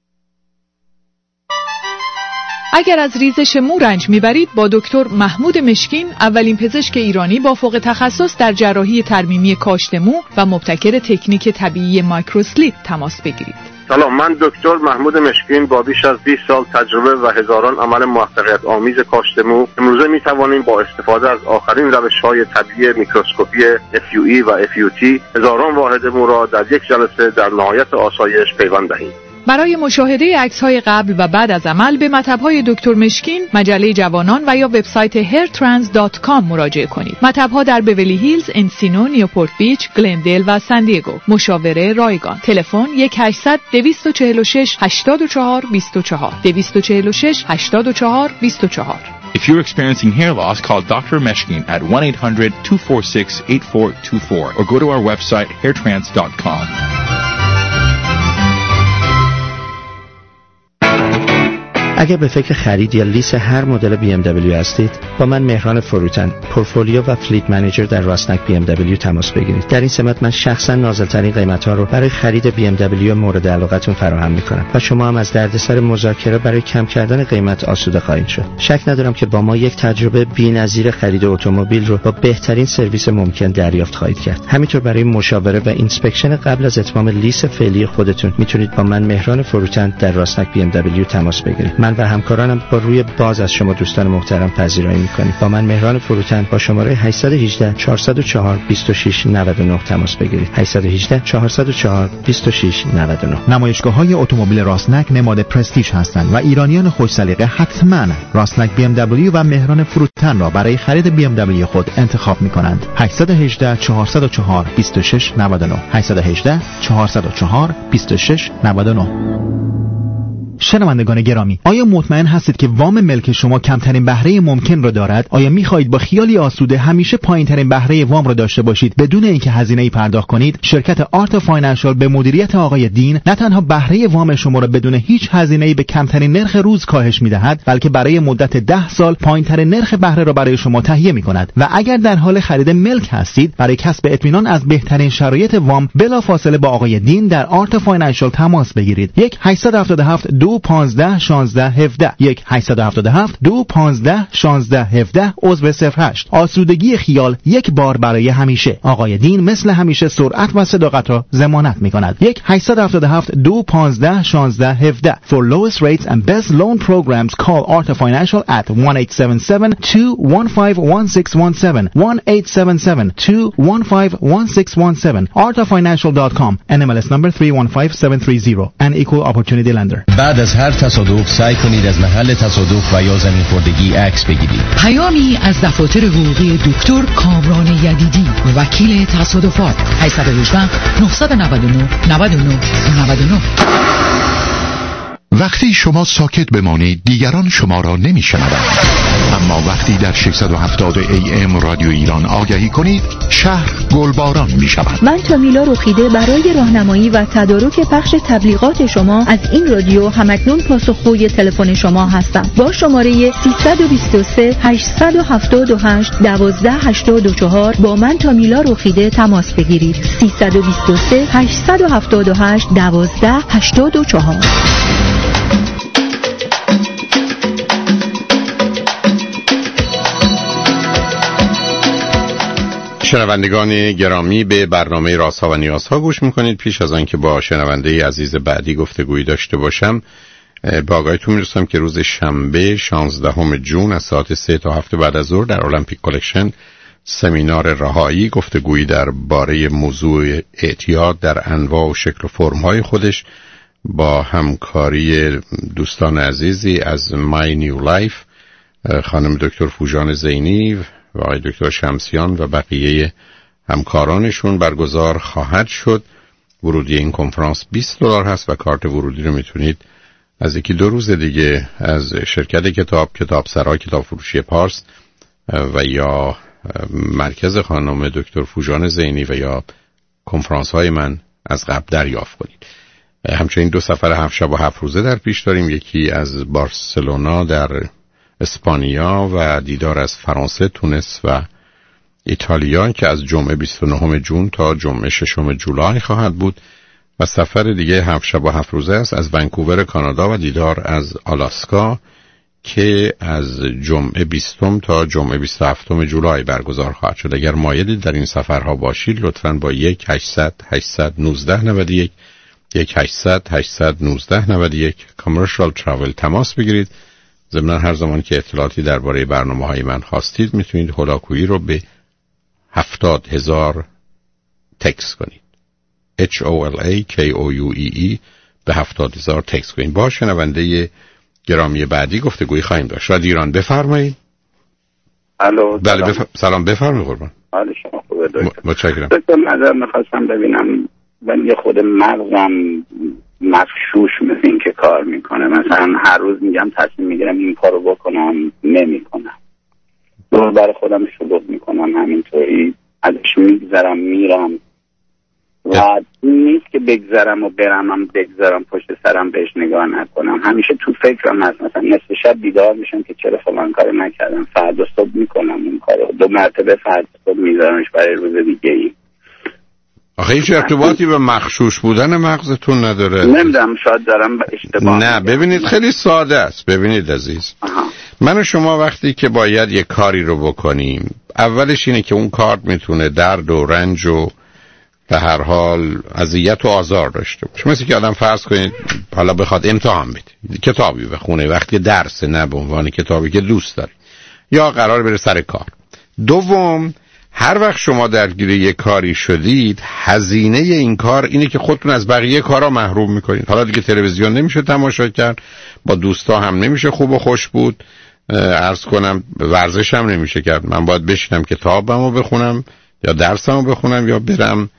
اگر از ریزش مو رنج میبرید با دکتر محمود مشکین، اولین پزشک ایرانی با فوق تخصص در جراحی ترمیمی کاشت مو و مبتکر تکنیک طبیعی مایکروسلیپ تماس بگیرید. سلام، من دکتر محمود مشکین با بیش از بیست سال تجربه و هزاران عمل موفقیت آمیز کاشت مو امروزه می توانیم با استفاده از آخرین روش‌های طبیعی میکروسکوپی اف یو ای و اف یو تی هزاران واحد مو را در یک جلسه در نهایت آسایش پیوند دهیم. برای مشاهده عکس‌های قبل و بعد از عمل به مطب‌های دکتر مشکین، مجله جوانان و یا وبسایت هیر ترانس دات کام مراجعه کنید. مطب‌ها در بیولی هیلز، انسینو، نیوپورت بیچ، گلندل و سان دیگو. مشاوره رایگان. تلفن یک هشتصد دویست و چهل و شش هشتاد و چهار بیست و چهار دویست و چهل و شش هشتاد و چهار بیست و چهار. If you're experiencing hair loss, call doctor Meshkin at one eight hundred two four six eight four two four or go to our website hair trans dot com. اگر به فکر خرید یا لیز هر مدل بی ام دبلیو هستید، با من مهران فروتن، پورتفولیو و فلیت منیجر در راسنک بی ام دبلیو تماس بگیرید. در این سمت من شخصا نازل‌ترین قیمت‌ها رو برای خرید بی ام دبلیو مورد علاقتون فراهم می‌کنم و شما هم از دردسر مذاکره برای کم کردن قیمت آسوده خواهید شد. شک ندارم که با ما یک تجربه بی‌نظیر خرید اتومبیل رو با بهترین سرویس ممکن دریافت خواهید کرد. همینطور برای مشاوره و اینسپکشن قبل از اتمام لیز فعلی خودتون میتونید با من مهران فروتن در راسنک بی ام دبلیو تماس بگیرید. من و همکارانم با روی باز از شما دوستان محترم پذیرایی می‌کنیم. با من مهران فروتن با شماره هشت یک هشت چهار صفر چهار دو شش نه نه تماس بگیرید. هشت یک هشت چهار صفر چهار دو شش نه نه. نمایشگاه‌های اتومبیل راسنک نماد پرستیژ هستند و ایرانیان خوش سلیقه حتماً راسنک بی ام دبلیو و مهران فروتن را برای خرید بی ام دبلیو خود انتخاب می‌کنند. هشت یک هشت چهار صفر چهار دو شش نه نه هشت یک هشت چهار صفر چهار دو شش نه نه. شنوندگان گرامی، آیا مطمئن هستید که وام ملک شما کمترین بهره ممکن را دارد؟ آیا می‌خواهید با خیالی آسوده همیشه پایین‌ترین بهره وام را داشته باشید بدون اینکه هزینه‌ای پرداخت کنید؟ شرکت آرت فاینانشال به مدیریت آقای دین نه تنها بهره وام شما را بدون هیچ هزینه‌ای به کمترین نرخ روز کاهش می‌دهد، بلکه برای مدت ده سال پایین‌ترین نرخ بهره را برای شما تهیه می‌کند و اگر در حال خرید ملک هستید، برای کسب اطمینان از بهترین شرایط وام بلافاصله با آقای دین در آرت فاینانشال تماس بگیرید. یک هشت هفت هفت دو پانزده شانزده هفده یک هشت هفت هفت دو پانزده شانزده هفده عضو صفر هشت. آسودگی خیال یک بار برای همیشه. آقای دین مثل همیشه سرعت و صداقت را ضمانت می‌کند. یک هشت هفت هفت دو پانزده شانزده هفده. For lowest rates and best loan programs call Arta Financial at one eight seven seven two one five one six one seven one eight seven seven two one five one six one seven arta financial dot com N M L S number three one five seven three zero an equal opportunity lender. بعد از هر تصادف سعی کنید از محل تصادف و یا زمین خوردگی عکس بگیرید. پیامی از دفاتر حقوقی دکتر کامران یدیدی، وکیل تصادفات. هشت یک هشت نه نه نه نه نه نه. وقتی شما ساکت بمانید دیگران شما را نمی‌شنوند، اما وقتی در ششصد و هفتاد ای ام رادیو ایران آگهی کنید شهر گلباران می‌شود. من تامیلا رخیده برای راهنمایی و تدارک پخش تبلیغات شما از این رادیو همکنون پاسخگوی تلفن شما هستم. با شماره سیصد و بیست و سه هشتصد و هفتاد و هشت دوازده هشتاد و چهار با من تامیلا رخیده تماس بگیرید. سیصد و بیست و سه هشتصد و هفتاد و هشت دوازده هشتاد و چهار. شنوندگان گرامی، به برنامه رازها و نیازها گوش میکنید. پیش از آنکه با شنونده عزیز بعدی گفتگویی داشته باشم، به آگاهیتون میرسم که روز شنبه شانزدهم ژوئن از ساعت سه تا هفت بعد از ظهر در المپیک کالکشن سمینار رهایی، گفتگویی در باره موضوع اعتیاد در انواع و شکل و فرم‌های خودش با همکاری دوستان عزیزی از مای نیو لایف، خانم دکتر فوژان زینی و آقای دکتر شمسیان و بقیه همکارانشون برگزار خواهد شد. ورودی این کنفرانس بیست دلار هست و کارت ورودی رو میتونید از یکی دو روز دیگه از شرکت کتاب، کتاب سرای، کتاب فروشی پارس و یا مرکز خانم دکتر فوژان زینی و یا کنفرانس های من از قبل دریافت کنید. همچنین دو سفر هفت شب و هفت روزه در پیش داریم، یکی از بارسلونا در اسپانیا و دیدار از فرانسه، تونس و ایتالیا که از جمعه بیست و نهم ژوئن تا جمعه ششم جولای خواهد بود و سفر دیگه هفت شب و هفت روزه است از ونکوور کانادا و دیدار از آلاسکا که از جمعه بیستم تا جمعه بیست و هفتم جولای برگزار خواهد شد. اگر مایلید در این سفرها باشید لطفاً با یک هشتصد هشتصد و نوزده نود و یک یک هشتصد هشتصد و نوزده نود و یک کامرشال تراول تماس بگیرید. ضمن هر زمان که اطلاعاتی درباره برنامه‌های من خواستید میتونید هولاکویی رو به هفتاد هزار تکس کنید. H O L A K O U E E به هفتاد هزار تکس کنید. با شنونده گرامی بعدی گفتگویی خواهیم داشت. رادیو ایران بفرمایید. الو. بله بف... سلام بفرمایید قربان. حال شما خوبه دکتر؟ متشکرم. دکتر نظر می‌خواستم ببینم من یه خود مغزم مفشوش مثل این که کار میکنه. مثلا هر روز میگم تصمیم میگیرم این کارو بکنم نمیکنم. دور بر خودم شلوغ میکنم، همینطوری ازش میگذرم میرم و نیست که بگذرم و برم بگذرم پشت سرم بهش نگاه نکنم. همیشه تو فکرم هست، مثلا نصف شب بیدار میشم که چرا فلان کار نکردم، فردا صبح میکنم اون کارو، دو مرتبه فردا صبح میذارمش برای روز دیگه ای. آخه هیچ ارتباطی به مخشوش بودن مغزتون نداره. نمیدونم، شاید دارم اشتباه. نه ببینید خیلی ساده است. ببینید عزیز، آها. من و شما وقتی که باید یک کاری رو بکنیم، اولش اینه که اون کار میتونه درد و رنج و به هر حال اذیت و آزار داشته باشه. مثل که آدم فرض کنید حالا بخواد امتحان بده، کتابی بخونه، وقتی درس نه به عنوان کتابی که دوست داره، یا قرار بره سر کار. دوم، هر وقت شما درگیر یک کاری شدید، هزینه این کار اینه که خودتون از بقیه کارا محروم میکنید. حالا دیگه تلویزیون نمیشه تماشا کرد، با دوستا هم نمیشه خوب و خوش بود، عرض کنم ورزش هم نمیشه کرد. من باید بشینم کتابمو بخونم یا درسمو بخونم یا برم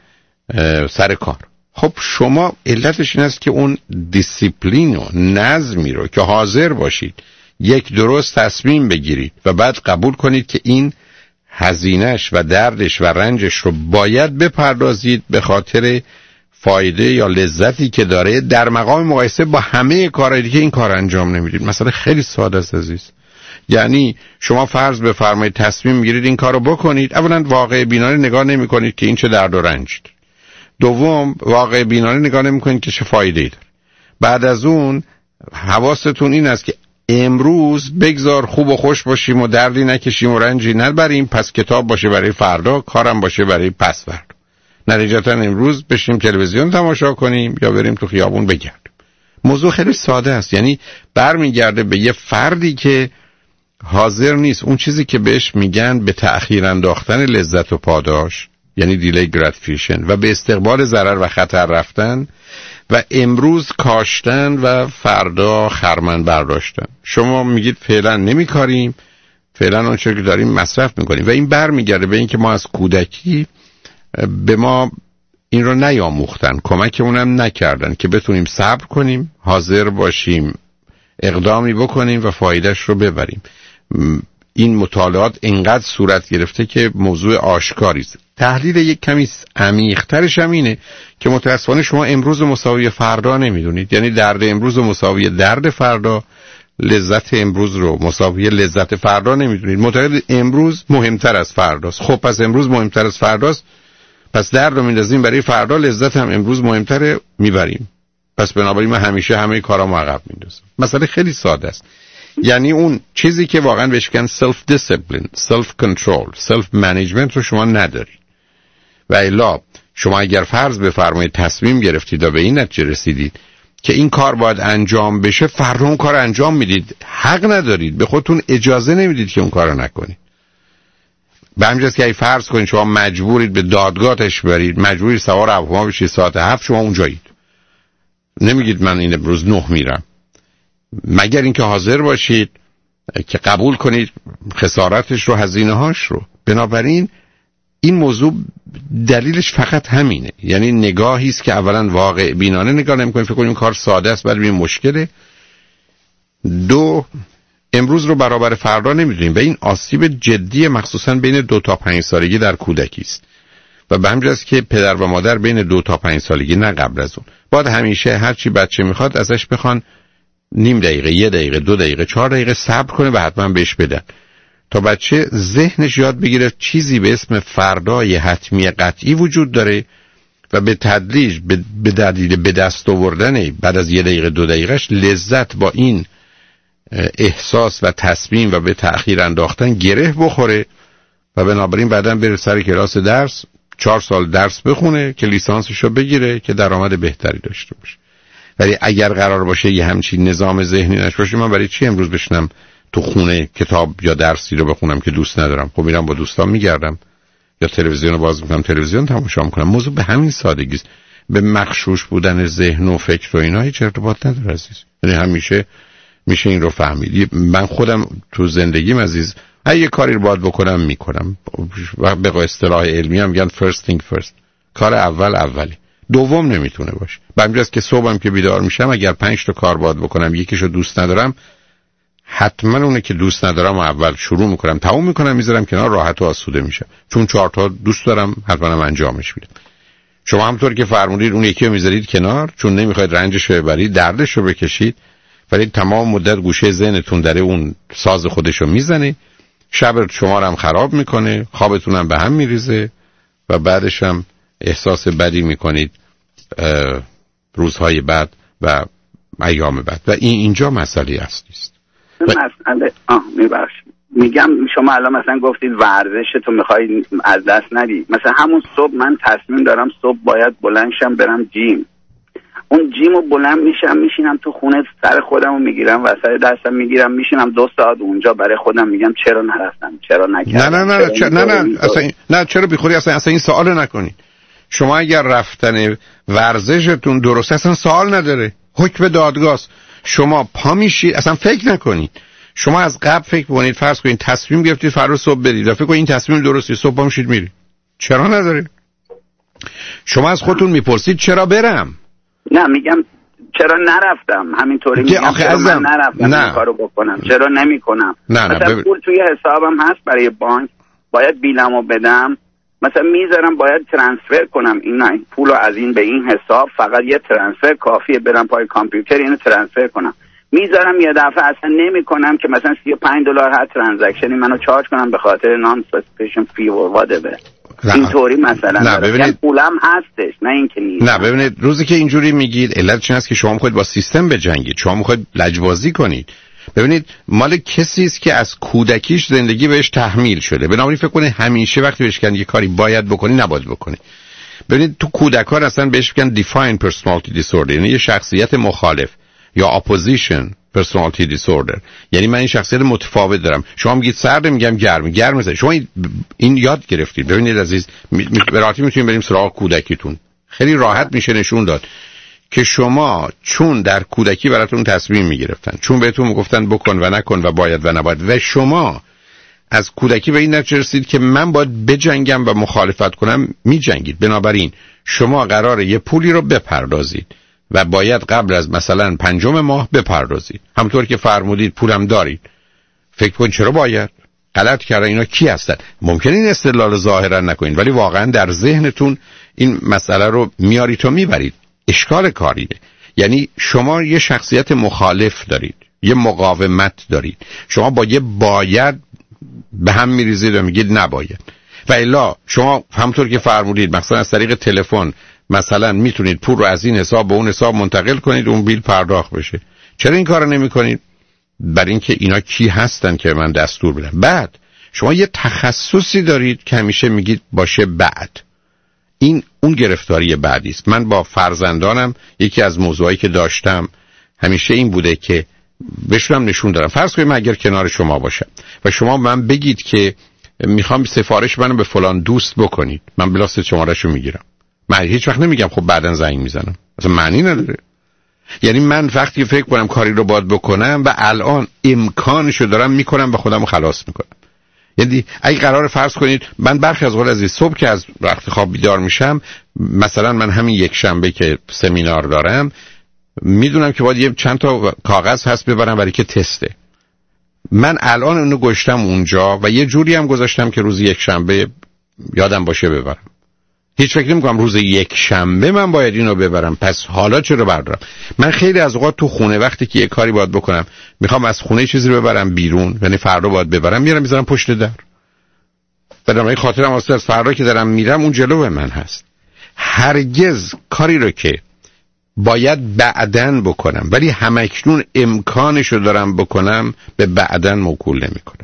سر کار. خب شما علتش این است که اون دیسیپلین و نظمی رو که حاضر باشید یک درست تصمیم بگیرید و بعد قبول کنید که این هزینهش و دردش و رنجش رو باید بپردازید به خاطر فایده یا لذتی که داره، در مقام مقایسه با همه کارهایی که این کار انجام نمیدید. مثلا خیلی ساده است عزیز. یعنی شما فرض بفرمایید تصمیم میگیرید این کارو بکنید، اولا واقع بینانه نگاه نمی کنید که این چه درد و رنج داره. دوم، واقع بینانه نگاه نمی کنید که چه فایده‌ای داره. بعد از اون حواستون این است که امروز بگذار خوب و خوش باشیم و دردی نکشیم و رنجی نبریم، پس کتاب باشه برای فردا، کارم باشه برای پس فردا. نتیجتا امروز بشیم تلویزیون تماشا کنیم یا بریم تو خیابون بگردیم. موضوع خیلی ساده است. یعنی برمیگرده به یه فردی که حاضر نیست اون چیزی که بهش میگن به تأخیر انداختن لذت و پاداش، یعنی دیلی گراتیفیکیشن، و به استقبال ضرر و خطر رفتن و امروز کاشتن و فردا خرمن برداشتن. شما میگید فعلا نمیکاریم، فعلا اون چیزی که داریم مصرف میکنیم، و این برمیگرده به این که ما از کودکی به ما این رو نیاموختن، کمکمونم نکردن که بتونیم صبر کنیم، حاضر باشیم اقدامی بکنیم و فایدهش رو ببریم. این مطالعات اینقدر صورت گرفته که موضوع آشکاری است. تحلیل یک کمی عمیق‌ترش هم اینه که متأسفانه شما امروز مساوی فردا نمیدونید. یعنی درد امروز مساوی درد فردا، لذت امروز رو مساوی لذت فردا نمیدونید. معتقد امروز مهمتر از فرداست. خب پس امروز مهمتر از فرداست، پس درد رو میندازیم برای فردا، لذت هم امروز مهمتره میبریم. پس بنابراین من همیشه همه کارامو عقب میندازم. مسئله خیلی ساده است. یعنی اون چیزی که واقعا بهش میگن سلف دیسیپلین، سلف کنترل، سلف منیجمنت رو شما ندارید. و الا شما اگر فرض بفرمایید تصمیم گرفتید و به این نتیجه رسیدید که این کار باید انجام بشه، فردا اون کار انجام میدید. حق ندارید، به خودتون اجازه نمیدید که اون کارو نکنید. به همین جاست که اگه فرض کنید شما مجبورید به دادگاه تش برید، مجبورید سوار هواپیما بشید ساعت هفت، شما اونجایید. نمیگید من این امروز نه میرم، مگر اینکه حاضر باشید که قبول کنید خسارتش رو، هزینه هاش رو. بنابراین این موضوع دلیلش فقط همینه. یعنی نگاهی است که اولا واقع بینانه نگاه نمی‌کنید، فکر کنید کار ساده است ولی مشکله. دو، امروز رو برابر فردا نمی‌دونیم و این آسیب جدی مخصوصا بین دو تا پنج سالگی در کودکی است. و به همین جاست که پدر و مادر بین دو تا پنج سالگی، نه قبل از اون، باید همیشه هر چی بچه میخواد ازش بخوان نیم دقیقه، یه دقیقه، دو دقیقه، چهار دقیقه صبر کنه و حتما بهش بدن تا بچه ذهنش یاد بگیره چیزی به اسم فردای حتمی قطعی وجود داره و به تدریج به دلیل به دست آوردن بعد از یه دقیقه دو دقیقهش لذت با این احساس و تصمیم و به تأخیر انداختن گره بخوره و بنابراین بعداً بره سر کلاس درس، چهار سال درس بخونه که لیسانسشو بگیره که درآمد بهتری داشته باشه. ولی اگر قرار باشه یه همچین نظام ذهنی نش باشه، من برای چی امروز بشنم تو خونه کتاب یا درسی رو بخونم که دوست ندارم؟ خب میرم با دوستان میگردم یا تلویزیون رو باز میکنم، تلویزیون تماشا میکنم. موضوع به همین سادگی است. به مغشوش بودن ذهن و فکر و اینا هیچ ارتباط نداره عزیز. یعنی همیشه میشه این رو فهمید. من خودم تو زندگیم عزیز اگه کاری رو باید بکنم میکنم و به اصطلاح علمی هم میگن first thing first، کار اول اولی، دوم نمیتونه باشه. به همین جاست که صبحم که بیدار میشم اگر پنج تا کار باید بکنم یکیشو دوست ندارم، حتما اونه که دوست ندارم و اول شروع میکنم، تموم میکنم، میذارم کنار، راحت و آسوده میشم. چون چهار تا دوست دارم حتما انجامش میدم. شما همونطور که فرمودید اون یکی رو میذارید کنار چون نمیخواید رنجش رو ببرید، دردش رو بکشید، ولی تمام مدت گوشه ذهنتون داره اون ساز خودش رو میزنه، شب شما رو هم خراب میکنه، خوابتون هم به هم میریزه و بعدش هم احساس بدی میکنید روزهای بعد و ایام بعد. و این اینجا مسئله اصلی است. مسئله آه میبخشید میگم شما الان مثلا گفتید ورزش تو میخوای از دست ندی، مثلا همون صبح من تصمیم دارم صبح باید بلند شم برم جیم، اون جیمو بلند میشم میشینم تو خونه سر خودمو میگیرم وسط دستم میگیرم میشینم دو ساعت اونجا برای خودم میگم چرا نرفتم، چرا نکردم، نه نه نه چرا نه نه, نه اصلا نه چرا بیخودی اصلا اصلا این سوالو نکنید. شما اگر رفتن ورزشتون درست اصلا سوال نداره، حکم دادگاه. شما پا میشید اصلا فکر نکنید، شما از قبل فکر کنید، فرض کنید تصمیم گرفتید فردا صبح برید و فکر کنید این تصمیم درسته، صبح پا میشید میرید، چرا نداره؟ شما از خودتون میپرسید چرا برم؟ نه میگم چرا نرفتم، همینطوری میگم چرا من نرفتم این کارو بکنم، چرا نمیکنم؟ مثلا بب... پول توی حسابم هست برای بانک، باید بیلمو بدم، مثلا میذارم باید ترانسفر کنم این نه پولو از این به این حساب، فقط یه ترانسفر کافیه، برم پای کامپیوتر اینو ترانسفر کنم، میذارم یه دفعه اصلا نمیکنم که مثلا سی و پنج دلار هر ترانزکشنی منو چارج کنم به خاطر نان سبسکریپشن فی و وادبه. اینطوری مثلا نه ببینید پولم هستش، نه اینکه نیست. نه ببینید روزی که اینجوری میگید علت چی هست که شما میخواید با سیستم بجنگید، شما میخواید لجبازی کنید. ببینید مال کسی است که از کودکیش زندگی بهش تحمیل شده، بنابراین فکر کنه همیشه وقتی بهش میگن یه کاری باید بکنی نباید بکنی. ببینید تو کودکان اصلا بهش میگن defined personality disorder، یعنی یه شخصیت مخالف یا opposition personality disorder، یعنی من این شخصیت متفاوت دارم. شما میگید سرد، میگم گرم، گرم مثلا شما این یاد گرفتید. ببینید عزیز به راحتی میتونیم بریم سراغ کودکیتون، خیلی راحت میشه نشون داد که شما چون در کودکی براتون تصمیم میگرفتن، چون بهتون میگفتن بکن و نکن و باید و نباید، و شما از کودکی به این نتیجه رسید که من باید بجنگم و مخالفت کنم، میجنگید. بنابراین شما قراره یه پولی رو بپردازید و باید قبل از مثلا پنجم ماه بپردازید، همونطور که فرمودید پولم دارید. فکر کن چرا باید؟ غلط کردن اینا کی هستن؟ ممکنه این استدلال ظاهرا نکنید ولی واقعا در ذهنتون این مسئله رو میارید تا میبرید. اشکال کاریه، یعنی شما یه شخصیت مخالف دارید، یه مقاومت دارید، شما با یه باید به هم میریزید و میگید نباید. و الا شما همونطور که فرمودید مثلا از طریق تلفن مثلا میتونید پول رو از این حساب به اون حساب منتقل کنید، اون بیل پرداخت بشه. چرا این کارو نمی‌کنید؟ برای اینکه اینا کی هستن که من دستور بدم. بعد شما یه تخصصی دارید که همیشه میگید باشه بعد. این اون گرفتاری بعدی است. من با فرزندانم یکی از موضوعایی که داشتم همیشه این بوده که بهشون نشون دارم، فرض کنید من اگر کنار شما باشم و شما من بگید که میخوام سفارش منو به فلان دوست بکنید، من بلافاصله شماره‌شو میگیرم. من هیچ وقت نمیگم خب بعدن زنگ میزنم، اصلا معنی نداره. یعنی من وقتی فکر کنم کاری رو باید بکنم و الان امکانشو دارم میکنم و خودمو خلاص میکنم. یعنی اگه قرار فرض کنید من برخی از اوقات از صبح که از وقت خواب بیدار میشم، مثلا من همین یک شنبه که سمینار دارم میدونم که باید یه چند تا کاغذ هست ببرم برای که تسته. من الان اونو گذاشتم اونجا و یه جوری هم گذاشتم که روز یک شنبه یادم باشه ببرم. هیچ فکر نمی کنم روز یک شنبه من باید اینو ببرم، پس حالا چرا بردارم؟ من خیلی از اوقات تو خونه وقتی که یه کاری باید بکنم میخوام از خونه چیزی رو ببرم بیرون، یعنی فردا باید ببرم، میارم میذارم پشت در. بنابراین خاطرم واسه از فردا که دارم میرم اون جلو من هست. هرگز کاری رو که باید بعدن بکنم ولی همکنون امکانشو دارم بکنم به بعدن موکول نمی کنم.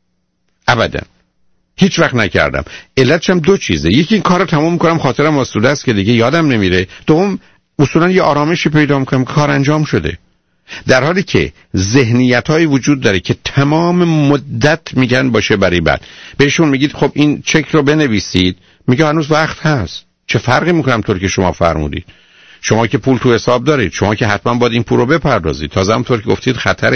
ابدا. هیچ وقت نکردم. علتش هم دو چیزه. یکی این کارو تموم کنم خاطرم واسطه است که دیگه یادم نمیره. دوم اصولا یه آرامشی پیدا میکنم که کار انجام شده. در حالی که ذهنیت‌هایی وجود داره که تمام مدت میگن باشه برای بعد. بهشون میگید خب این چک رو بنویسید، میگه هنوز وقت هست. چه فرقی میکنم طور که شما فرمودید؟ شما که پول تو حساب دارید، شما که حتما باید این پول رو بپردازید. تازه همونطور که گفتید خطر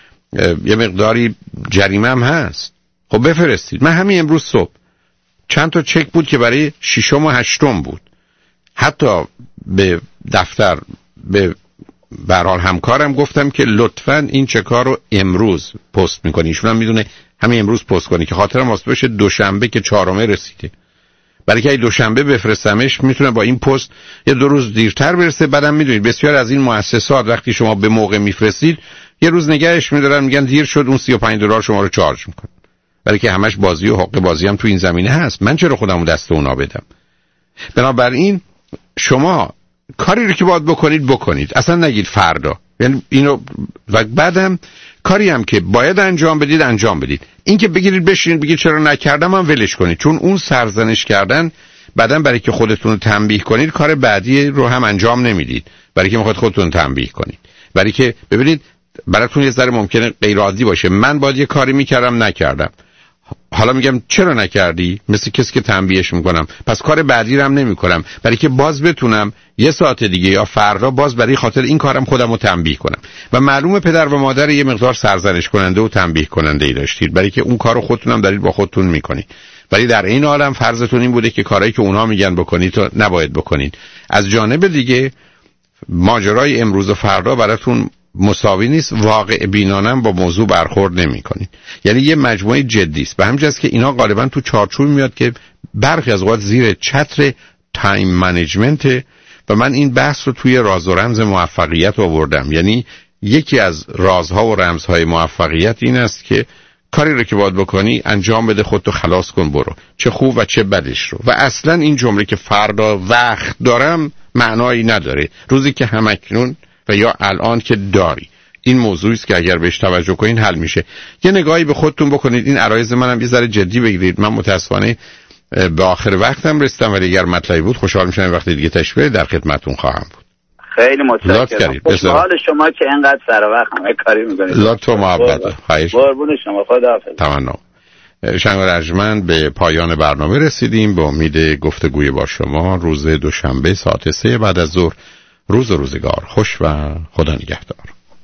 یه مقداری جریمه هم هست. خب بفرستید. من همین امروز صبح چند تا چک بود که برای ششم و هشتم بود. حتی به دفتر به به هر حال همکارم گفتم که لطفاً این چک‌ها رو امروز پست می‌کنی. ایشون هم میدونه همین امروز پست کنی که خاطرم واسه بشه دوشنبه که چهارمه رسیده. برای که دوشنبه بفرستمش میتونه با این پست یه دو روز دیرتر برسه. بعدم میدونید بسیار از این مؤسسات وقتی شما به موقع میفرستید یه روز نگهش میدارن، میگن دیر شد، اون سی و پنج دلار شما رو چارج میکنن، برای که همش بازی و حق بازی هم تو این زمینه هست. من چرا خودمو دست اونا بدم؟ بنابراین شما کاری رو که باید بکنید بکنید، اصلا نگید فردا، یعنی اینو. و بعدم کاری هم که باید انجام بدید انجام بدید. این که بگیرید بشینید بگید چرا نکردم هم ولش کنید، چون اون سرزنش کردن بعداً برای که خودتون رو تنبیه کنید کار بعدی رو هم انجام نمیدید، برای که میخواد خودتون تنبیه کنید. برای که ببینید براتون یه ذره ممکنه غیر عادی باشه، من باید یه کاری میکردم نکردم، حالا میگم چرا نکردی، مثل کسی که تنبیهش میکنم، پس کار بعدی رو هم نمیکنم، برای که باز بتونم یه ساعت دیگه یا فردا باز برای خاطر این کارم خودم رو تنبیه کنم. و معلومه پدر و مادر یه مقدار سرزنش کننده و تنبیه کننده ای داشتید، برای که اون کارو خودتون هم دارید با خودتون میکنید، ولی در این عالم فرضتون این بوده که کارهایی که اونها میگن بکنید تو نباید بکنید. از جانب دیگه ماجرای امروز و فردا براتون مساوی نیست، واقع بینانه با موضوع برخورد نمی کنید. یعنی یه مجموعه جدی است. به همین جاست که اینا غالبا تو چارچوب میاد که برخی از اوقات زیر چتر تایم منیجمنت. و من این بحث رو توی راز و رمز موفقیت آوردم. یعنی یکی از رازها و رمزهای موفقیت این است که کاری رو که باید بکنی انجام بده، خودتو خلاص کن، برو، چه خوب و چه بدش رو. و اصلا این جمله که فردا وقت دارم معنایی نداره. روزی که همکنون و یا الان که داری، این موضوعی است که اگر بهش توجه کنین حل میشه. یه نگاهی به خودتون بکنید. این عرایض منم یه ذره جدی بگیرید. من متاسفانه به آخر وقتم رسیدم، ولی اگر مطلبی بود خوشحال میشم وقتی دیگه تشریف در خدمتتون خواهم بود. خیلی متشکرم. خوشحال شما که اینقدر سر وقت همه کاری میکنید. لطف و محبت. خواهش. قربون شما. خداحافظ. تمنا. شنوندگان ارجمند، به پایان برنامه رسیدیم. به امید گفتگوی با شما روز دوشنبه ساعت سه بعد از ظهر. روز و روزگار خوش و خدا نگهدار.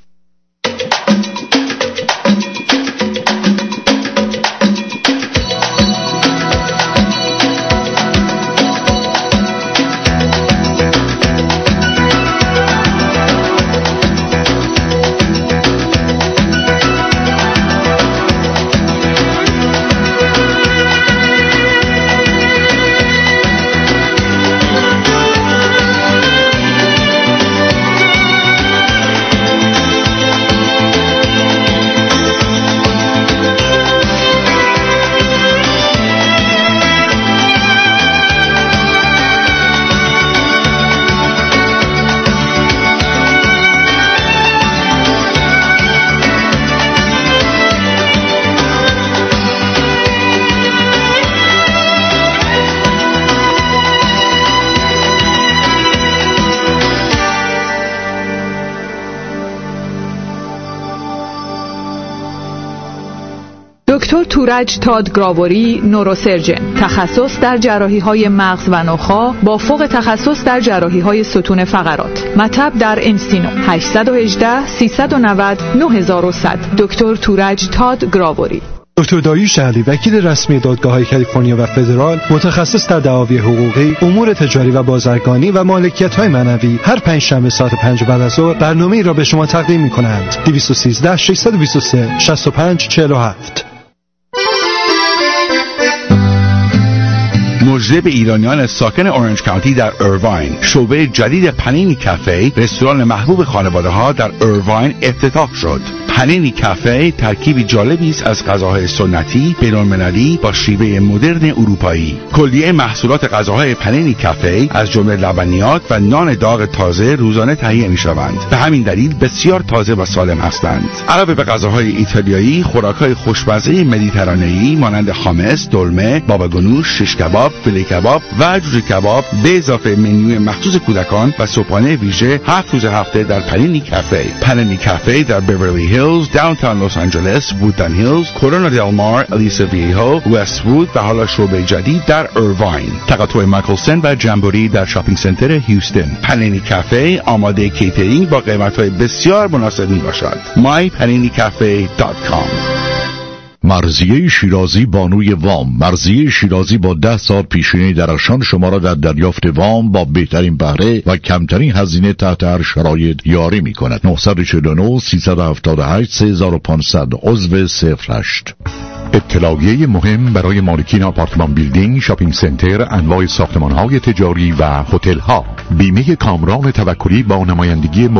دکتر تورج تادگراوری، نوروسرجن، تخصص در جراحی‌های مغز و نخاع با فوق تخصص در جراحی‌های ستون فقرات. مطب در انسینو. هشت یک هشت سه نه صفر نه صفر صفر صفر. دکتر تورج تادگراوری. دکتر داریوش علی، وکیل رسمی دادگاه‌های کالیفرنیا و فدرال، متخصص در دعاوی حقوقی، امور تجاری و بازرگانی و مالکیت‌های معنوی، هر پنجشنبه ساعت پنج بعد از ظهر برنامه‌ای را به شما تقدیم می‌کنند. دو یک سه شش دو سه شش پنج چهار هفت. مژده به ایرانیان ساکن اورنج کانتی در ایرواین، شعبه جدید پنینی کافه، رستوران محبوب خانواده ها در ایرواین افتتاح شد. پنینی کافه ترکیبی جالبی است از غذاهای سنتی، بین‌المللی با شیوه مدرن اروپایی. کلیه محصولات غذاهای پنینی کافه از جمله لبنیات و نان داغ تازه روزانه تهیه می‌شوند. به همین دلیل بسیار تازه و سالم هستند. علاوه به غذاهای ایتالیایی، خوراک‌های خوشمزه مدیترانه‌ای مانند خامس، دلمه، بابا گنوش، شش کباب، فیله کباب و جوجه کباب به اضافه منوی مخصوص کودکان و صبحانه ویژه هفت روز هفته در پنینی کافه. پنینی کافه در بیورلی هیلز، داونتاون لس آنجلس، وودن هیلز، کورونا دل مار، الیسا ویهو، وست وود و حالا شعبه جدید در ایرواین. تقاطع مایکلسن و جمبوری در شاپینگ سنتر هیوستن. پنینی کافه آماده کیترینگ با قیمت‌های بسیار مناسب میباشد. مای پنینی کافه دات کام. مرضیه شیرازی بانوی وام. مرضیه شیرازی با ده سال پیشینه درخشان شما را در دریافت وام با بهترین بهره و کمترین هزینه تحت هر شرایط یاری می کند. نه چهار نه سه هفت هشت سه پانصد صفر عضو صفر هشت. اطلاعیه مهم برای مالکین آپارتمان بیلدینگ، شاپینگ سنتر، انواع ساختمان‌های تجاری و هتل‌ها. بیمه کامران توکلی با نمایندگی